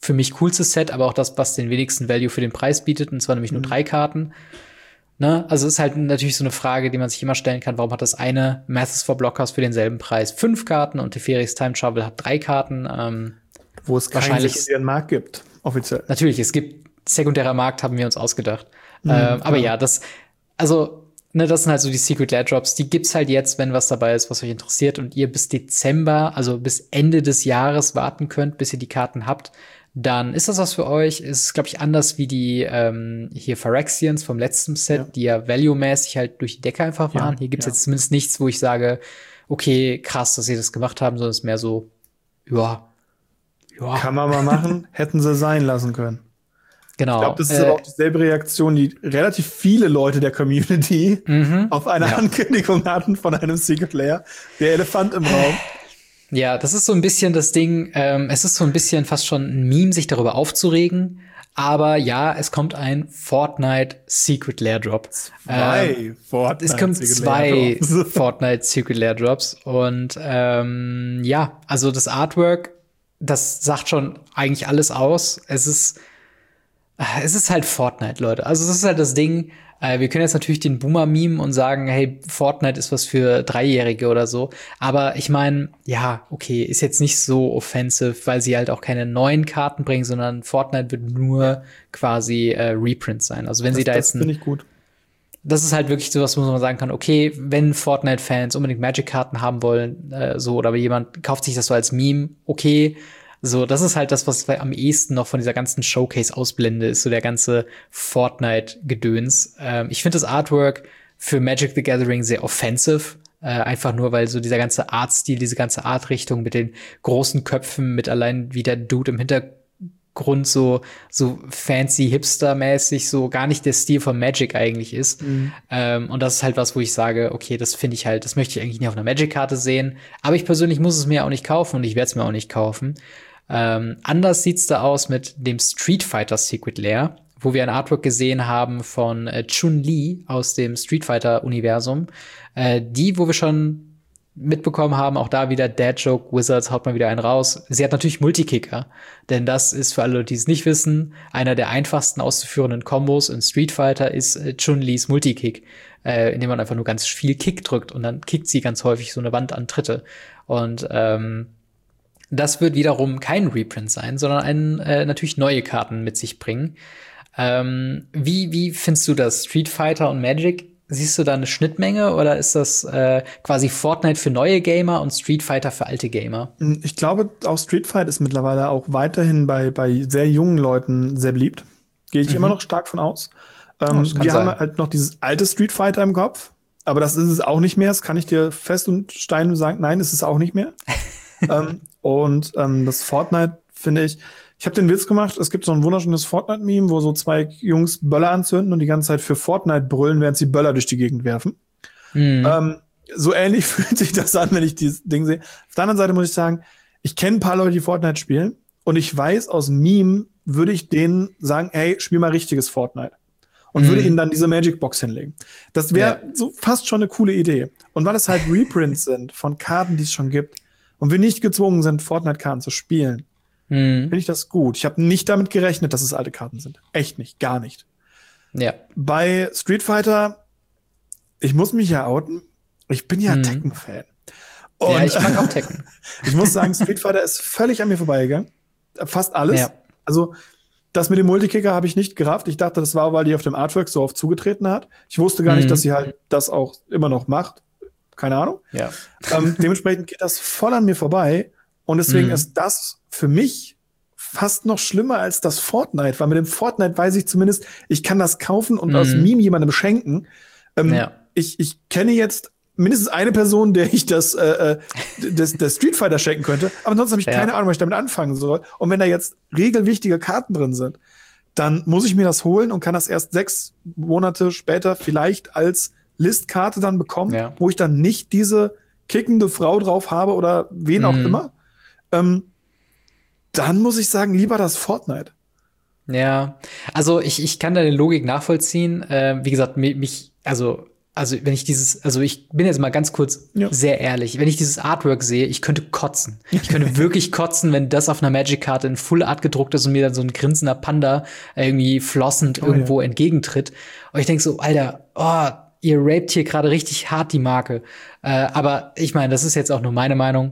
für mich coolste Set, aber auch das, was den wenigsten Value für den Preis bietet, und zwar nämlich nur Mhm. drei Karten. Ne? Also ist halt natürlich so eine Frage, die man sich immer stellen kann, warum hat das eine Masses for Blockers für denselben Preis fünf Karten und Teferi's Time Travel hat drei Karten? Ähm, Wo es keinen wahrscheinlich- sekundären Markt gibt, offiziell. Natürlich, es gibt sekundärer Markt, haben wir uns ausgedacht. Mhm, ähm, aber ja. ja, das, also, ne, das sind halt so die Secret Lair Drops. Die gibt's halt jetzt, wenn was dabei ist, was euch interessiert und ihr bis Dezember, also bis Ende des Jahres warten könnt, bis ihr die Karten habt. Dann ist das was für euch. Ist, glaube ich, anders wie die ähm, hier Phyrexians vom letzten Set, Ja. die ja value-mäßig halt durch die Decke einfach Ja, waren. Hier gibt's ja. jetzt zumindest nichts, wo ich sage, okay, krass, dass sie das gemacht haben, sondern es ist mehr so, ja, ja, Kann man mal machen, hätten sie sein lassen können. genau. Ich glaube, das ist Äh, aber auch dieselbe Reaktion, die relativ viele Leute der Community mhm. auf eine Ja. Ankündigung hatten von einem Secret Lair. Der Elefant im Raum. Ja, das ist so ein bisschen das Ding, ähm, es ist so ein bisschen fast schon ein Meme, sich darüber aufzuregen. Aber ja, es kommt ein Fortnite Secret Lair Drop. Zwei Ähm, Fortnite es kommen Secret zwei Lair Drops. Fortnite Secret Lair Drops. Und ähm, ja, also das Artwork, das sagt schon eigentlich alles aus. Es ist, es ist halt Fortnite, Leute. Also das ist halt das Ding. Äh, wir können jetzt natürlich den Boomer memen und sagen, hey, Fortnite ist was für Dreijährige oder so. Aber ich meine, ja, okay, ist jetzt nicht so offensive, weil sie halt auch keine neuen Karten bringen, sondern Fortnite wird nur quasi äh, Reprints sein. Also wenn Das, sie da das jetzt ein, finde ich gut. das ist halt wirklich so was, wo man sagen kann, okay, wenn Fortnite-Fans unbedingt Magic-Karten haben wollen, äh, so, oder jemand kauft sich das so als Meme, okay. So, das ist halt das, was am ehesten noch von dieser ganzen Showcase ausblende, ist so der ganze Fortnite-Gedöns. Ähm, ich finde das Artwork für Magic the Gathering sehr offensive. Äh, einfach nur, weil so dieser ganze Artstil, diese ganze Artrichtung mit den großen Köpfen, mit allein wie der Dude im Hintergrund so, so fancy Hipster-mäßig, so gar nicht der Stil von Magic eigentlich ist. Mhm. Ähm, und das ist halt was, wo ich sage, okay, das finde ich halt, das möchte ich eigentlich nicht auf einer Magic-Karte sehen. Aber ich persönlich muss es mir auch nicht kaufen und ich werde es mir auch nicht kaufen. Ähm, anders sieht's da aus mit dem Street Fighter Secret Lair, wo wir ein Artwork gesehen haben von äh, Chun-Li aus dem Street Fighter Universum. Äh, die, wo wir schon mitbekommen haben, auch da wieder Dad Joke Wizards haut mal wieder einen raus. Sie hat natürlich Multikicker, denn das ist für alle, die es nicht wissen, einer der einfachsten auszuführenden Kombos in Street Fighter ist äh, Chun-Lis Multikick, äh, indem man einfach nur ganz viel Kick drückt und dann kickt sie ganz häufig so eine Wand an Tritte. Und ähm, das wird wiederum kein Reprint sein, sondern ein, äh, natürlich neue Karten mit sich bringen. Ähm, wie, wie findest du das? Street Fighter und Magic? Siehst du da eine Schnittmenge oder ist das äh, quasi Fortnite für neue Gamer und Street Fighter für alte Gamer? Ich glaube, auch Street Fight ist mittlerweile auch weiterhin bei, bei sehr jungen Leuten sehr beliebt. Gehe ich Mhm. immer noch stark von aus. Oh, Ähm, das kann wir sein. haben halt noch dieses alte Street Fighter im Kopf, aber das ist es auch nicht mehr. Das kann ich dir fest und stein sagen. Nein, ist es auch nicht mehr. ähm, und ähm, das Fortnite, finde ich, ich habe den Witz gemacht, es gibt so ein wunderschönes Fortnite-Meme, wo so zwei Jungs Böller anzünden und die ganze Zeit für Fortnite brüllen, während sie Böller durch die Gegend werfen. Mhm. Ähm, so ähnlich fühlt sich das an, wenn ich dieses Ding sehe. Auf der anderen Seite muss ich sagen, ich kenne ein paar Leute, die Fortnite spielen und ich weiß, aus Meme würde ich denen sagen, hey, spiel mal richtiges Fortnite. Und Mhm. würde ihnen dann diese Magic Box hinlegen. Das wäre Ja. so fast schon eine coole Idee. Und weil es halt Reprints sind von Karten, die es schon gibt und wir nicht gezwungen sind, Fortnite-Karten zu spielen, Mhm. finde ich das gut. Ich habe nicht damit gerechnet, dass es alte Karten sind. Echt nicht, gar nicht. Ja. Bei Street Fighter, ich muss mich ja outen, ich bin ja Mhm. Tekken-Fan. Ja, Und ich mag auch Tekken. ich muss sagen, Street Fighter ist völlig an mir vorbeigegangen. Fast alles. Ja. Also, das mit dem Multikicker habe ich nicht gerafft. Ich dachte, das war, weil die auf dem Artwork so oft zugetreten hat. Ich wusste gar Mhm. nicht, dass sie halt das auch immer noch macht. Keine Ahnung. Ja. Ähm, dementsprechend geht das voll an mir vorbei. Und deswegen Mhm. ist das für mich fast noch schlimmer als das Fortnite. Weil mit dem Fortnite weiß ich zumindest, ich kann das kaufen und Mhm. aus Meme jemandem schenken. Ähm, Ja. ich, ich kenne jetzt mindestens eine Person, der ich das, äh, äh, das, das Street Fighter schenken könnte. Aber ansonsten habe ich Ja. keine Ahnung, was ich damit anfangen soll. Und wenn da jetzt regelwichtige Karten drin sind, dann muss ich mir das holen und kann das erst sechs Monate später vielleicht als Listkarte dann bekommen, Ja. wo ich dann nicht diese kickende Frau drauf habe oder wen auch Mhm. immer. Ähm, dann muss ich sagen, lieber das Fortnite. Ja, also ich, ich kann deine Logik nachvollziehen. Äh, wie gesagt, mi- mich, also also wenn ich dieses, also ich bin jetzt mal ganz kurz ja. sehr ehrlich, wenn ich dieses Artwork sehe, ich könnte kotzen. Ich könnte wirklich kotzen, wenn das auf einer Magic-Karte in Full Art gedruckt ist und mir dann so ein grinsender Panda irgendwie flossend oh, irgendwo ja. entgegentritt. Und ich denke so, Alter, oh, ihr raped hier gerade richtig hart die Marke. Äh, aber ich meine, das ist jetzt auch nur meine Meinung.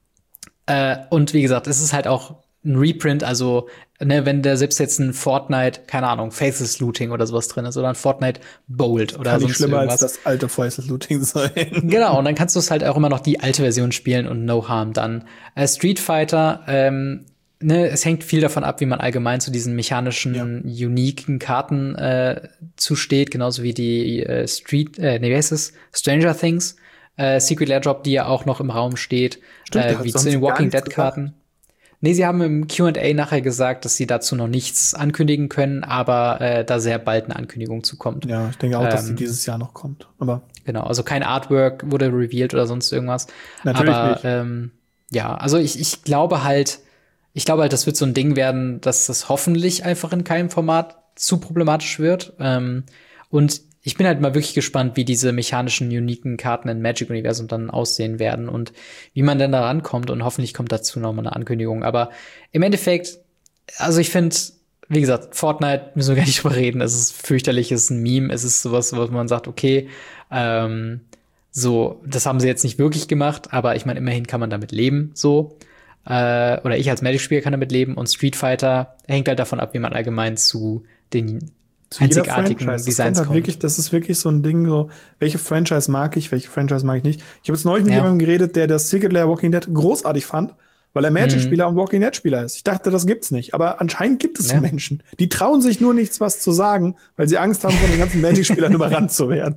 Äh, und wie gesagt, es ist halt auch ein Reprint, also ne, wenn da selbst jetzt ein Fortnite, keine Ahnung, Faceless Looting oder sowas drin ist oder ein Fortnite Bold oder Kann sonst nicht schlimmer irgendwas. als das alte Faceless Looting sein. Genau, und dann kannst du es halt auch immer noch die alte Version spielen und no harm dann. Äh, Street Fighter, ähm, ne, es hängt viel davon ab, wie man allgemein zu diesen mechanischen, ja. uniken Karten äh, zusteht, genauso wie die äh, Street, äh, nee, wie heißt es? Stranger Things, äh, Secret Lair Drop, die ja auch noch im Raum steht, Stimmt, äh, wie zu den Walking Dead Karten. Nee, sie haben im Q and A nachher gesagt, dass sie dazu noch nichts ankündigen können, aber äh, da sehr bald eine Ankündigung zukommt. Ja, ich denke auch, ähm, dass sie dieses Jahr noch kommt. Aber genau, also kein Artwork wurde revealed oder sonst irgendwas. Natürlich aber nicht. Ähm, ja, also ich, ich glaube halt, ich glaube halt, das wird so ein Ding werden, dass das hoffentlich einfach in keinem Format zu problematisch wird. Ähm, und ich bin halt mal wirklich gespannt, wie diese mechanischen, uniken Karten im Magic-Universum dann aussehen werden und wie man denn da rankommt. Und hoffentlich kommt dazu noch mal eine Ankündigung. Aber im Endeffekt, also ich finde, wie gesagt, Fortnite müssen wir gar nicht drüber reden. Es ist fürchterlich, es ist ein Meme, es ist sowas, wo man sagt, okay, ähm, so, das haben sie jetzt nicht wirklich gemacht, aber ich meine, immerhin kann man damit leben, so. Äh, oder ich als Magic-Spieler kann damit leben. Und Street Fighter hängt halt davon ab, wie man allgemein zu den einzigartigen Designs das kommt. Wirklich, das ist wirklich so ein Ding, so, welche Franchise mag ich, welche Franchise mag ich nicht. Ich habe jetzt neulich mit ja. jemandem geredet, der das Secret Lair Walking Dead großartig fand, weil er Magic-Spieler mhm. und Walking Dead-Spieler ist. Ich dachte, das gibt's nicht. Aber anscheinend gibt es ja. Menschen, die trauen sich nur nichts, was zu sagen, weil sie Angst haben, von den ganzen Magic-Spielern überrannt zu werden.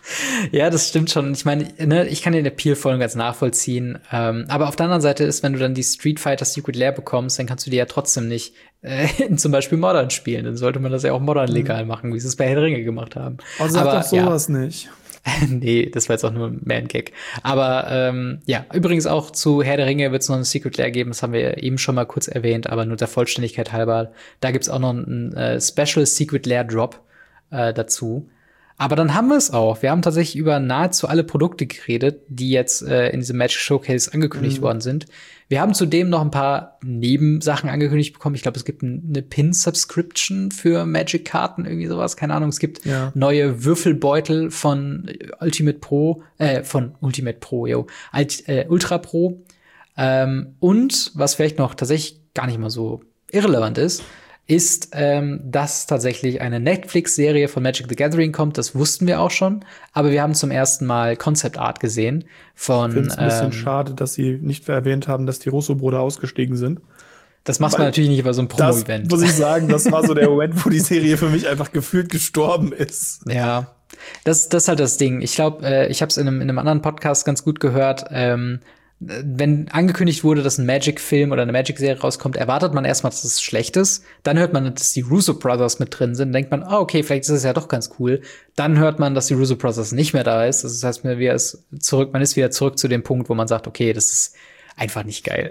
Ja, das stimmt schon. Ich meine, ne, ich kann den Appeal voll und ganz nachvollziehen. Ähm, aber auf der anderen Seite ist, wenn du dann die Street Fighter Secret Lair bekommst, dann kannst du die ja trotzdem nicht äh, in zum Beispiel Modern spielen. Dann sollte man das ja auch Modern legal mhm. machen, wie sie es bei Herr der Ringe gemacht haben. Aber sag doch sowas ja. nicht. Nee, das war jetzt auch nur ein Man-Gag. Aber ähm, ja, übrigens auch zu Herr der Ringe wird es noch eine Secret Lair geben. Das haben wir eben schon mal kurz erwähnt, aber nur der Vollständigkeit halber. Da gibt's auch noch einen äh, Special Secret Lair Drop äh, dazu. Aber dann haben wir es auch. Wir haben tatsächlich über nahezu alle Produkte geredet, die jetzt äh, in diesem Magic Showcase angekündigt mhm. worden sind. Wir haben zudem noch ein paar Nebensachen angekündigt bekommen. Ich glaube, es gibt eine Pin-Subscription für Magic-Karten, irgendwie sowas. Keine Ahnung. Es gibt ja. neue Würfelbeutel von Ultimate Pro, äh, von Ultimate Pro, yo, Alt, äh, Ultra Pro. Ähm, und was vielleicht noch tatsächlich gar nicht mal so irrelevant ist, ist, ähm, dass tatsächlich eine Netflix-Serie von Magic the Gathering kommt. Das wussten wir auch schon. Aber wir haben zum ersten Mal Concept Art gesehen von. Ich finde es ein bisschen ähm, schade, dass sie nicht erwähnt haben, dass die Russo-Brüder ausgestiegen sind. Das macht man natürlich nicht über so ein Promo-Event. Das muss ich sagen, das war so der Moment, wo die Serie für mich einfach gefühlt gestorben ist. Ja, das, das ist halt das Ding. Ich glaube, äh, ich habe es in einem, in einem anderen Podcast ganz gut gehört. Ähm, wenn angekündigt wurde, dass ein Magic-Film oder eine Magic-Serie rauskommt, erwartet man erstmal, dass es schlecht ist. Dann hört man, dass die Russo Brothers mit drin sind. Dann denkt man, ah, okay, vielleicht ist es ja doch ganz cool. Dann hört man, dass die Russo Brothers nicht mehr da ist. Das heißt, man ist zurück, man ist wieder zurück zu dem Punkt, wo man sagt, okay, das ist einfach nicht geil.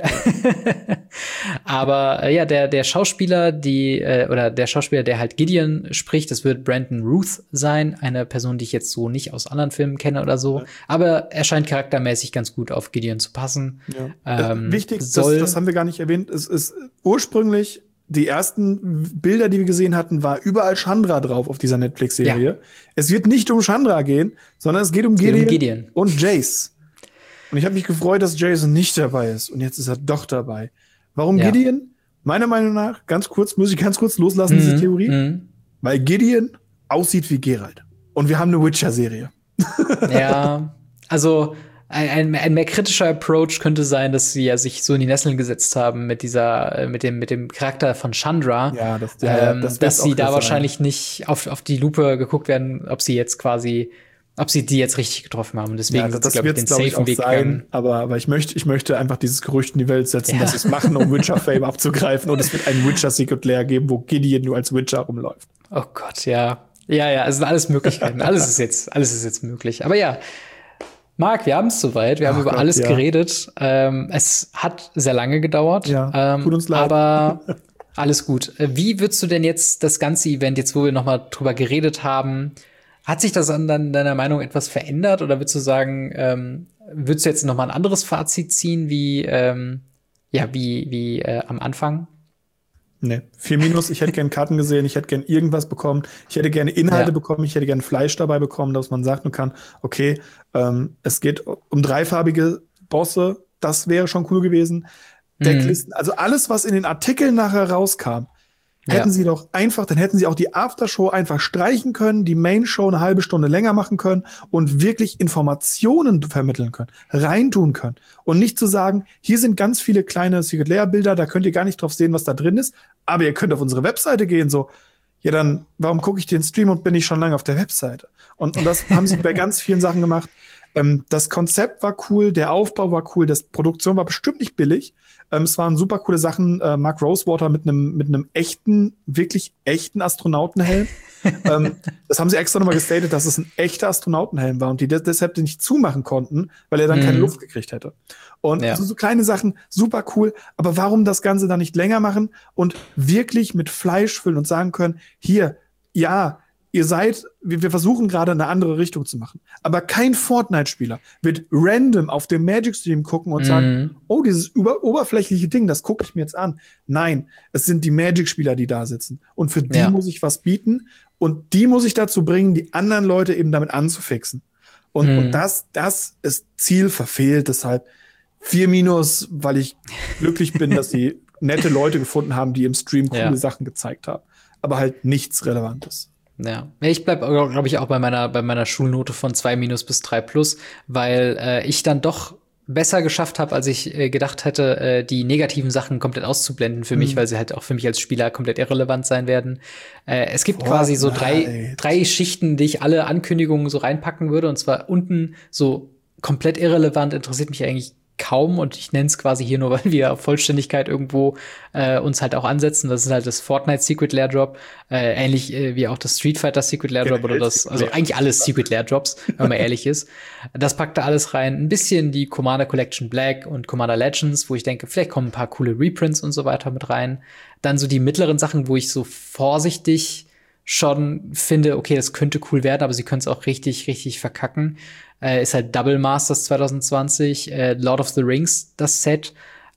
Aber äh, ja, der der Schauspieler, die äh, oder der Schauspieler, der halt Gideon spricht, das wird Brandon Ruth sein, eine Person, die ich jetzt so nicht aus anderen Filmen kenne oder so. Ja. Aber er scheint charaktermäßig ganz gut auf Gideon zu passen. Ja. Ähm, äh, wichtig, soll das, das haben wir gar nicht erwähnt. Es ist ursprünglich die ersten Bilder, die wir gesehen hatten, war überall Chandra drauf auf dieser Netflix-Serie. Ja. Es wird nicht um Chandra gehen, sondern es geht um, es geht Gideon, um Gideon und Jace. Und ich habe mich gefreut, dass Jason nicht dabei ist. Und jetzt ist er doch dabei. Warum ja. Gideon? Meiner Meinung nach, ganz kurz, muss ich ganz kurz loslassen, mhm. diese Theorie. Mhm. Weil Gideon aussieht wie Geralt. Und wir haben eine Witcher-Serie. Ja, also ein, ein, ein mehr kritischer Approach könnte sein, dass sie ja sich so in die Nesseln gesetzt haben mit dieser, mit dem, mit dem Charakter von Chandra. Ja, das, ja, ähm, das dass sie da sein. wahrscheinlich nicht auf, auf die Lupe geguckt werden, ob sie jetzt quasi ob sie die jetzt richtig getroffen haben. Und deswegen ja, das, das wird den safen Weg sein. Gegangen. Aber, aber ich möchte, ich möchte einfach dieses Gerücht in die Welt setzen, ja. dass sie es machen, um Witcher-Fame abzugreifen. Und es wird einen Witcher-Secret Lair geben, wo Gideon nur als Witcher rumläuft. Oh Gott, ja. Ja, ja, es sind alles Möglichkeiten. alles ist jetzt, alles ist jetzt möglich. Aber ja, Marc, wir haben es soweit. Wir Ach haben über Gott, alles ja. geredet. Ähm, es hat sehr lange gedauert. Ja, ähm, tut uns leid. Aber alles gut. Wie würdest du denn jetzt das ganze Event, jetzt wo wir noch mal drüber geredet haben, Hat sich das an deiner Meinung etwas verändert oder würdest du sagen, ähm, würdest du jetzt noch mal ein anderes Fazit ziehen, wie ähm, ja wie wie äh, am Anfang? Nee, vier Minus, ich hätte gern Karten gesehen, ich hätte gern irgendwas bekommen, ich hätte gerne Inhalte Ja. bekommen, ich hätte gern Fleisch dabei bekommen, dass man sagen kann, okay, ähm, es geht um dreifarbige Bosse, das wäre schon cool gewesen. Decklisten, Mhm. also alles, was in den Artikeln nachher rauskam, hätten Ja. sie doch einfach, dann hätten sie auch die Aftershow einfach streichen können, die Main-Show eine halbe Stunde länger machen können und wirklich Informationen vermitteln können, reintun können. Und nicht zu sagen, hier sind ganz viele kleine Secret Lair-Bilder, da könnt ihr gar nicht drauf sehen, was da drin ist, aber ihr könnt auf unsere Webseite gehen, so, ja dann, warum gucke ich den Stream und bin ich schon lange auf der Webseite? Und, und das haben sie bei ganz vielen Sachen gemacht. Ähm, das Konzept war cool, der Aufbau war cool, das Produktion war bestimmt nicht billig. Ähm, es waren super coole Sachen. Äh, Mark Rosewater mit einem mit einem echten, wirklich echten Astronautenhelm. ähm, das haben sie extra nochmal gestatet, dass es ein echter Astronautenhelm war und die des deshalb nicht zumachen konnten, weil er dann Mhm. keine Luft gekriegt hätte. Und Ja. so, so kleine Sachen, super cool. Aber warum das Ganze dann nicht länger machen und wirklich mit Fleisch füllen und sagen können, hier, ja, ihr seid, wir, wir versuchen gerade eine andere Richtung zu machen. Aber kein Fortnite-Spieler wird random auf dem Magic-Stream gucken und Mhm. sagen, oh, dieses über, oberflächliche Ding, das gucke ich mir jetzt an. Nein, es sind die Magic-Spieler, die da sitzen. Und für die Ja. muss ich was bieten. Und die muss ich dazu bringen, die anderen Leute eben damit anzufixen. Und, Mhm. und das, das ist Ziel verfehlt. Deshalb vier Minus, weil ich glücklich bin, dass sie nette Leute gefunden haben, die im Stream coole Ja. Sachen gezeigt haben. Aber halt nichts Relevantes. Ja, Ja, ich bleib, glaube ich, auch bei meiner bei meiner Schulnote von zwei minus bis drei plus, weil äh, ich dann doch besser geschafft habe, als ich äh, gedacht hätte, äh, die negativen Sachen komplett auszublenden für mich, Mhm. weil sie halt auch für mich als Spieler komplett irrelevant sein werden. Äh, es gibt quasi so drei Fortnite. drei Schichten, die ich alle Ankündigungen so reinpacken würde, und zwar unten so komplett irrelevant, interessiert mich eigentlich kaum, und ich nenne es quasi hier nur, weil wir auf Vollständigkeit irgendwo äh, uns halt auch ansetzen. Das ist halt das Fortnite Secret Lair Drop, äh, ähnlich äh, wie auch das Street Fighter Secret Lair Drop oder das, also eigentlich alles Secret Lair Drops, wenn man ehrlich ist. Das packt da alles rein. Ein bisschen die Commander Collection Black und Commander Legends, wo ich denke, vielleicht kommen ein paar coole Reprints und so weiter mit rein. Dann so die mittleren Sachen, wo ich so vorsichtig schon finde, okay, das könnte cool werden, aber sie können es auch richtig, richtig verkacken. Äh, ist halt Double Masters zwanzig zwanzig, äh, Lord of the Rings, das Set.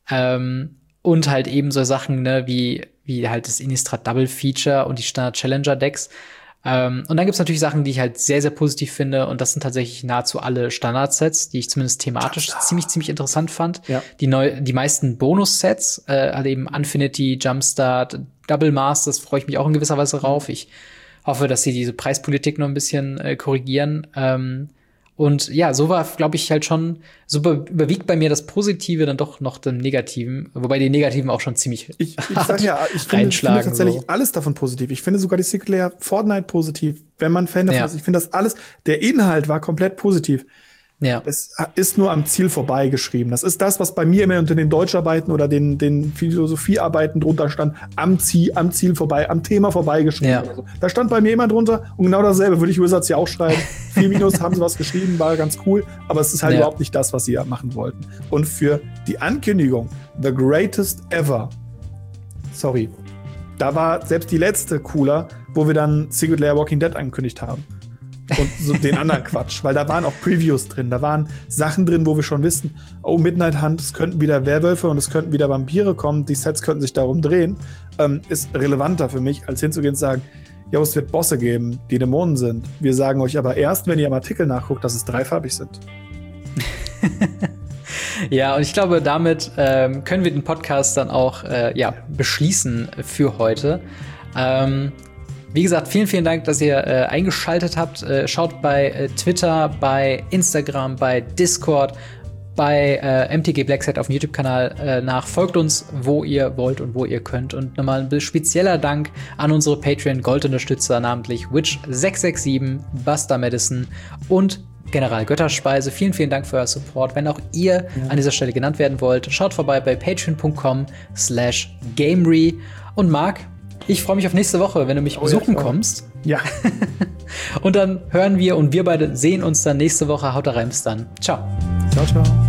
Ähm, und halt eben so Sachen, ne, wie, wie halt das Innistrad Double Feature und die Standard Challenger Decks. Ähm, und dann gibt's natürlich Sachen, die ich halt sehr, sehr positiv finde. Und das sind tatsächlich nahezu alle Standardsets, die ich zumindest thematisch Jumpstart. ziemlich, ziemlich interessant fand. Ja. Die neu, die meisten Bonus-Sets, äh, halt eben Infinity, Jumpstart, Double Masters, freue ich mich auch in gewisser Weise rauf. Ich hoffe, dass sie diese Preispolitik noch ein bisschen äh, korrigieren. Ähm, und ja, so war, glaube ich, halt schon, so überwiegt bei mir das Positive dann doch noch dem Negativen, wobei die Negativen auch schon ziemlich Ich, ich sag ja, ich finde, ich finde reinschlagen, tatsächlich so. alles davon positiv. Ich finde sogar die Secret Lair Fortnite positiv, wenn man Fan davon Ja. ist. Ich finde das alles, der Inhalt war komplett positiv. Ja. Es ist nur am Ziel vorbeigeschrieben. Das ist das, was bei mir immer unter den Deutscharbeiten oder den, den Philosophiearbeiten drunter stand. Am Ziel, am Ziel vorbei, am Thema vorbeigeschrieben. Ja. Oder so. Da stand bei mir immer drunter, und genau dasselbe würde ich Wizards ja auch schreiben. Vier Minus haben sie was geschrieben, war ganz cool, aber es ist halt Ja. überhaupt nicht das, was sie ja machen wollten. Und für die Ankündigung, The Greatest Ever, sorry, da war selbst die letzte cooler, wo wir dann Secret Lair Walking Dead angekündigt haben. Und so den anderen Quatsch, weil da waren auch Previews drin, da waren Sachen drin, wo wir schon wissen, oh, Midnight Hunt, es könnten wieder Werwölfe und es könnten wieder Vampire kommen, die Sets könnten sich darum drehen, ähm, ist relevanter für mich, als hinzugehen und zu sagen, ja, es wird Bosse geben, die Dämonen sind. Wir sagen euch aber erst, wenn ihr im Artikel nachguckt, dass es dreifarbig sind. Ja, und ich glaube, damit ähm, können wir den Podcast dann auch äh, ja, beschließen für heute. Ähm, Wie gesagt, vielen, vielen Dank, dass ihr äh, eingeschaltet habt. Äh, schaut bei äh, Twitter, bei Instagram, bei Discord, bei äh, M T G Blackset auf dem YouTube-Kanal äh, nach. Folgt uns, wo ihr wollt und wo ihr könnt. Und nochmal ein spezieller Dank an unsere Patreon-Gold-Unterstützer, namentlich Witch sechs sechs sieben, Buster Madison und General Götterspeise. Vielen, vielen Dank für euer Support. Wenn auch ihr ja. an dieser Stelle genannt werden wollt, schaut vorbei bei patreon.com slash gamery. Und Marc, ich freue mich auf nächste Woche, wenn du mich oh, besuchen ja, kommst. Ja. Und dann hören wir und wir beide sehen uns dann nächste Woche. Haut rein, bis dann. Ciao. Ciao, ciao.